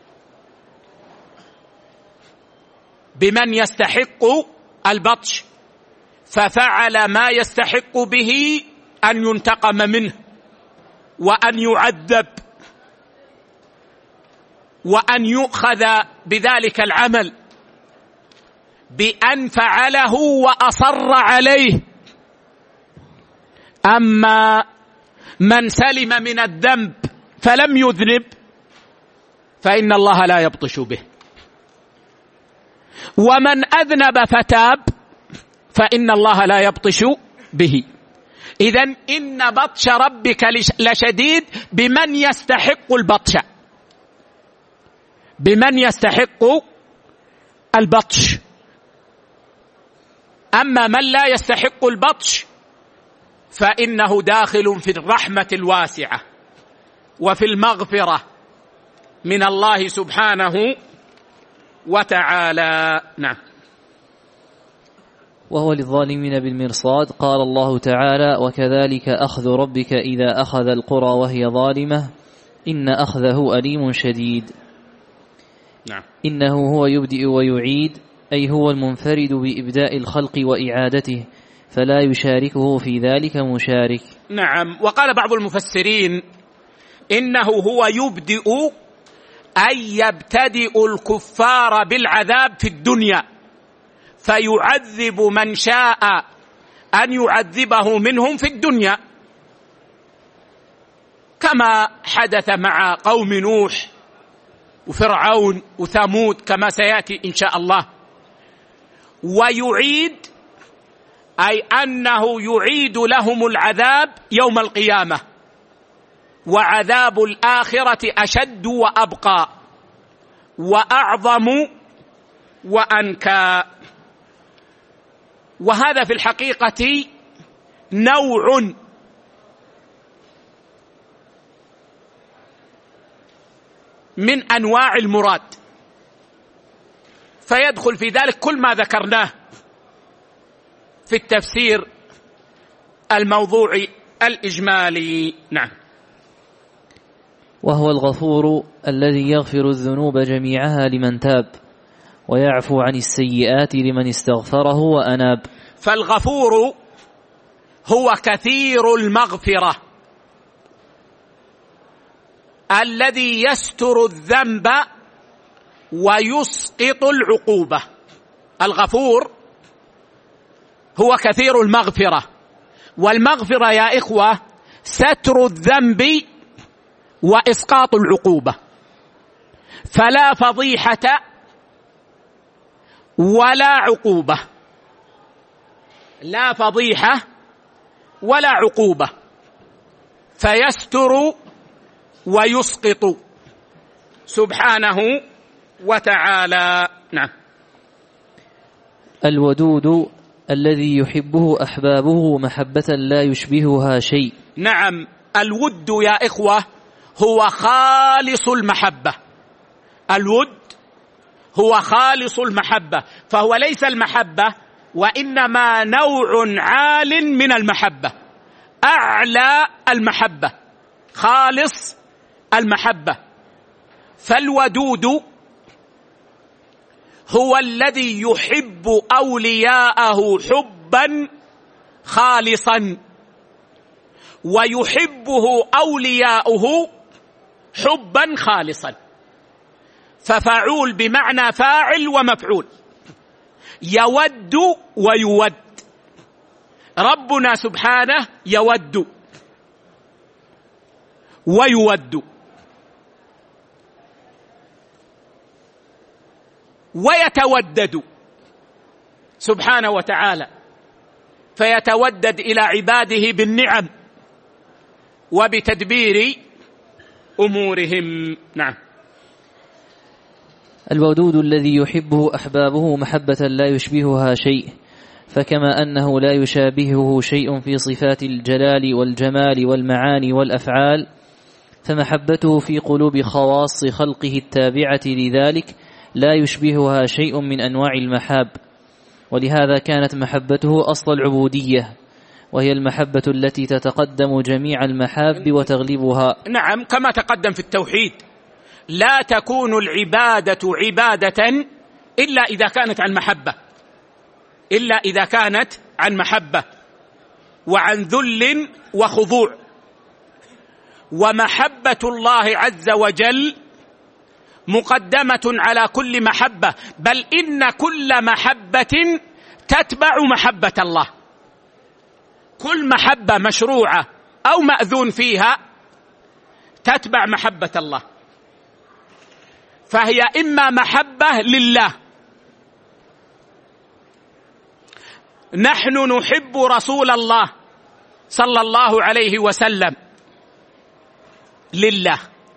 بمن يستحق البطش، ففعل ما يستحق به أن ينتقم منه وأن يعذب وأن يؤخذ بذلك العمل بأن فعله وأصر عليه. أما من سلم من الذنب فلم يذنب فإن الله لا يبطش به، ومن أذنب فتاب فإن الله لا يبطش به. إذن إن بطش ربك لشديد بمن يستحق البطش، بمن يستحق البطش. أما من لا يستحق البطش فإنه داخل في الرحمة الواسعة وفي المغفرة من الله سبحانه وتعالى. نعم. وهو للظالمين بالمرصاد. قال الله تعالى: وكذلك أخذ ربك إذا أخذ القرى وهي ظالمة إن أخذه أليم شديد. نعم. إنه هو يبدئ ويعيد، أي هو المنفرد بإبداء الخلق وإعادته، فلا يشاركه في ذلك مشارك. نعم. وقال بعض المفسرين إنه هو يبدئ أي يبتدئ الكفار بالعذاب في الدنيا فيعذب من شاء أن يعذبه منهم في الدنيا، كما حدث مع قوم نوح وفرعون وثمود كما سيأتي إن شاء الله. ويعيد أي أنه يعيد لهم العذاب يوم القيامة، وعذاب الآخرة أشد وأبقى وأعظم وأنكى. وهذا في الحقيقة نوع من أنواع المراد، فيدخل في ذلك كل ما ذكرناه في التفسير الموضوعي الإجمالي. نعم. وهو الغفور الذي يغفر الذنوب جميعها لمن تاب ويعفو عن السيئات لمن استغفره وأناب. فالغفور هو كثير المغفرة الذي يستر الذنب ويسقط العقوبة. الغفور هو كثير المغفرة، والمغفرة يا إخوة ستر الذنب وإسقاط العقوبة، فلا فضيحة ولا عقوبة، لا فضيحة ولا عقوبة، فيستر ويسقط سبحانه وتعالى. نعم. الودود الذي يحبه أحبابه محبة لا يشبهها شيء. نعم، الود يا إخوة هو خالص المحبة. الود هو خالص المحبة، فهو ليس المحبة وإنما نوع عال من المحبة، أعلى المحبة، خالص المحبة. فالودود هو الذي يحب أولياءه حبا خالصا، ويحبه أولياؤه حبا خالصا، ففعول بمعنى فاعل ومفعول، يود ويود. ربنا سبحانه يود ويود، ويتودد سبحانه وتعالى، فيتودد إلى عباده بالنعم وبتدبير أمورهم. نعم. الودود الذي يحبه أحبابه محبة لا يشبهها شيء، فكما أنه لا يشابهه شيء في صفات الجلال والجمال والمعاني والأفعال، فمحبته في قلوب خواص خلقه التابعة لذلك لا يشبهها شيء من أنواع المحاب. ولهذا كانت محبته أصل العبودية، وهي المحبة التي تتقدم جميع المحاب وتغلبها. نعم، كما تقدم في التوحيد، لا تكون العبادة عبادة إلا إذا كانت عن محبة، إلا إذا كانت عن محبة وعن ذل وخضوع. ومحبة الله عز وجل مقدمة على كل محبة، بل إن كل محبة تتبع محبة الله. كل محبة مشروعة أو مأذون فيها تتبع محبة الله، فهي إما محبة لله، نحن نحب رسول الله صلى الله عليه وسلم لله،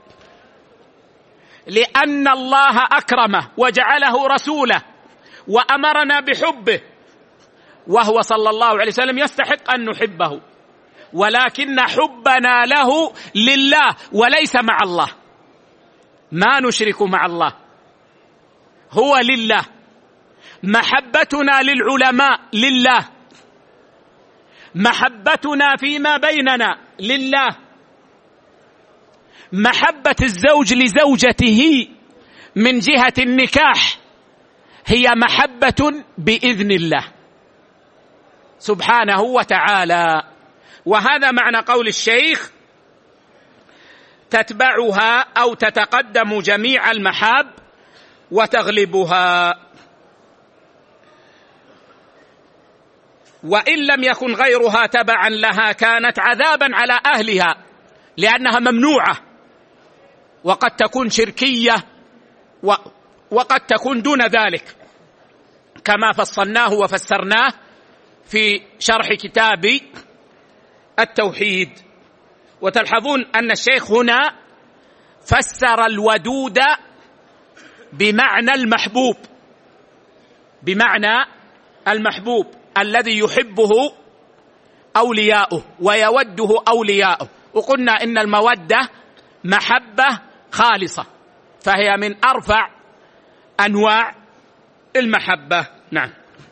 لأن الله أكرمه وجعله رسوله وأمرنا بحبه، وهو صلى الله عليه وسلم يستحق أن نحبه، ولكن حبنا له لله وليس مع الله، ما نشرك مع الله، هو لله. محبتنا للعلماء لله، محبتنا فيما بيننا لله، محبة الزوج لزوجته من جهة النكاح هي محبة بإذن الله سبحانه وتعالى. وهذا معنى قول الشيخ: تتبعها أو تتقدم جميع المحاب وتغلبها، وإن لم يكن غيرها تبعا لها كانت عذابا على أهلها، لأنها ممنوعة، وقد تكون شركية وقد تكون دون ذلك، كما فصلناه وفسرناه في شرح كتاب التوحيد. وتلحظون أن الشيخ هنا فسر الودود بمعنى المحبوب، بمعنى المحبوب الذي يحبه أولياؤه ويوده أولياؤه. وقلنا إن المودة محبة خالصة، فهي من أرفع أنواع المحبة. نعم.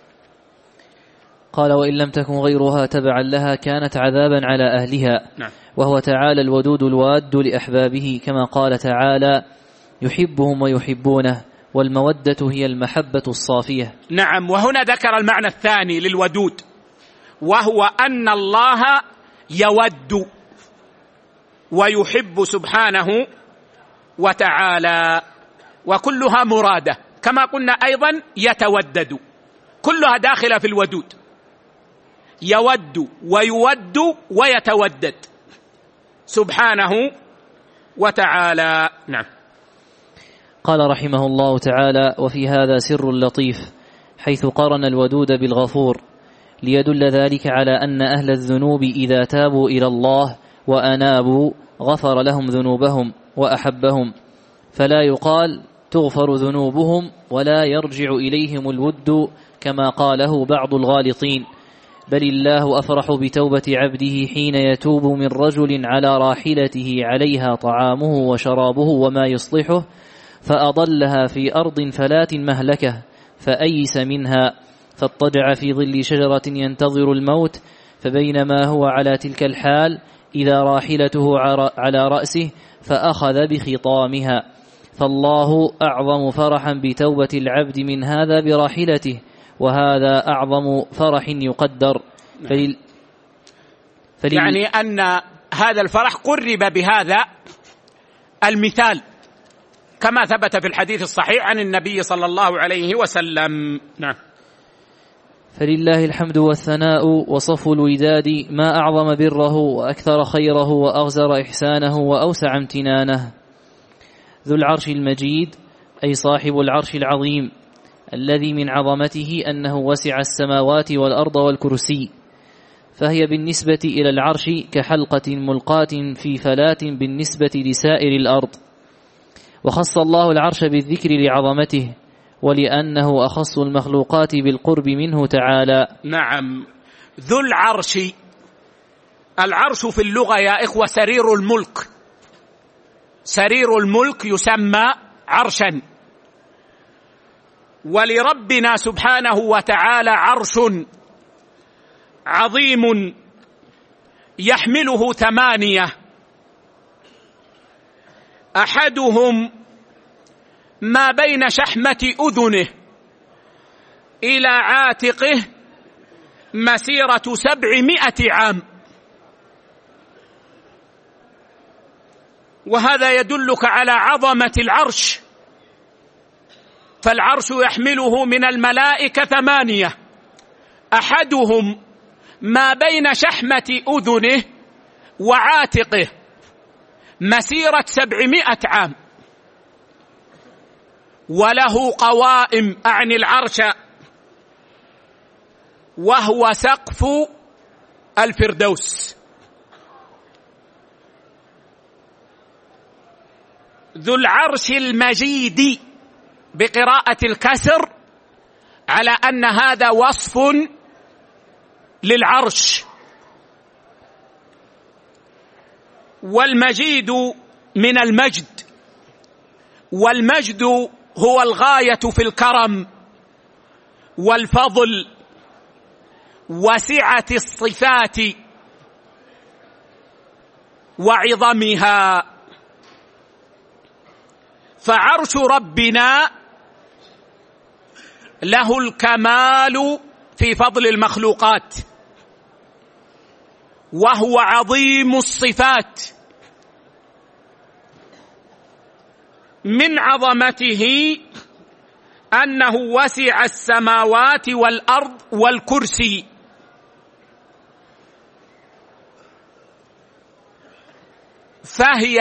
قال: وإن لم تكن غيرها تبعا لها كانت عذابا على أهلها. نعم. وهو تعالى الودود الواد لأحبابه، كما قال تعالى: يحبهم ويحبونه، والمودة هي المحبة الصافية. نعم. وهنا ذكر المعنى الثاني للودود، وهو أن الله يود ويحب سبحانه وتعالى، وكلها مرادة. كما قلنا أيضا يتودد، كلها داخلة في الودود، يود ويود ويتودد سبحانه وتعالى. نعم. قال رحمه الله تعالى: وفي هذا سر لطيف، حيث قرن الودود بالغفور، ليدل ذلك على أن أهل الذنوب إذا تابوا إلى الله وأنابوا غفر لهم ذنوبهم وأحبهم، فلا يقال تغفر ذنوبهم ولا يرجع إليهم الود كما قاله بعض الغالطين، بل الله أفرح بتوبة عبده حين يتوب من رجل على راحلته عليها طعامه وشرابه وما يصلحه، فأضلها في أرض فلات مهلكة فأيس منها، فاضطجع في ظل شجرة ينتظر الموت، فبينما هو على تلك الحال إذا راحلته على رأسه فأخذ بخطامها، فالله أعظم فرحا بتوبة العبد من هذا براحلته، وهذا أعظم فرح يقدر. فلل... فلل... يعني أن هذا الفرح قرب بهذا المثال، كما ثبت في الحديث الصحيح عن النبي صلى الله عليه وسلم. نعم. فلله الحمد والثناء وصف الوداد، ما أعظم بره وأكثر خيره وأغزر إحسانه وأوسع امتنانه. ذو العرش المجيد، أي صاحب العرش العظيم، الذي من عظمته أنه وسع السماوات والأرض والكرسي، فهي بالنسبة إلى العرش كحلقة ملقاة في فلات بالنسبة لسائر الأرض. وخص الله العرش بالذكر لعظمته، ولأنه أخص المخلوقات بالقرب منه تعالى. نعم. ذو العرش، العرش في اللغة يا إخوة سرير الملك، سرير الملك يسمى عرشا، ولربنا سبحانه وتعالى عرش عظيم يحمله ثمانية، أحدهم ما بين شحمة أذنه إلى عاتقه مسيرة سبعمائة عام، وهذا يدلك على عظمة العرش. فالعرش يحمله من الملائكة ثمانية، أحدهم ما بين شحمة أذنه وعاتقه مسيرة سبعمائة عام، وله قوائم أعني العرش، وهو سقف الفردوس. ذو العرش المجيد بقراءة الكسر، على أن هذا وصف للعرش، والمجيد من المجد، والمجد هو الغاية في الكرم والفضل وسعة الصفات وعظمها. فعرش ربنا له الكمال في فضل المخلوقات، وهو عظيم الصفات، من عظمته أنه وسع السماوات والأرض والكرسي، فهي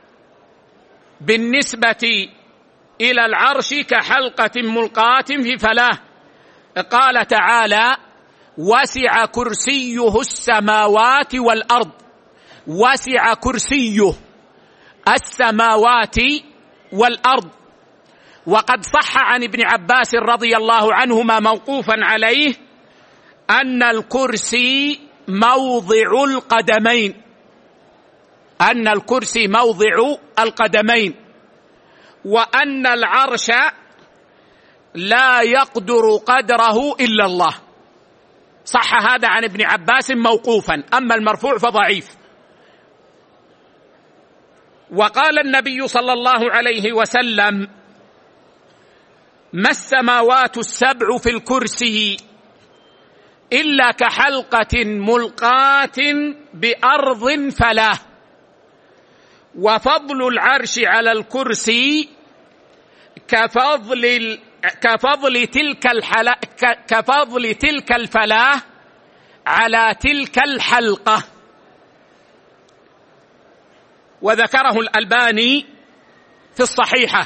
بالنسبة إلى العرش كحلقة ملقاة في فلاة. قال تعالى: وسع كرسيه السماوات والأرض. وسع كرسيه السماوات والأرض. وقد صح عن ابن عباس رضي الله عنهما موقوفا عليه أن الكرسي موضع القدمين، أن الكرسي موضع القدمين، وأن العرش لا يقدر قدره إلا الله. صح هذا عن ابن عباس موقوفا، أما المرفوع فضعيف. وقال النبي صلى الله عليه وسلم: ما السماوات السبع في الكرسي إلا كحلقة ملقاة بأرض فلاة، وفضل العرش على الكرسي كفضل كفضل تلك الحلا كفضل تلك الفلاة على تلك الحلقة. وذكره الألباني في الصحيحة،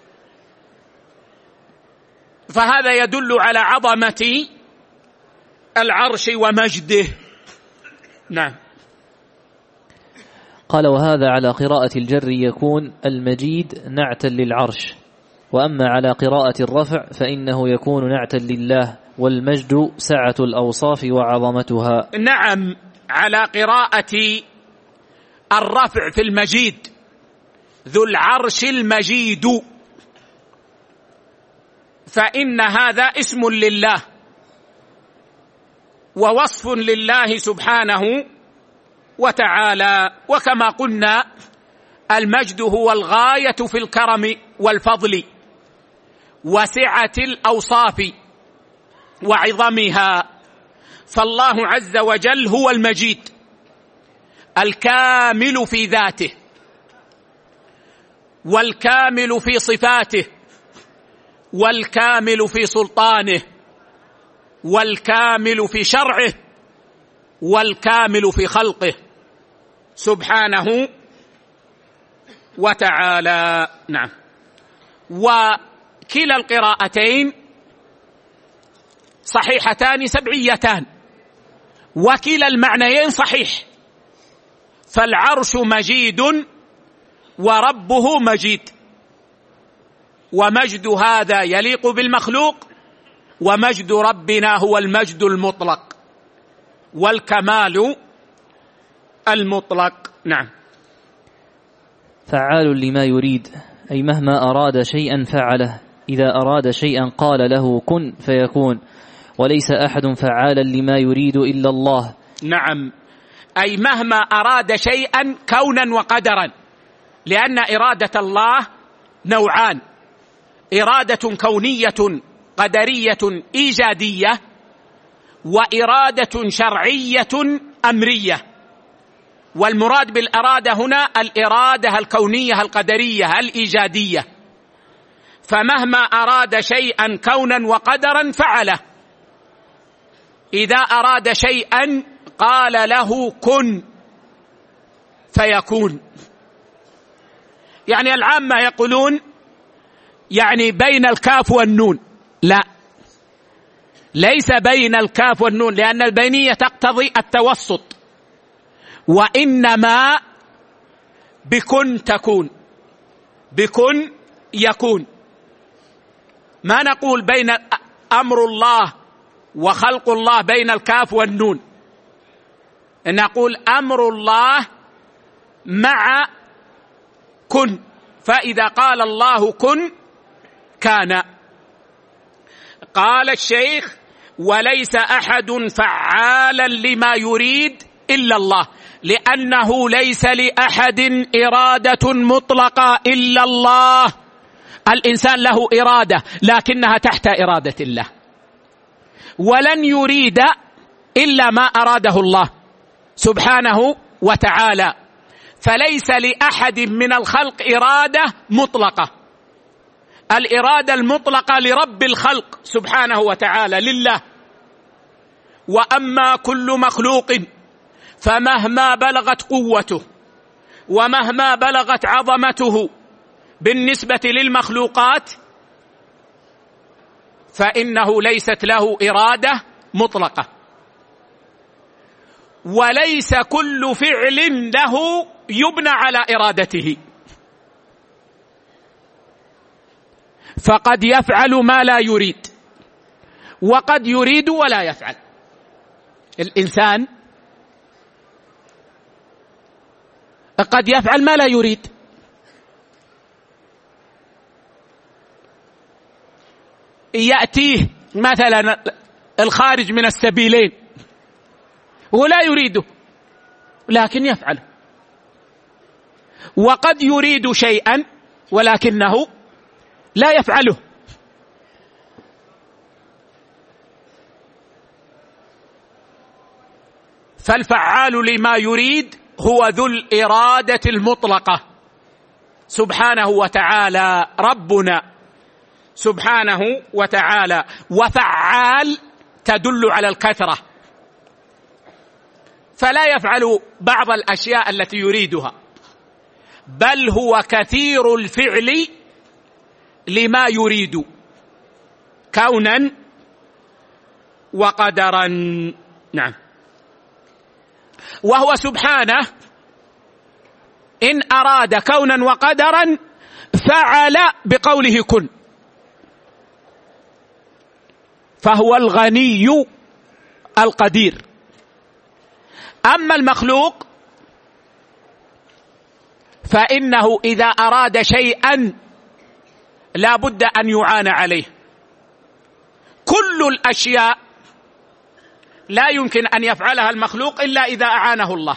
فهذا يدل على عظمة العرش ومجده. نعم. قال: وهذا على قراءة الجر يكون المجيد نعتا للعرش، وأما على قراءة الرفع فإنه يكون نعتا لله، والمجد سعة الأوصاف وعظمتها. نعم، على قراءة الرفع في المجيد، ذو العرش المجيد، فإن هذا اسم لله ووصف لله سبحانه وتعالى. وكما قلنا المجد هو الغاية في الكرم والفضل وسعة الأوصاف وعظمها، فالله عز وجل هو المجيد الكامل في ذاته، والكامل في صفاته، والكامل في سلطانه، والكامل في شرعه، والكامل في خلقه سبحانه وتعالى. نعم. وكلا القراءتين صحيحتان سبعيتان، وكلا المعنيين صحيح، فالعرش مجيد وربه مجيد، ومجد هذا يليق بالمخلوق، ومجد ربنا هو المجد المطلق والكمال المطلق. نعم. فعال لما يريد، أي مهما أراد شيئا فعله، إذا أراد شيئا قال له كن فيكون، وليس أحد فعالا لما يريد إلا الله. نعم، أي مهما أراد شيئا كونا وقدرا، لأن إرادة الله نوعان: إرادة كونية قدرية إيجادية، وإرادة شرعية أمرية. والمراد بالإرادة هنا الإرادة الكونية القدرية الإيجادية، فمهما أراد شيئا كونا وقدرا فعله. إذا أراد شيئا قال له كن فيكون. يعني العامة يقولون يعني بين الكاف والنون، لا، ليس بين الكاف والنون، لأن البينية تقتضي التوسط، وإنما بكن تكون، بكن يكون. ما نقول بين أمر الله وخلق الله بين الكاف والنون، نقول أمر الله مع كن، فإذا قال الله كن كان. قال الشيخ: وليس أحد فعالا لما يريد إلا الله، لأنه ليس لأحد إرادة مطلقة إلا الله. الإنسان له إرادة لكنها تحت إرادة الله، ولن يريد إلا ما أراده الله سبحانه وتعالى، فليس لأحد من الخلق إرادة مطلقة، الإرادة المطلقة لرب الخلق سبحانه وتعالى لله. وأما كل مخلوق فمهما بلغت قوته ومهما بلغت عظمته بالنسبة للمخلوقات فإنه ليست له إرادة مطلقة، وليس كل فعل له يبنى على إرادته، فقد يفعل ما لا يريد وقد يريد ولا يفعل. الإنسان قد يفعل ما لا يريد، يأتيه مثلا الخارج من السبيلين ولا يريده لكن يفعله، وقد يريد شيئا ولكنه لا يفعله. فالفعال لما يريد هو ذو الإرادة المطلقة سبحانه وتعالى ربنا سبحانه وتعالى. وفعال تدل على الكثرة، فلا يفعل بعض الأشياء التي يريدها، بل هو كثير الفعل لما يريد كونا وقدرا. نعم. وهو سبحانه إن أراد كونا وقدرا فعل بقوله كن، فهو الغني القدير. أما المخلوق فإنه إذا أراد شيئا لا بد أن يعان عليه. كل الأشياء لا يمكن أن يفعلها المخلوق إلا إذا أعانه الله،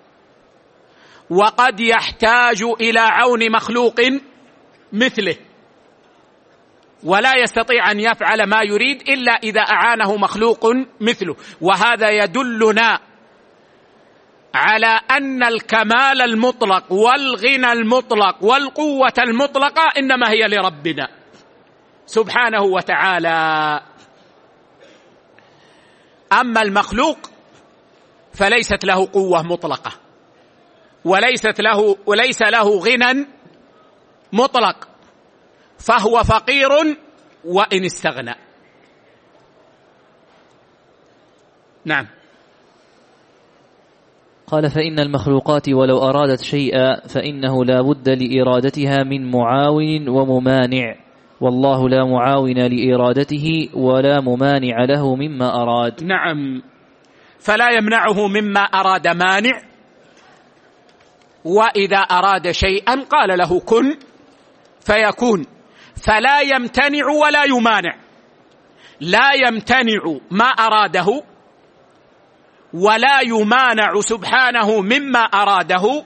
وقد يحتاج إلى عون مخلوق مثله، ولا يستطيع أن يفعل ما يريد إلا إذا أعانه مخلوق مثله. وهذا يدلنا على أن الكمال المطلق والغنى المطلق والقوة المطلقة إنما هي لربنا سبحانه وتعالى. أما المخلوق فليست له قوة مطلقة وليست له وليس له غنى مطلق، فهو فقير وإن استغنى. نعم. قال: فإن المخلوقات ولو أرادت شيئا فإنه لا بد لإرادتها من معاون وممانع، والله لا معاون لإرادته ولا ممانع له مما أراد. نعم. فلا يمنعه مما أراد مانع، وإذا أراد شيئا قال له كن فيكون، فلا يمتنع ولا يمانع. لا يمتنع ما أراده ولا يمانع سبحانه مما أراده،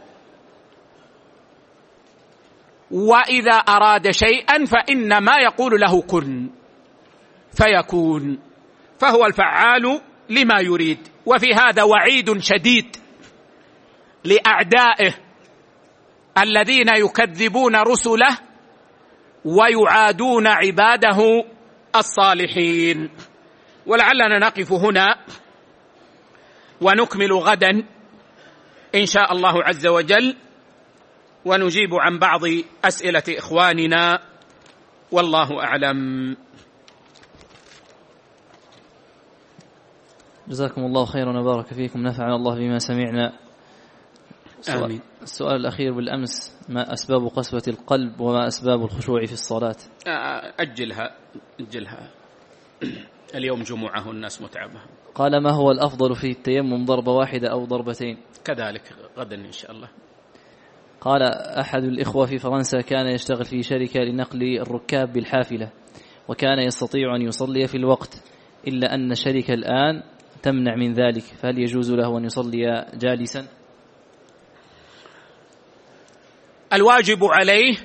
وإذا أراد شيئا فإنما يقول له كن فيكون، فهو الفعال لما يريد. وفي هذا وعيد شديد لأعدائه الذين يكذبون رسله ويعادون عباده الصالحين. ولعلنا نقف هنا ونكمل غدا إن شاء الله عز وجل، ونجيب عن بعض أسئلة إخواننا، والله أعلم. جزاكم الله خيرا وبارك فيكم، نفعنا الله بما سمعنا. آمين. السؤال الأخير بالأمس: ما أسباب قسوة القلب وما أسباب الخشوع في الصلاة؟ أجلها أجلها اليوم جمعة الناس متعبة. قال: ما هو الأفضل في التيمم، ضربة واحدة أو ضربتين؟ كذلك غدا إن شاء الله. قال: أحد الإخوة في فرنسا كان يشتغل في شركة لنقل الركاب بالحافلة، وكان يستطيع أن يصلي في الوقت، إلا أن الشركة الآن تمنع من ذلك، فهل يجوز له أن يصلي جالسا؟ الواجب عليه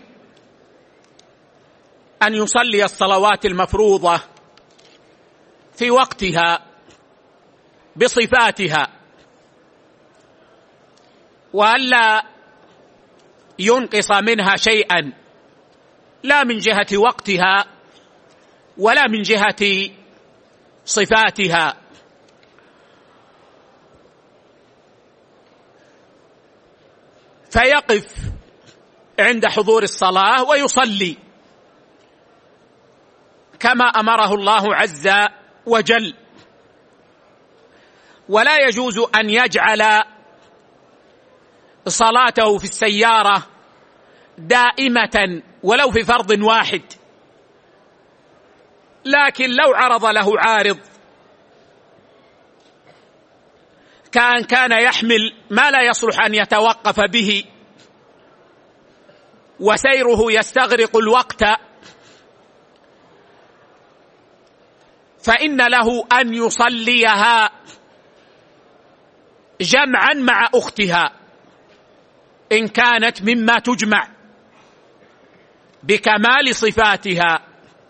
أن يصلي الصلوات المفروضة في وقتها بصفاتها، وألا ينقص منها شيئا لا من جهة وقتها ولا من جهة صفاتها. فيقف عند حضور الصلاة ويصلي كما أمره الله عز وجل، ولا يجوز أن يجعل صلاته في السيارة دائمة ولو في فرض واحد، لكن لو عرض له عارض كان كان يحمل ما لا يصلح أن يتوقف به وسيره يستغرق الوقت، فإن له أن يصليها جمعا مع أختها إن كانت مما تجمع بكمال صفاتها،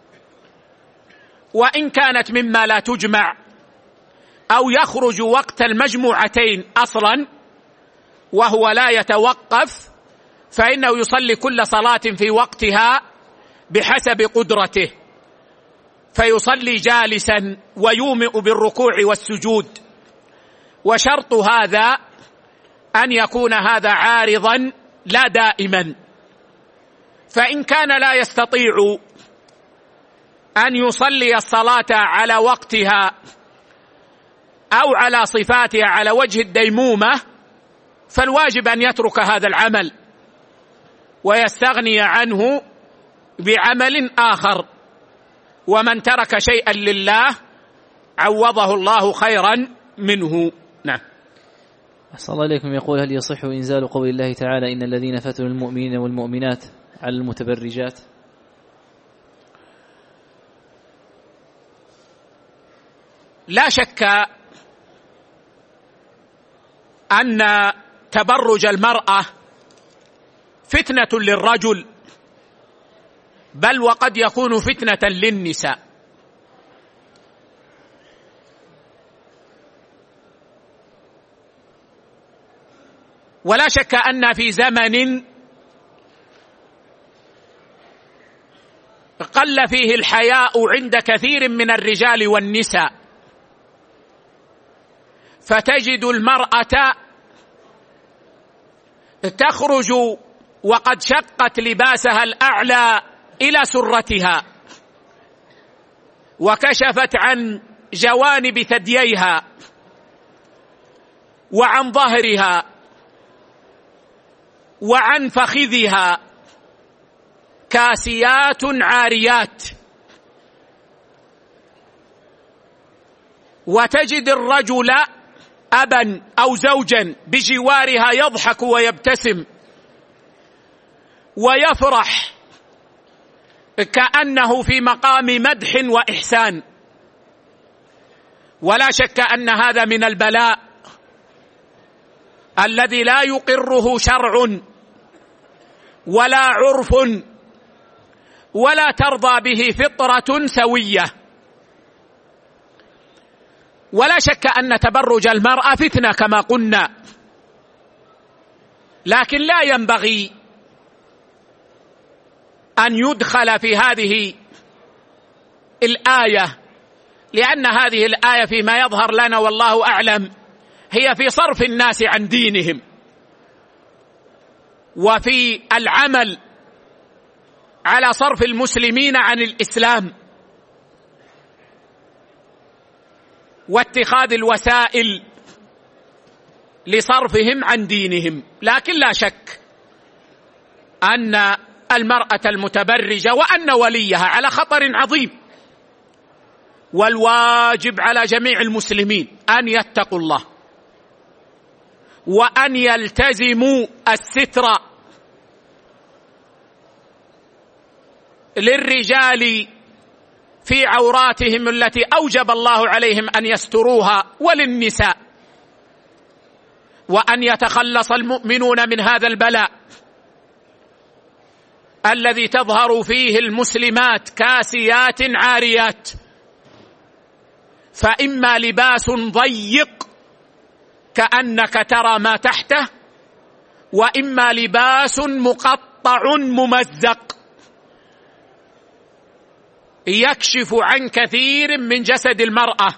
وإن كانت مما لا تجمع أو يخرج وقت المجموعتين أصلا وهو لا يتوقف، فإنه يصلي كل صلاة في وقتها بحسب قدرته، فيصلي جالسا ويومئ بالركوع والسجود. وشرط هذا أن يكون هذا عارضا لا دائما، فإن كان لا يستطيع أن يصلي الصلاة على وقتها أو على صفاتها على وجه الديمومة، فالواجب أن يترك هذا العمل ويستغني عنه بعمل آخر، ومن ترك شيئا لله عوضه الله خيرا منه. نعم. أحسن الله إليكم. يقول: هل يصح إنزال قول الله تعالى إن الذين فتنوا المؤمنين والمؤمنات على المتبرجات؟ لا شك أن تبرج المرأة فتنة للرجل، بل وقد يكون فتنة للنساء، ولا شك أن في زمن قل فيه الحياء عند كثير من الرجال والنساء، فتجد المرأة تخرج وقد شقت لباسها الأعلى إلى سرتها وكشفت عن جوانب ثدييها وعن ظهرها وعن فخذها، كاسيات عاريات، وتجد الرجل أبا أو زوجا بجوارها يضحك ويبتسم ويفرح كأنه في مقام مدح وإحسان. ولا شك أن هذا من البلاء الذي لا يقره شرع ولا عرف ولا ترضى به فطرة سوية. ولا شك أن تبرج المرأة فتنة كما قلنا، لكن لا ينبغي أن يدخل في هذه الآية، لأن هذه الآية فيما يظهر لنا والله أعلم هي في صرف الناس عن دينهم وفي العمل على صرف المسلمين عن الإسلام واتخاذ الوسائل لصرفهم عن دينهم. لكن لا شك أن المرأة المتبرجة وأن وليها على خطر عظيم، والواجب على جميع المسلمين أن يتقوا الله وأن يلتزموا الستر للرجال في عوراتهم التي أوجب الله عليهم أن يستروها، وللنساء، وأن يتخلص المؤمنون من هذا البلاء الذي تظهر فيه المسلمات كاسيات عاريات، فإما لباس ضيق كأنك ترى ما تحته، وإما لباس مقطع ممزق يكشف عن كثير من جسد المرأة.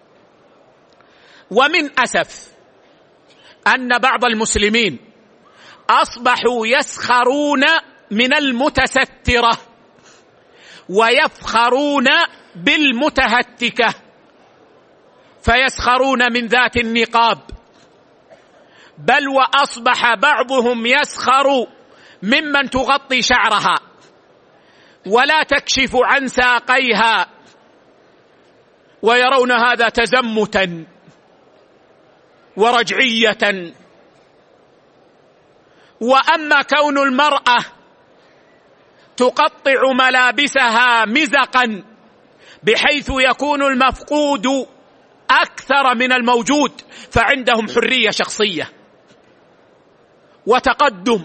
ومن أسف أن بعض المسلمين أصبحوا يسخرون من المتسترة ويفخرون بالمتهتكة، فيسخرون من ذات النقاب، بل وأصبح بعضهم يسخر ممن تغطي شعرها ولا تكشف عن ساقيها، ويرون هذا تزمتا ورجعية. وأما كون المرأة تقطع ملابسها مزقا بحيث يكون المفقود أكثر من الموجود، فعندهم حرية شخصية وتقدم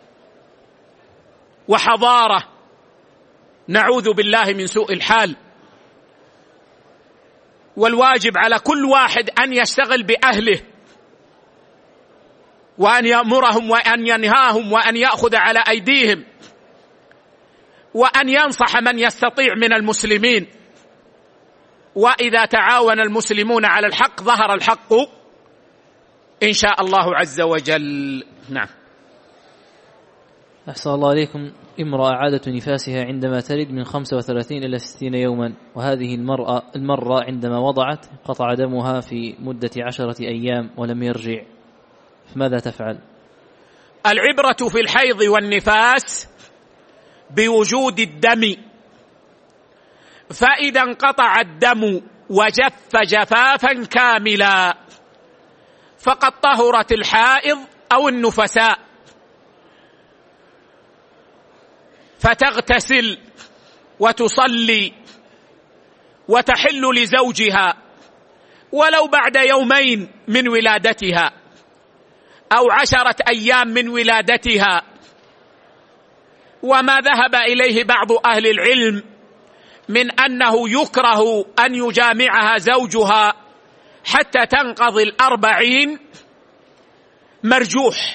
وحضارة، نعوذ بالله من سوء الحال. والواجب على كل واحد أن يشتغل بأهله، وأن يأمرهم وأن ينهاهم وأن يأخذ على أيديهم، وأن ينصح من يستطيع من المسلمين. وإذا تعاون المسلمون على الحق ظهر الحق إن شاء الله عز وجل. نعم. أحسن الله عليكم. امرأة عادة نفاسها عندما تلد من خمسة وثلاثين إلى ستين يوما، وهذه المرأة المرة عندما وضعت قطع دمها في مدة عشرة أيام ولم يرجع، فماذا تفعل؟ العبرة في الحيض والنفاس بوجود الدم، فإذا انقطع الدم وجف جفافا كاملا فقد طهرت الحائض أو النفساء، فتغتسل وتصلي وتحل لزوجها ولو بعد يومين من ولادتها أو عشرة أيام من ولادتها. وما ذهب إليه بعض أهل العلم من أنه يكره أن يجامعها زوجها حتى تنقضي الأربعين مرجوح،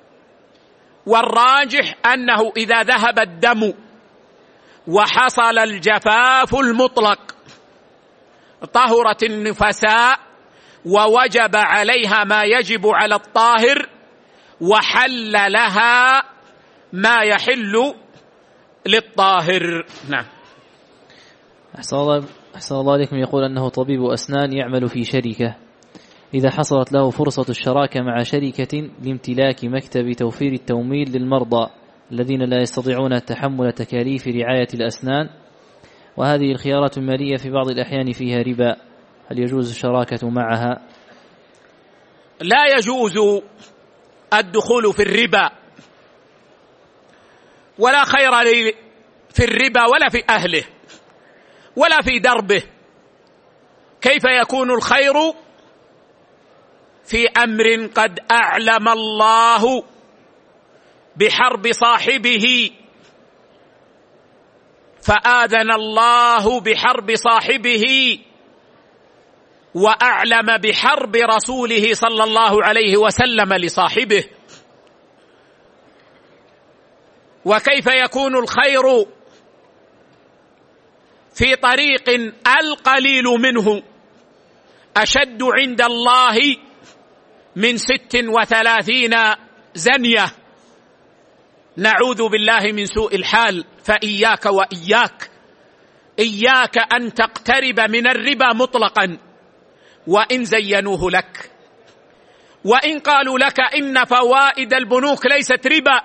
والراجح أنه إذا ذهب الدم وحصل الجفاف المطلق طهرت النفساء ووجب عليها ما يجب على الطاهر، وحل لها ما يحل للطاهر. نعم. أحسن الله أحسن الله عليكم. يقول أنه طبيب أسنان يعمل في شركة، إذا حصلت له فرصة الشراكة مع شركة لامتلاك مكتب توفير التمويل للمرضى الذين لا يستطيعون تحمل تكاليف رعاية الأسنان، وهذه الخيارات المالية في بعض الأحيان فيها ربا، هل يجوز الشراكة معها؟ لا يجوز الدخول في الربا، ولا خير في الربا ولا في أهله ولا في دربه. كيف يكون الخير في أمر قد أعلم الله بحرب صاحبه، فآذن الله بحرب صاحبه وأعلم بحرب رسوله صلى الله عليه وسلم لصاحبه. وكيف يكون الخير في طريق القليل منه أشد عند الله من ست وثلاثين زنية، نعوذ بالله من سوء الحال. فإياك وإياك إياك أن تقترب من الربا مطلقا، وإن زينوه لك، وإن قالوا لك إن فوائد البنوك ليست ربا،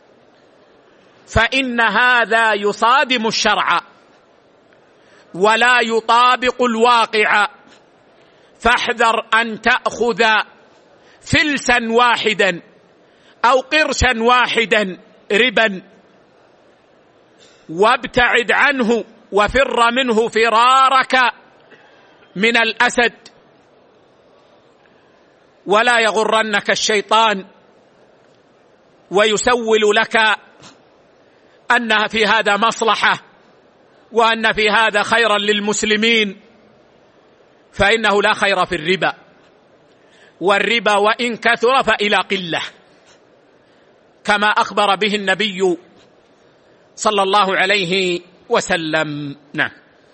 فإن هذا يصادم الشرع ولا يطابق الواقع. فاحذر أن تأخذ فلسا واحدا أو قرشا واحدا ربا، وابتعد عنه وفر منه فرارك من الأسد. ولا يغرنك الشيطان ويسول لك أن في هذا مصلحة وأن في هذا خيرا للمسلمين، فإنه لا خير في الربا، والربا وإن كثر فإلى قلة، كما أخبر به النبي صلى الله عليه وسلم. نعم.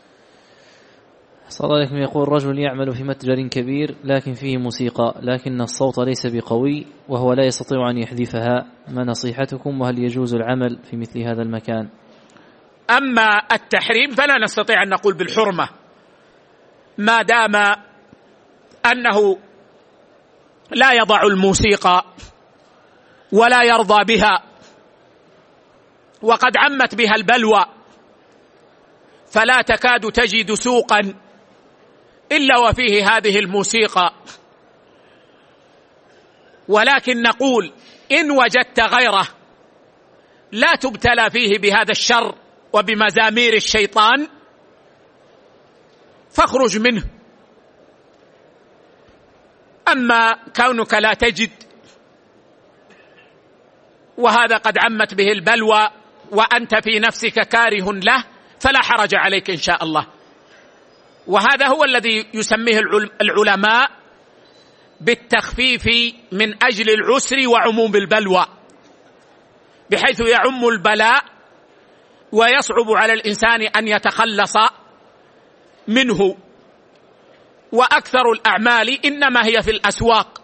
صلى الله عليه وسلم يقول: رجل يعمل في متجر كبير لكن فيه موسيقى لكن الصوت ليس بقوي وهو لا يستطيع أن يحذفها، ما نصيحتكم وهل يجوز العمل في مثل هذا المكان؟ أما التحريم فلا نستطيع أن نقول بالحرمة ما دام أنه لا يضع الموسيقى ولا يرضى بها وقد عمت بها البلوى، فلا تكاد تجد سوقا إلا وفيه هذه الموسيقى. ولكن نقول إن وجدت غيره لا تبتلى فيه بهذا الشر وبمزامير الشيطان فاخرج منه. أما كونك لا تجد وهذا قد عمت به البلوى وأنت في نفسك كاره له فلا حرج عليك إن شاء الله. وهذا هو الذي يسميه العلماء بالتخفيف من أجل العسر وعموم البلوى، بحيث يعم البلاء ويصعب على الإنسان أن يتخلص منه. وأكثر الأعمال إنما هي في الأسواق،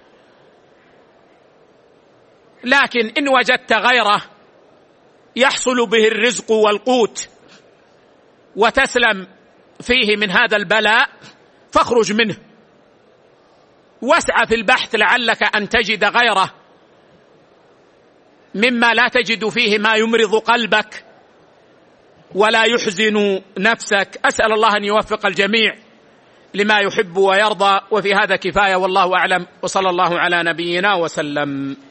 لكن إن وجدت غيره يحصل به الرزق والقوت وتسلم فيه من هذا البلاء فاخرج منه، واسعى في البحث لعلك أن تجد غيره مما لا تجد فيه ما يمرض قلبك ولا يحزن نفسك. أسأل الله أن يوفق الجميع لما يحب ويرضى، وفي هذا كفاية والله أعلم، وصلى الله على نبينا وسلم.